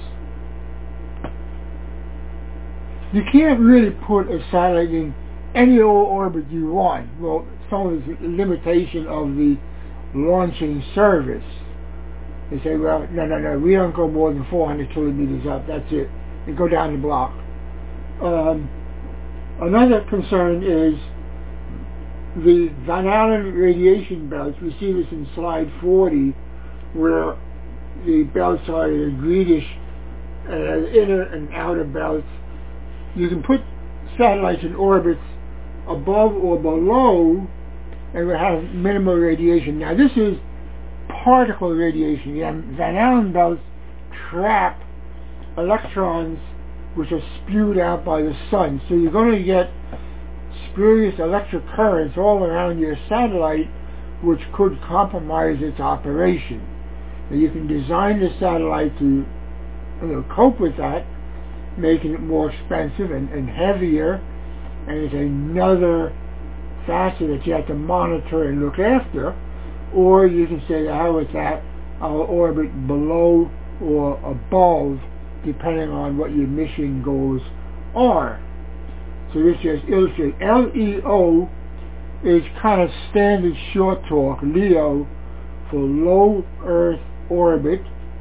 You can't really put a satellite in any old orbit you want. Well, some of the limitation of the launching service. They say, well, no, no, no, we don't go more than four hundred kilometers up. That's it. We go down the block. Um, another concern is the Van Allen radiation belts. We see this in slide forty, where the belts are the greenish uh, inner and outer belts. You can put satellites in orbits above or below, and we have minimal radiation. Now, this is particle radiation. The Van Allen belts trap electrons which are spewed out by the sun. So you're going to get spurious electric currents all around your satellite, which could compromise its operation. Now, you can design the satellite to you know, cope with that, making it more expensive and, and heavier, and it's another facet that you have to monitor and look after. Or you can say, how is that? I'll orbit below or above, depending on what your mission goals are. So this just illustrates. L E O is kind of standard short talk, LEO, for low Earth orbit.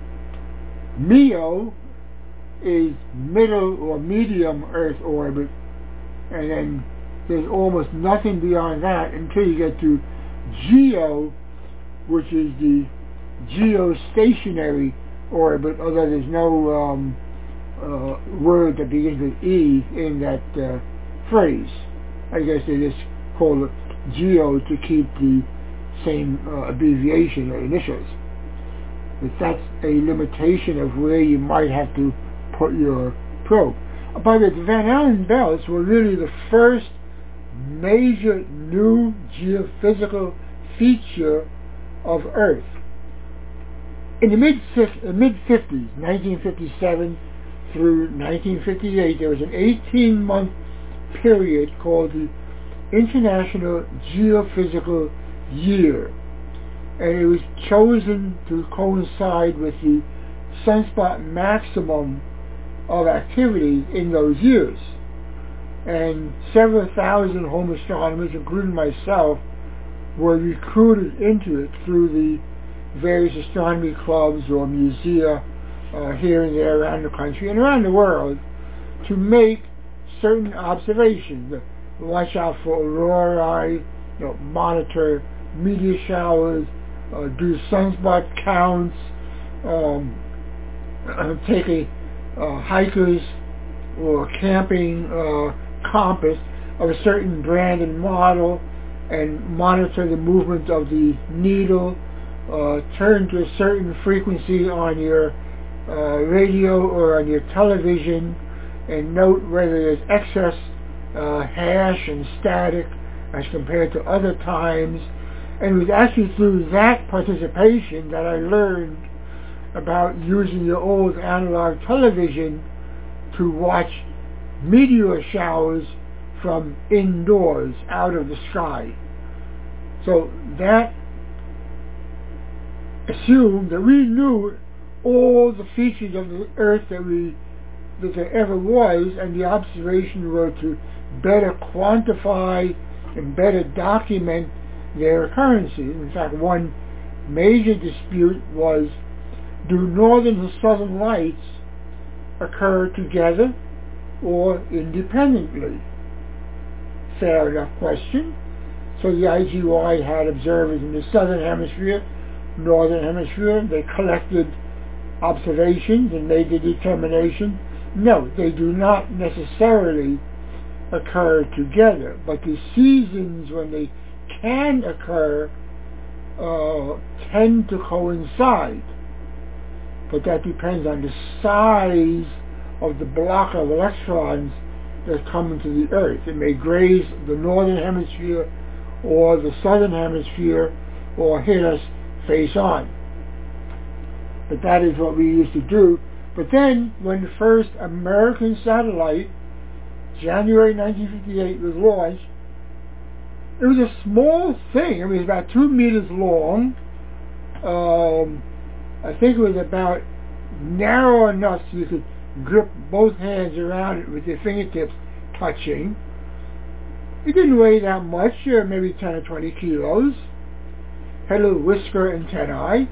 MEO is middle or medium Earth orbit, and then there's almost nothing beyond that until you get to GEO, which is the geostationary orbit, although there's no um, uh, word that begins with E in that uh, phrase. I guess they just call it GEO to keep the same uh, abbreviation or initials. But that's a limitation of where you might have to put your probe. By the way, the Van Allen belts were really the first major new geophysical feature of Earth. In the mid mid-fifties, nineteen fifty-seven through nineteen fifty-eight, there was an eighteen-month period called the International Geophysical Year, and it was chosen to coincide with the sunspot maximum of activity in those years. And several thousand home astronomers, including myself, were recruited into it through the various astronomy clubs or musea uh, here and there around the country and around the world to make certain observations. Watch out for aurorae, you know, monitor meteor showers, uh, do sunspot counts, um, take a uh, hiker's or camping uh, compass of a certain brand and model and monitor the movement of the needle, uh, turn to a certain frequency on your uh, radio or on your television and note whether there's excess uh, hash and static as compared to other times. And it was actually through that participation that I learned about using your old analog television to watch meteor showers from indoors, out of the sky. So that assumed that we knew all the features of the Earth that we that there ever was, and the observations were to better quantify and better document their occurrences. In fact, one major dispute was, do northern and southern lights occur together or independently? Fair enough question. So the I G Y had observers in the southern hemisphere, northern hemisphere. They collected observations and made the determination. No, they do not necessarily occur together, but the seasons when they can occur uh, tend to coincide. But that depends on the size of the block of electrons that come into the Earth. It may graze the northern hemisphere or the southern hemisphere or hit us face on. But that is what we used to do. But then, when the first American satellite, January nineteen fifty-eight, was launched, it was a small thing. It was about two meters long. Um, I think it was about narrow enough so you could grip both hands around it with your fingertips touching. It didn't weigh that much, uh, maybe ten or twenty kilos. Had a little whisker antennae.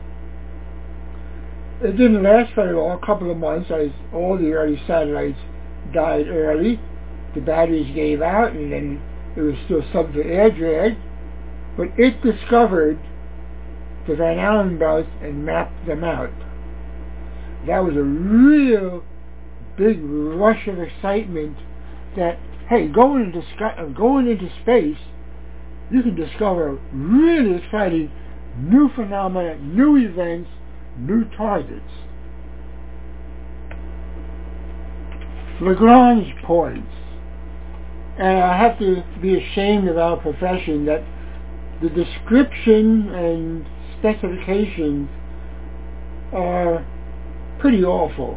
It didn't last very long, a couple of months, as all the early satellites died early. The batteries gave out, and then it was still subject to air drag. But it discovered the Van Allen belts and mapped them out. That was a real big rush of excitement that, hey, going into, sky, going into space, you can discover really exciting new phenomena, new events, new targets. Lagrange points. And I have to be ashamed of our profession that the description and specifications are pretty awful.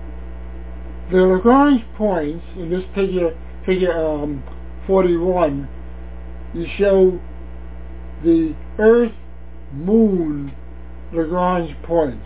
The Lagrange points, in this figure, figure um, forty-one, you show the Earth, Moon, Lagrange points.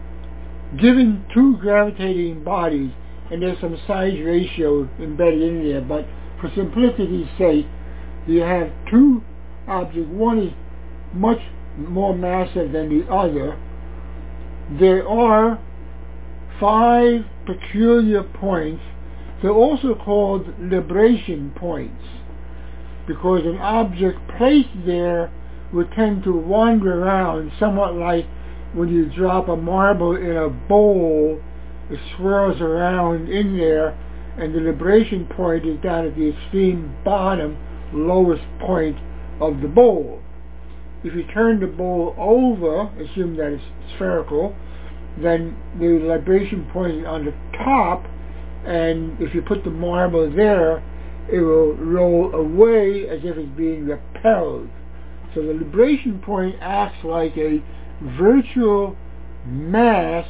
Given two gravitating bodies, and there's some size ratio embedded in there, but for simplicity's sake, you have two objects. One is much more massive than the other. There are five peculiar points. They're also called libration points, because an object placed there would tend to wander around, somewhat like when you drop a marble in a bowl, it swirls around in there, and the libration point is down at the extreme bottom, lowest point of the bowl. If you turn the bowl over, assume that it's spherical, then the libration point is on the top, and if you put the marble there, it will roll away as if it's being repelled. So the libration point acts like a virtual mass,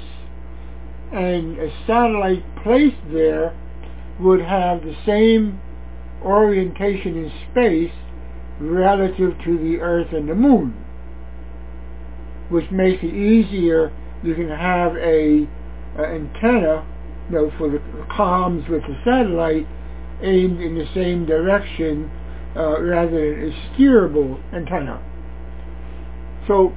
and a satellite placed there would have the same orientation in space relative to the Earth and the Moon, which makes it easier. You can have a, a antenna, you know, for the comms with the satellite aimed in the same direction uh, rather than a steerable antenna. So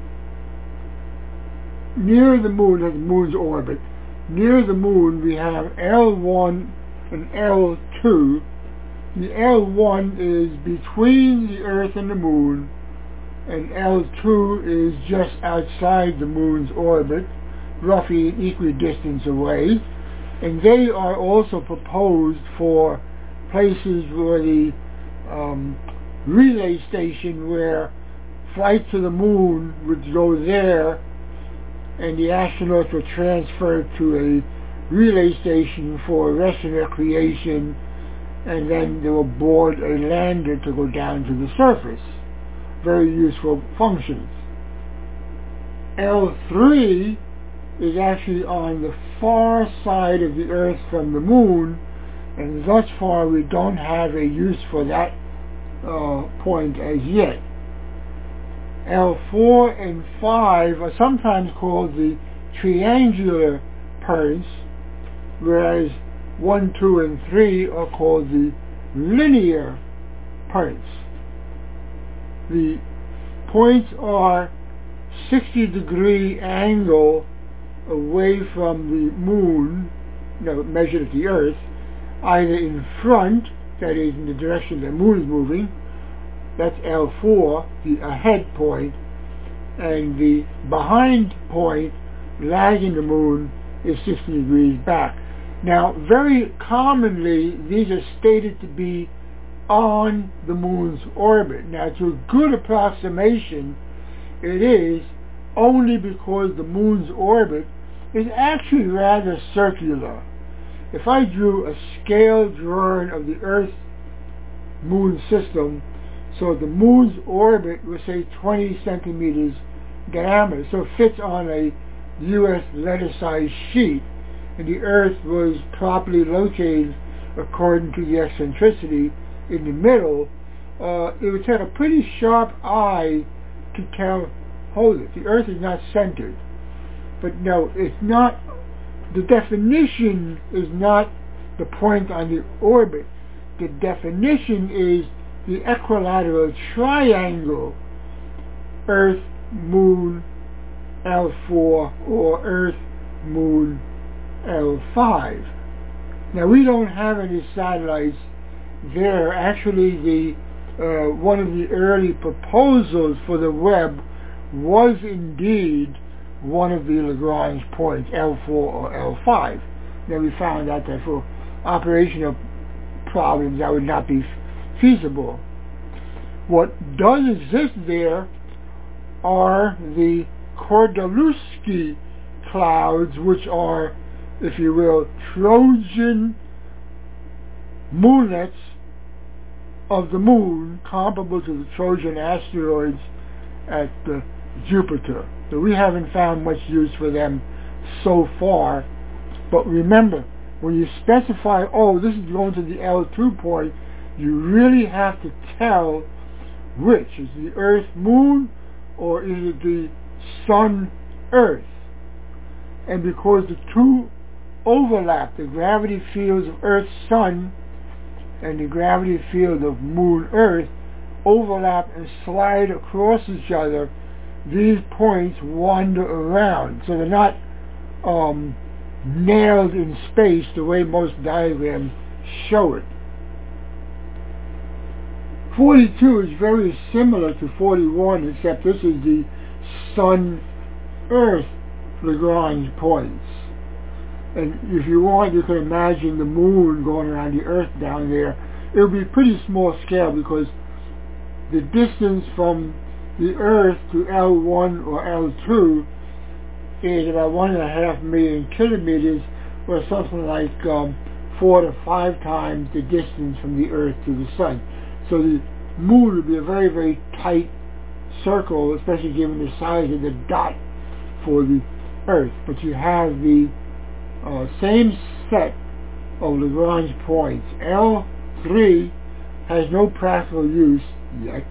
near the Moon, at the Moon's orbit, near the Moon we have L one and L two. The L one is between the Earth and the Moon, and L two is just outside the Moon's orbit, roughly an equidistance away. And they are also proposed for places where the um, relay station, where flight to the Moon would go there, and the astronauts were transferred to a relay station for rest and recreation, and then they will board a lander to go down to the surface. Very useful functions. L three is actually on the far side of the Earth from the Moon, and thus far we don't have a use for that uh, point as yet. L four and five are sometimes called the triangular points, whereas one, two, and three are called the linear points. The points are sixty degree angle away from the moon, you know, measured at the Earth, either in front, that is in the direction the moon is moving, that's L four, the ahead point, and the behind point, lagging the moon, is sixty degrees back. Now, very commonly, these are stated to be on the moon's orbit. Now, to a good approximation, it is only because the moon's orbit is actually rather circular. If I drew a scale drawing of the Earth-Moon system, so the moon's orbit was, say, twenty centimeters diameter, so it fits on a U S letter-sized sheet, and the Earth was properly located according to the eccentricity in the middle, uh, it would take a pretty sharp eye to tell, hold it, the Earth is not centered. But no, it's not, the definition is not the point on the orbit. The definition is the equilateral triangle, Earth, Moon, L four, or Earth, Moon, L five. Now, we don't have any satellites there. Actually, the uh, one of the early proposals for the Webb was indeed one of the Lagrange points, L four or L five. Then we found out that for operational problems that would not be feasible. What does exist there are the Kordylewski clouds, which are, if you will, Trojan moonlets of the moon, comparable to the Trojan asteroids at uh, Jupiter. So we haven't found much use for them so far. But remember, when you specify, oh, this is going to the L two point, you really have to tell which. Is it the Earth-Moon, or is it the Sun-Earth? And because the two overlap, the gravity fields of Earth-Sun and the gravity field of Moon-Earth overlap and slide across each other, these points wander around. So they're not um, nailed in space the way most diagrams show it. forty-two is very similar to forty-one, except this is the Sun-Earth Lagrange points. And if you want, you can imagine the moon going around the Earth down there. It'll be pretty small scale because the distance from the Earth to L one or L two is about one and a half million kilometers, or something like um, four to five times the distance from the Earth to the Sun. So the moon would be a very, very tight circle, especially given the size of the dot for the Earth. But you have the uh, same set of Lagrange points. L three has no practical use yet.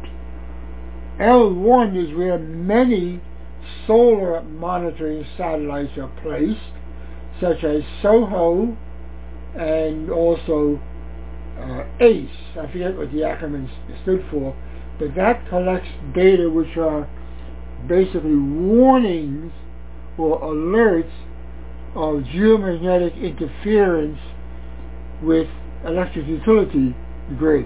L one is where many solar monitoring satellites are placed, such as SOHO and also uh, ACE. I forget what the acronym stood for, but that collects data which are basically warnings or alerts of geomagnetic interference with electric utility grids.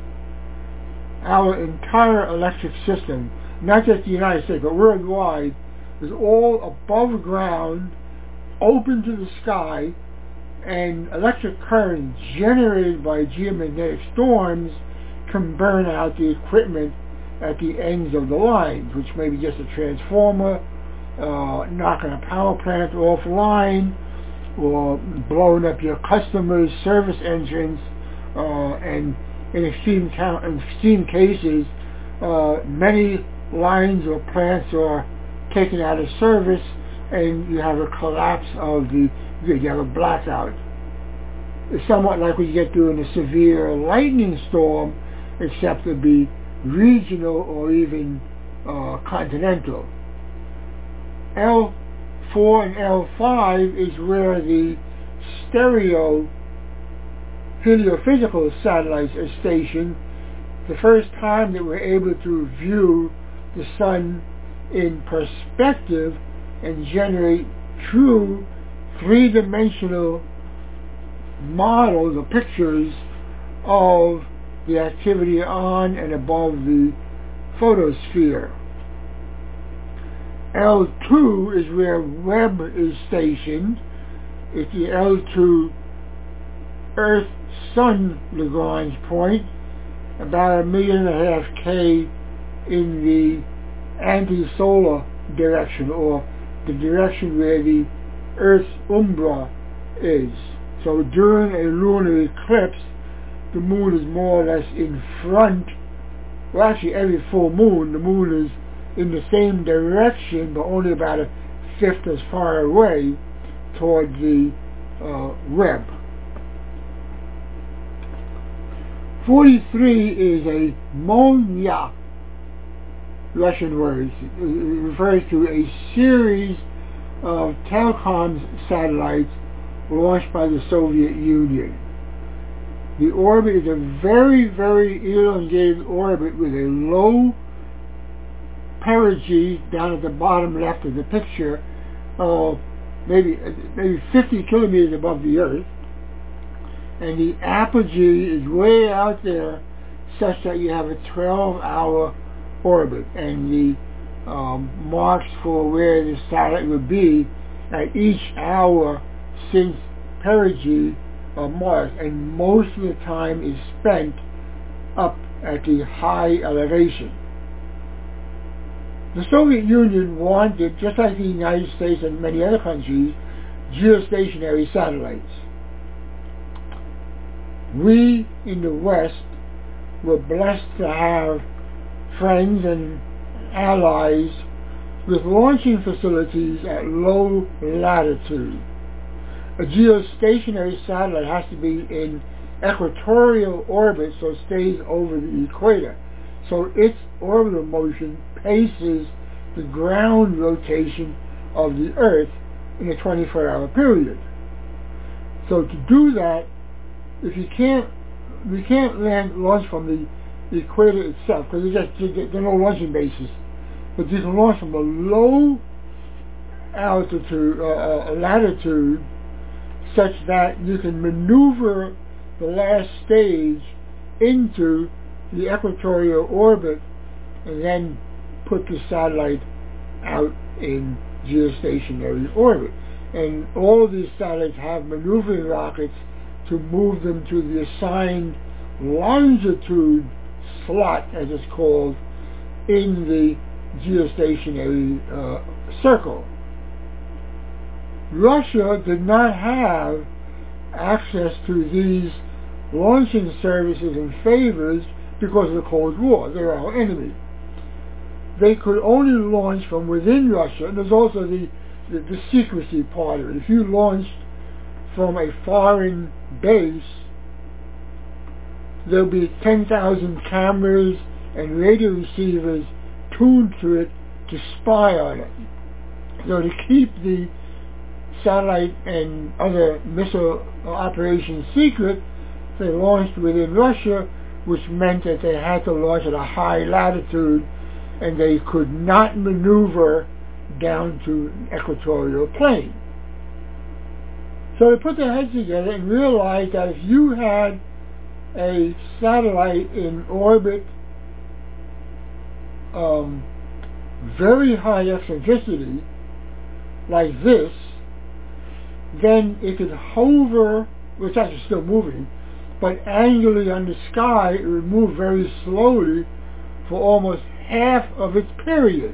Our entire electric system, not just the United States, but worldwide, is all above ground, open to the sky, and electric current generated by geomagnetic storms can burn out the equipment at the ends of the lines, which may be just a transformer, uh, knocking a power plant offline, or blowing up your customer's service engines, uh, and in extreme, count, in extreme cases, uh, many lines or plants are taken out of service, and you have a collapse of the grid. You have a blackout. It's somewhat like what you get during a severe lightning storm, except it'd be regional or even uh, continental. L four and L five is where the stereo heliophysical satellites are stationed, the first time that we're able to view the sun in perspective and generate true three-dimensional models or pictures of the activity on and above the photosphere. L two is where Webb is stationed. It's the L two Earth-Sun Lagrange point, about a million and a half K in the anti-solar direction, or the direction where the Earth's umbra is. So during a lunar eclipse, the moon is more or less in front. Well, actually every full moon, the moon is in the same direction, but only about a fifth as far away toward the uh, Webb. forty-three is a Molniya Russian word. It refers to a series of telecoms satellites launched by the Soviet Union. The orbit is a very, very elongated orbit with a low perigee down at the bottom left of the picture, uh, maybe maybe fifty kilometers above the Earth, and the apogee is way out there, such that you have a twelve-hour orbit, and the um, marks for where the satellite would be at each hour since perigee are marked, and most of the time is spent up at the high elevation. The Soviet Union wanted, just like the United States and many other countries, geostationary satellites. We in the West were blessed to have friends and allies with launching facilities at low latitude. A geostationary satellite has to be in equatorial orbit, so it stays over the equator. So its orbital motion paces the ground rotation of the Earth in a twenty-four hour period. So to do that, if you can't, we can't land launch from the equator itself, because there's no launching bases. But you can launch from a low altitude, uh, latitude, such that you can maneuver the last stage into the equatorial orbit and then put the satellite out in geostationary orbit. And all of these satellites have maneuvering rockets to move them to the assigned longitude slot, as it's called, in the geostationary uh, circle. Russia did not have access to these launching services and favors because of the Cold War. They were our enemy. They could only launch from within Russia, and there's also the, the, the secrecy part of it. If you launched from a foreign base, there'll be ten thousand cameras and radio receivers tuned to it to spy on it. So to keep the satellite and other missile operations secret, they launched within Russia, which meant that they had to launch at a high latitude, and they could not maneuver down to an equatorial plane. So they put their heads together and realized that if you had a satellite in orbit um, very high eccentricity, like this, then it could hover, well, it's actually still moving, but angularly on the sky, it would move very slowly for almost half of its period.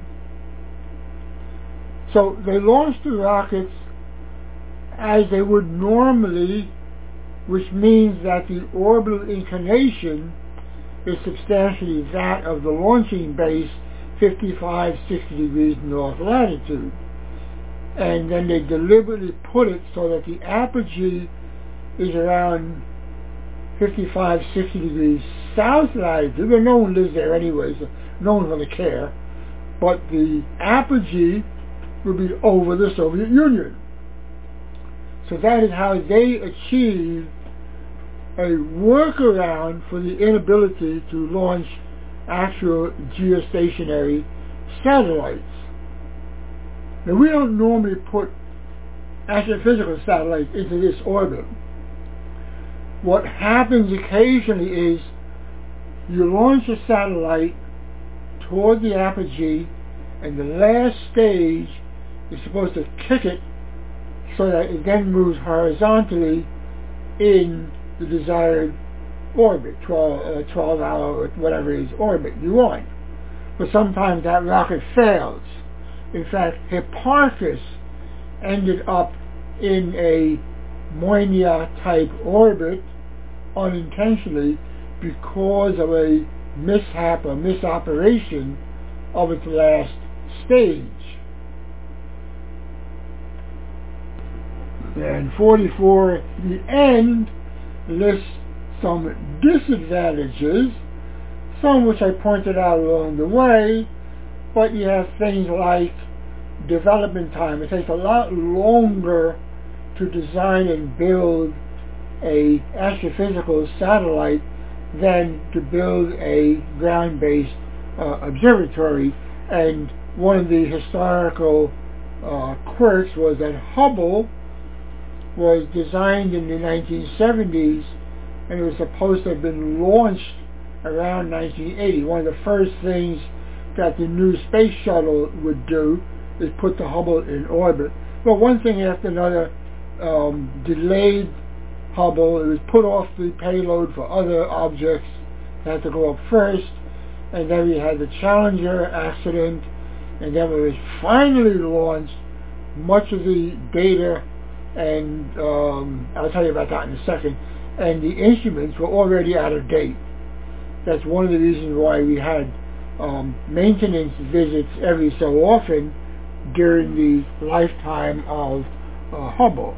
So they launched the rockets as they would normally, which means that the orbital inclination is substantially that of the launching base, fifty-five, sixty degrees north latitude. And then they deliberately put it so that the apogee is around fifty-five, sixty degrees south latitude. Well, no one lives there anyway, so no one's going to care. But the apogee will be over the Soviet Union. So that is how they achieved a workaround for the inability to launch actual geostationary satellites. Now, we don't normally put astrophysical satellites into this orbit. What happens occasionally is you launch a satellite toward the apogee, and the last stage is supposed to kick it so that it then moves horizontally in the desired orbit, twelve, uh, twelve hour, whatever it is, orbit you want. But sometimes that rocket fails. In fact, Hipparchus ended up in a Moinia-type orbit unintentionally because of a mishap or misoperation of its last stage. And forty-four, the end, lists some disadvantages, some which I pointed out along the way, but you have things like development time. It takes a lot longer to design and build a astrophysical satellite than to build a ground-based uh, observatory. And one of the historical uh, quirks was that Hubble was designed in the nineteen seventies, and it was supposed to have been launched around nineteen eighty. One of the first things that the new space shuttle would do is put the Hubble in orbit. But one thing after another um, delayed Hubble. It was put off the payload for other objects that had to go up first, and then we had the Challenger accident, and then when it was finally launched, much of the data, and um, I'll tell you about that in a second, and the instruments were already out of date. That's one of the reasons why we had um, maintenance visits every so often during the lifetime of uh, Hubble.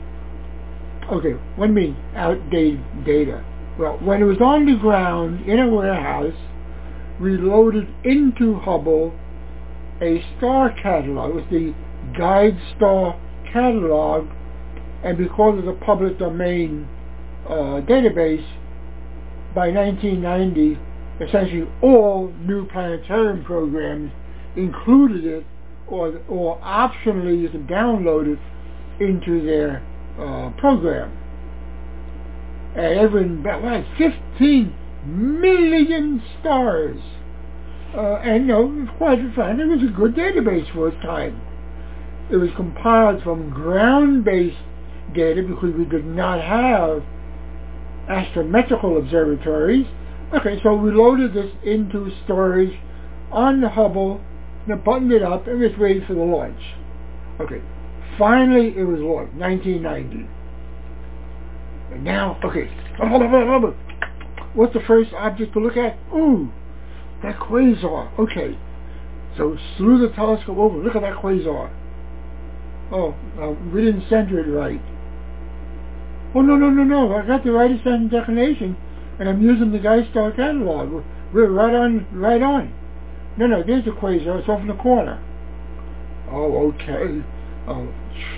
Okay, what do you mean outdated data? Well, when it was on the ground in a warehouse, we loaded into Hubble a star catalog. It was the Guide Star catalog, and because of the public domain uh, database, by nineteen ninety, essentially all new planetarium programs included it, or or optionally you could download it into their uh, program. And everyone, well, fifteen million stars. Uh, and you know, it was quite fun. It was a good database for its time. It was compiled from ground-based data because we did not have astrometrical observatories. Okay, so we loaded this into storage on the Hubble, and buttoned it up, and was ready for the launch. Okay, finally it was launched, nineteen ninety. And now, okay, what's the first object to look at? Ooh, that quasar. Okay, so slew the telescope over, look at that quasar. Oh, uh, we didn't center it right. Oh, no, no, no, no, I got the right ascending declination, and I'm using the Guide Star catalog. We're, we're right on, right on. No, no, there's the quasar, it's off in the corner. Oh, okay. Oh.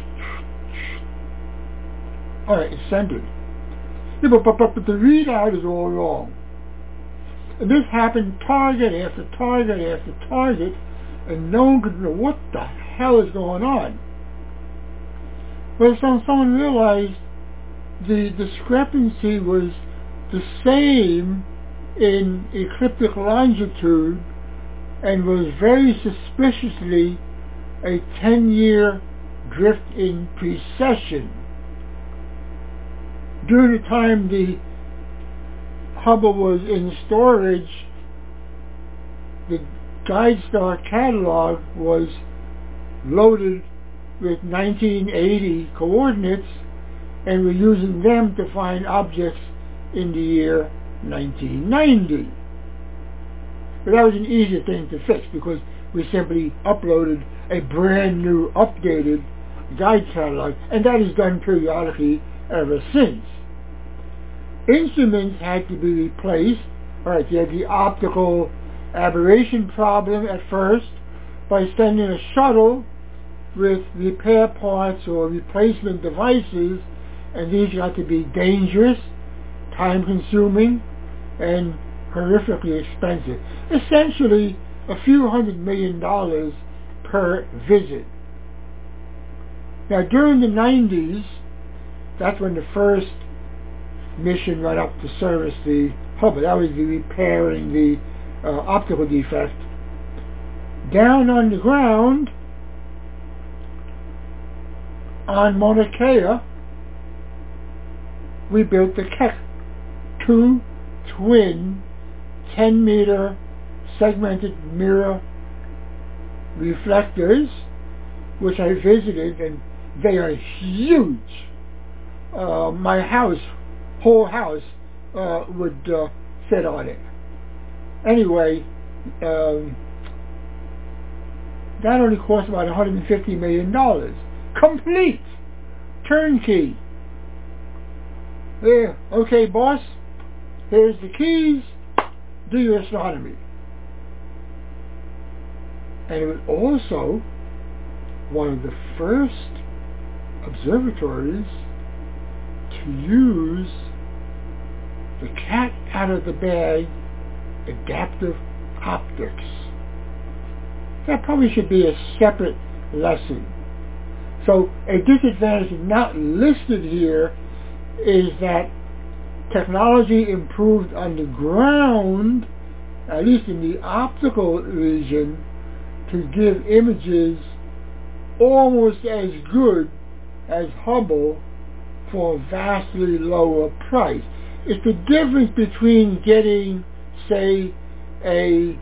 Alright, it's centered. Yeah, but, but, but, but the readout is all wrong. And this happened target after target after target, and no one could know what the hell is going on. But so someone realized the discrepancy was the same in ecliptic longitude and was very suspiciously a ten-year drift in precession. During the time the Hubble was in storage, the Guide Star catalog was loaded with nineteen eighty coordinates, and we're using them to find objects in the year nineteen ninety. But that was an easy thing to fix because we simply uploaded a brand new updated guide catalog, and that is done periodically ever since. Instruments had to be replaced. Alright, you had the optical aberration problem at first by sending a shuttle with repair parts or replacement devices, and these got to be dangerous, time-consuming, and horrifically expensive. Essentially, a few hundred million dollars per visit. Now, during the nineties, that's when the first mission went up to service the Hubble. That was the repairing the uh, optical defect. Down on the ground, on Mauna Kea, we built the Keck, two twin ten meter segmented mirror reflectors, which I visited, and they are huge. Uh, my house, whole house, uh, would uh, fit on it. Anyway, um, that only cost about one hundred fifty million dollars. Complete! Turnkey. There, okay boss, here's the keys, do your astronomy. And it was also one of the first observatories to use the cat out of the bag adaptive optics. That probably should be a separate lesson. So a disadvantage not listed here is that technology improved on the ground, at least in the optical region, to give images almost as good as Hubble for a vastly lower price. It's the difference between getting, say, a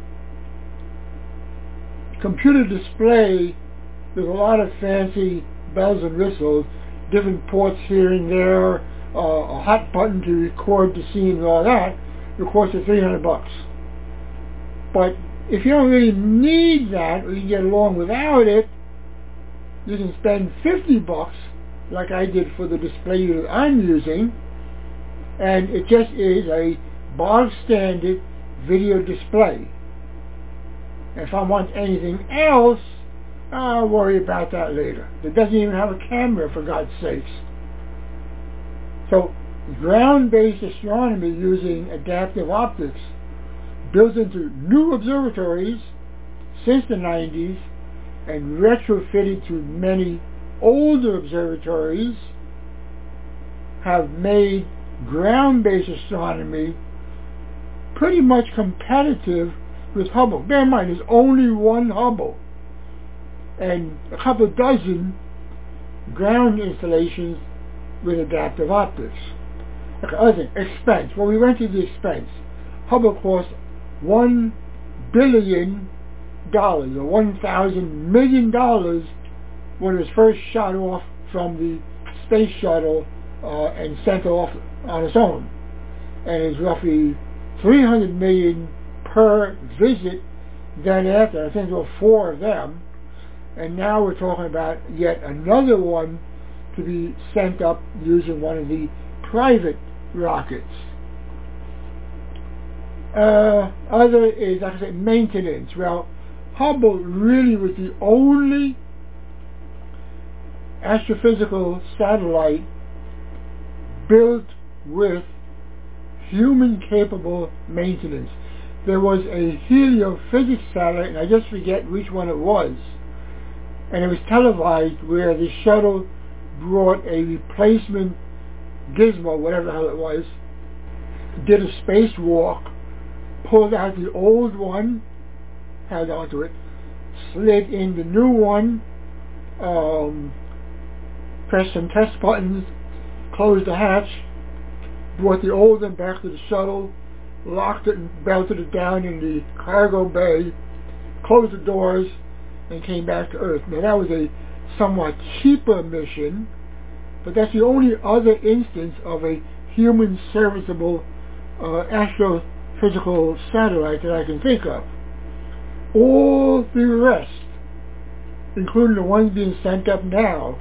computer display with a lot of fancy bells and whistles, different ports here and there, uh, a hot button to record the scene and all that. It costs you three hundred bucks. But if you don't really need that, or you can get along without it, you can spend fifty bucks, like I did for the display unit I'm using, and it just is a bog standard video display. If I want anything else, I'll worry about that later. It doesn't even have a camera, for God's sakes. So, ground-based astronomy using adaptive optics built into new observatories since the nineties and retrofitted to many older observatories have made ground-based astronomy pretty much competitive with Hubble. Bear in mind, there's only one Hubble and a couple dozen ground installations with adaptive optics. Okay, other thing, expense. Well, we went to the expense. Hubble cost one billion dollars or one thousand million dollars when it was first shot off from the space shuttle uh, and sent off on its own. And it's roughly three hundred million dollars per visit then after. I think there were four of them. And now we're talking about yet another one to be sent up using one of the private rockets. Uh, other is, like I said, maintenance. Well, Hubble really was the only astrophysical satellite built with human-capable maintenance. There was a heliophysics satellite, and I just forget which one it was, and it was televised where the shuttle brought a replacement gizmo, whatever the hell it was, did a spacewalk, pulled out the old one, held onto it, slid in the new one, um, pressed some test buttons, closed the hatch, brought the old one back to the shuttle, locked it and belted it down in the cargo bay, closed the doors, and came back to Earth. Now that was a somewhat cheaper mission, but that's the only other instance of a human serviceable uh, astrophysical satellite that I can think of. All the rest, including the ones being sent up now,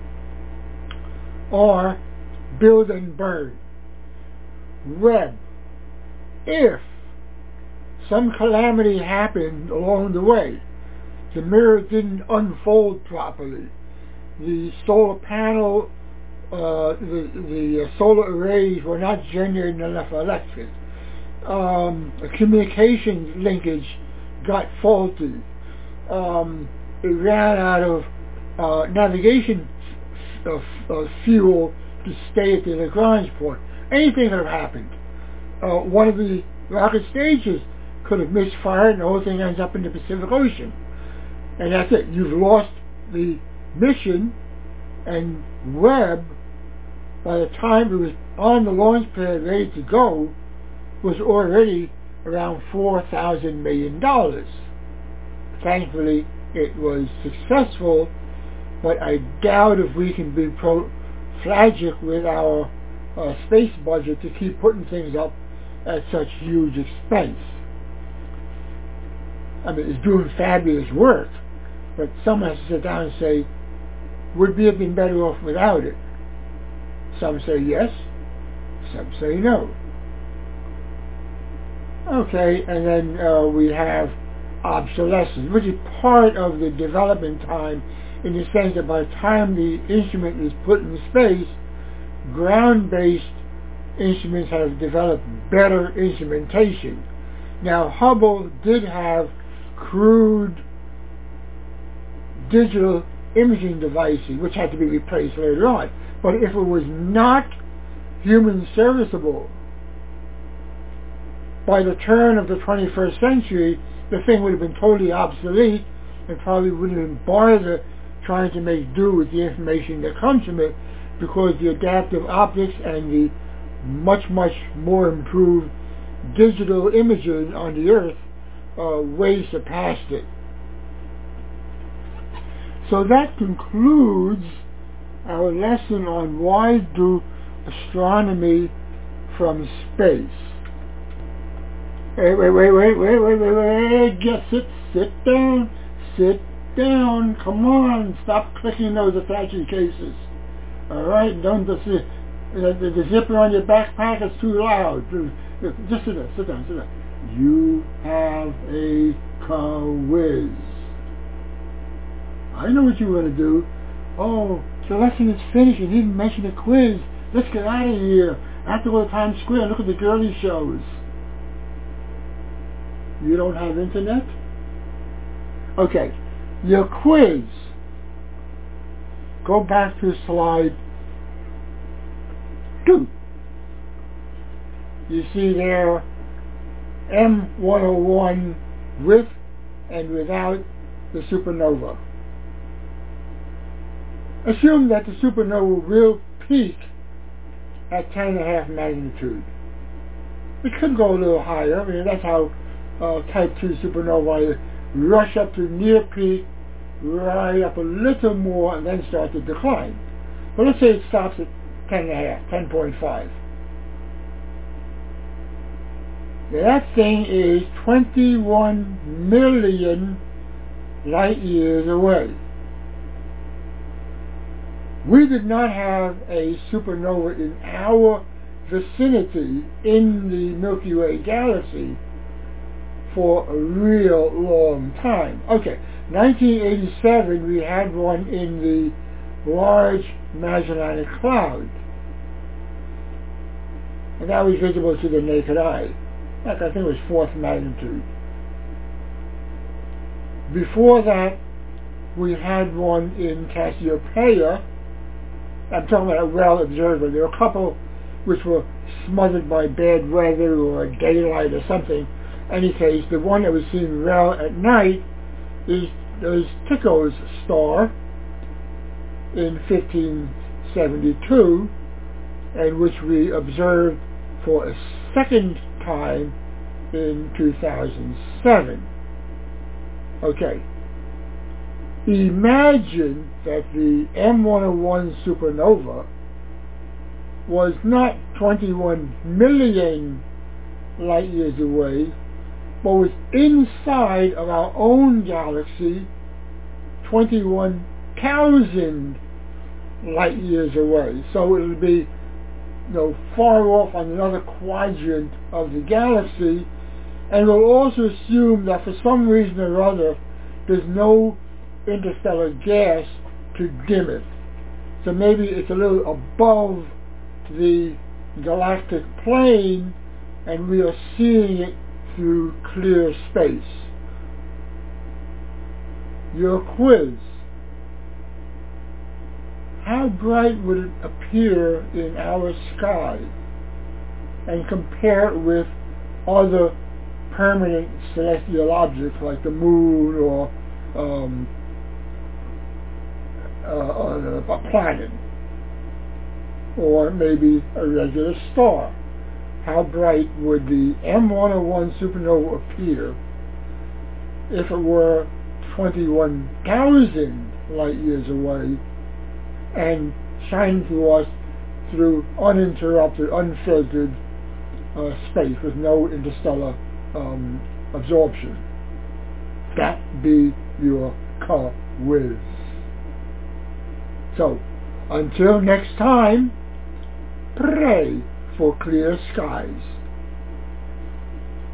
are build and burn. Webb. If some calamity happened along the way, the mirror didn't unfold properly, the solar panel uh, the, the uh, solar arrays were not generating enough electric. Um, a communications linkage got faulty. Um, it ran out of uh, navigation f- uh, fuel to stay at the Lagrange point. Anything could have happened. Uh, one of the rocket stages could have misfired and the whole thing ends up in the Pacific Ocean. And that's it. You've lost the mission, and Webb, by the time it was on the launch pad ready to go, was already around four thousand million dollars. Thankfully, it was successful, but I doubt if we can be pro-flagic with our uh, space budget to keep putting things up at such huge expense. I mean, it's doing fabulous work, but someone has to sit down and say, would we have been better off without it? Some say yes, some say no. Okay, and then uh, we have obsolescence, which is part of the development time, in the sense that by the time the instrument is put in space, ground-based instruments have developed better instrumentation. Now, Hubble did have crude digital imaging devices, which had to be replaced later on. But if it was not human serviceable, by the turn of the twenty-first century, the thing would have been totally obsolete and probably wouldn't even bother trying to make do with the information that comes from it, because the adaptive optics and the much, much more improved digital imaging on the Earth uh, way surpassed it. So that concludes our lesson on why do astronomy from space. Wait, wait, wait, wait, wait, wait, wait, wait, just sit, sit down, sit down, come on, stop clicking those attache cases. Alright, don't just, the, the, the zipper on your backpack is too loud. Just sit down, sit down, sit down. You have a quiz. I know what you want to do. Oh, the lesson is finished, you didn't mention a quiz. Let's get out of here. I have to go to Times Square and look at the girly shows. You don't have internet? Okay, your quiz. Go back to slide two. You see there M one oh one with and without the supernova. Assume that the supernova will peak at ten and a half magnitude. It could go a little higher. I mean, that's how uh, type two supernovae rush up to near peak, ride up a little more, and then start to decline. But let's say it stops at ten and a half, ten point five. Now that thing is twenty-one million light years away. We did not have a supernova in our vicinity in the Milky Way galaxy for a real long time. Okay, nineteen eighty-seven we had one in the Large Magellanic Cloud, and that was visible to the naked eye. Like I think it was fourth magnitude. Before that, we had one in Cassiopeia. I'm talking about a well observed one. There were a couple which were smothered by bad weather or daylight or something. In any case, the one that was seen well at night is, is Tycho's star in fifteen seventy-two, and which we observed for a second time in two thousand seven. Okay. Imagine that the M one oh one supernova was not twenty-one million light years away, but was inside of our own galaxy twenty-one thousand light years away. So it would be, you know, far off on another quadrant of the galaxy, and we'll also assume that for some reason or other there's no interstellar gas to dim it. So maybe it's a little above the galactic plane, and we are seeing it through clear space. Your quiz. How bright would it appear in our sky? And compare it with other permanent celestial objects like the moon or um, uh, a planet, or maybe a regular star. How bright would the M one oh one supernova appear if it were twenty-one thousand light years away and shining to us through uninterrupted, unfiltered uh, space with no interstellar um, absorption? That be your quiz. So, until next time, pray for clear skies.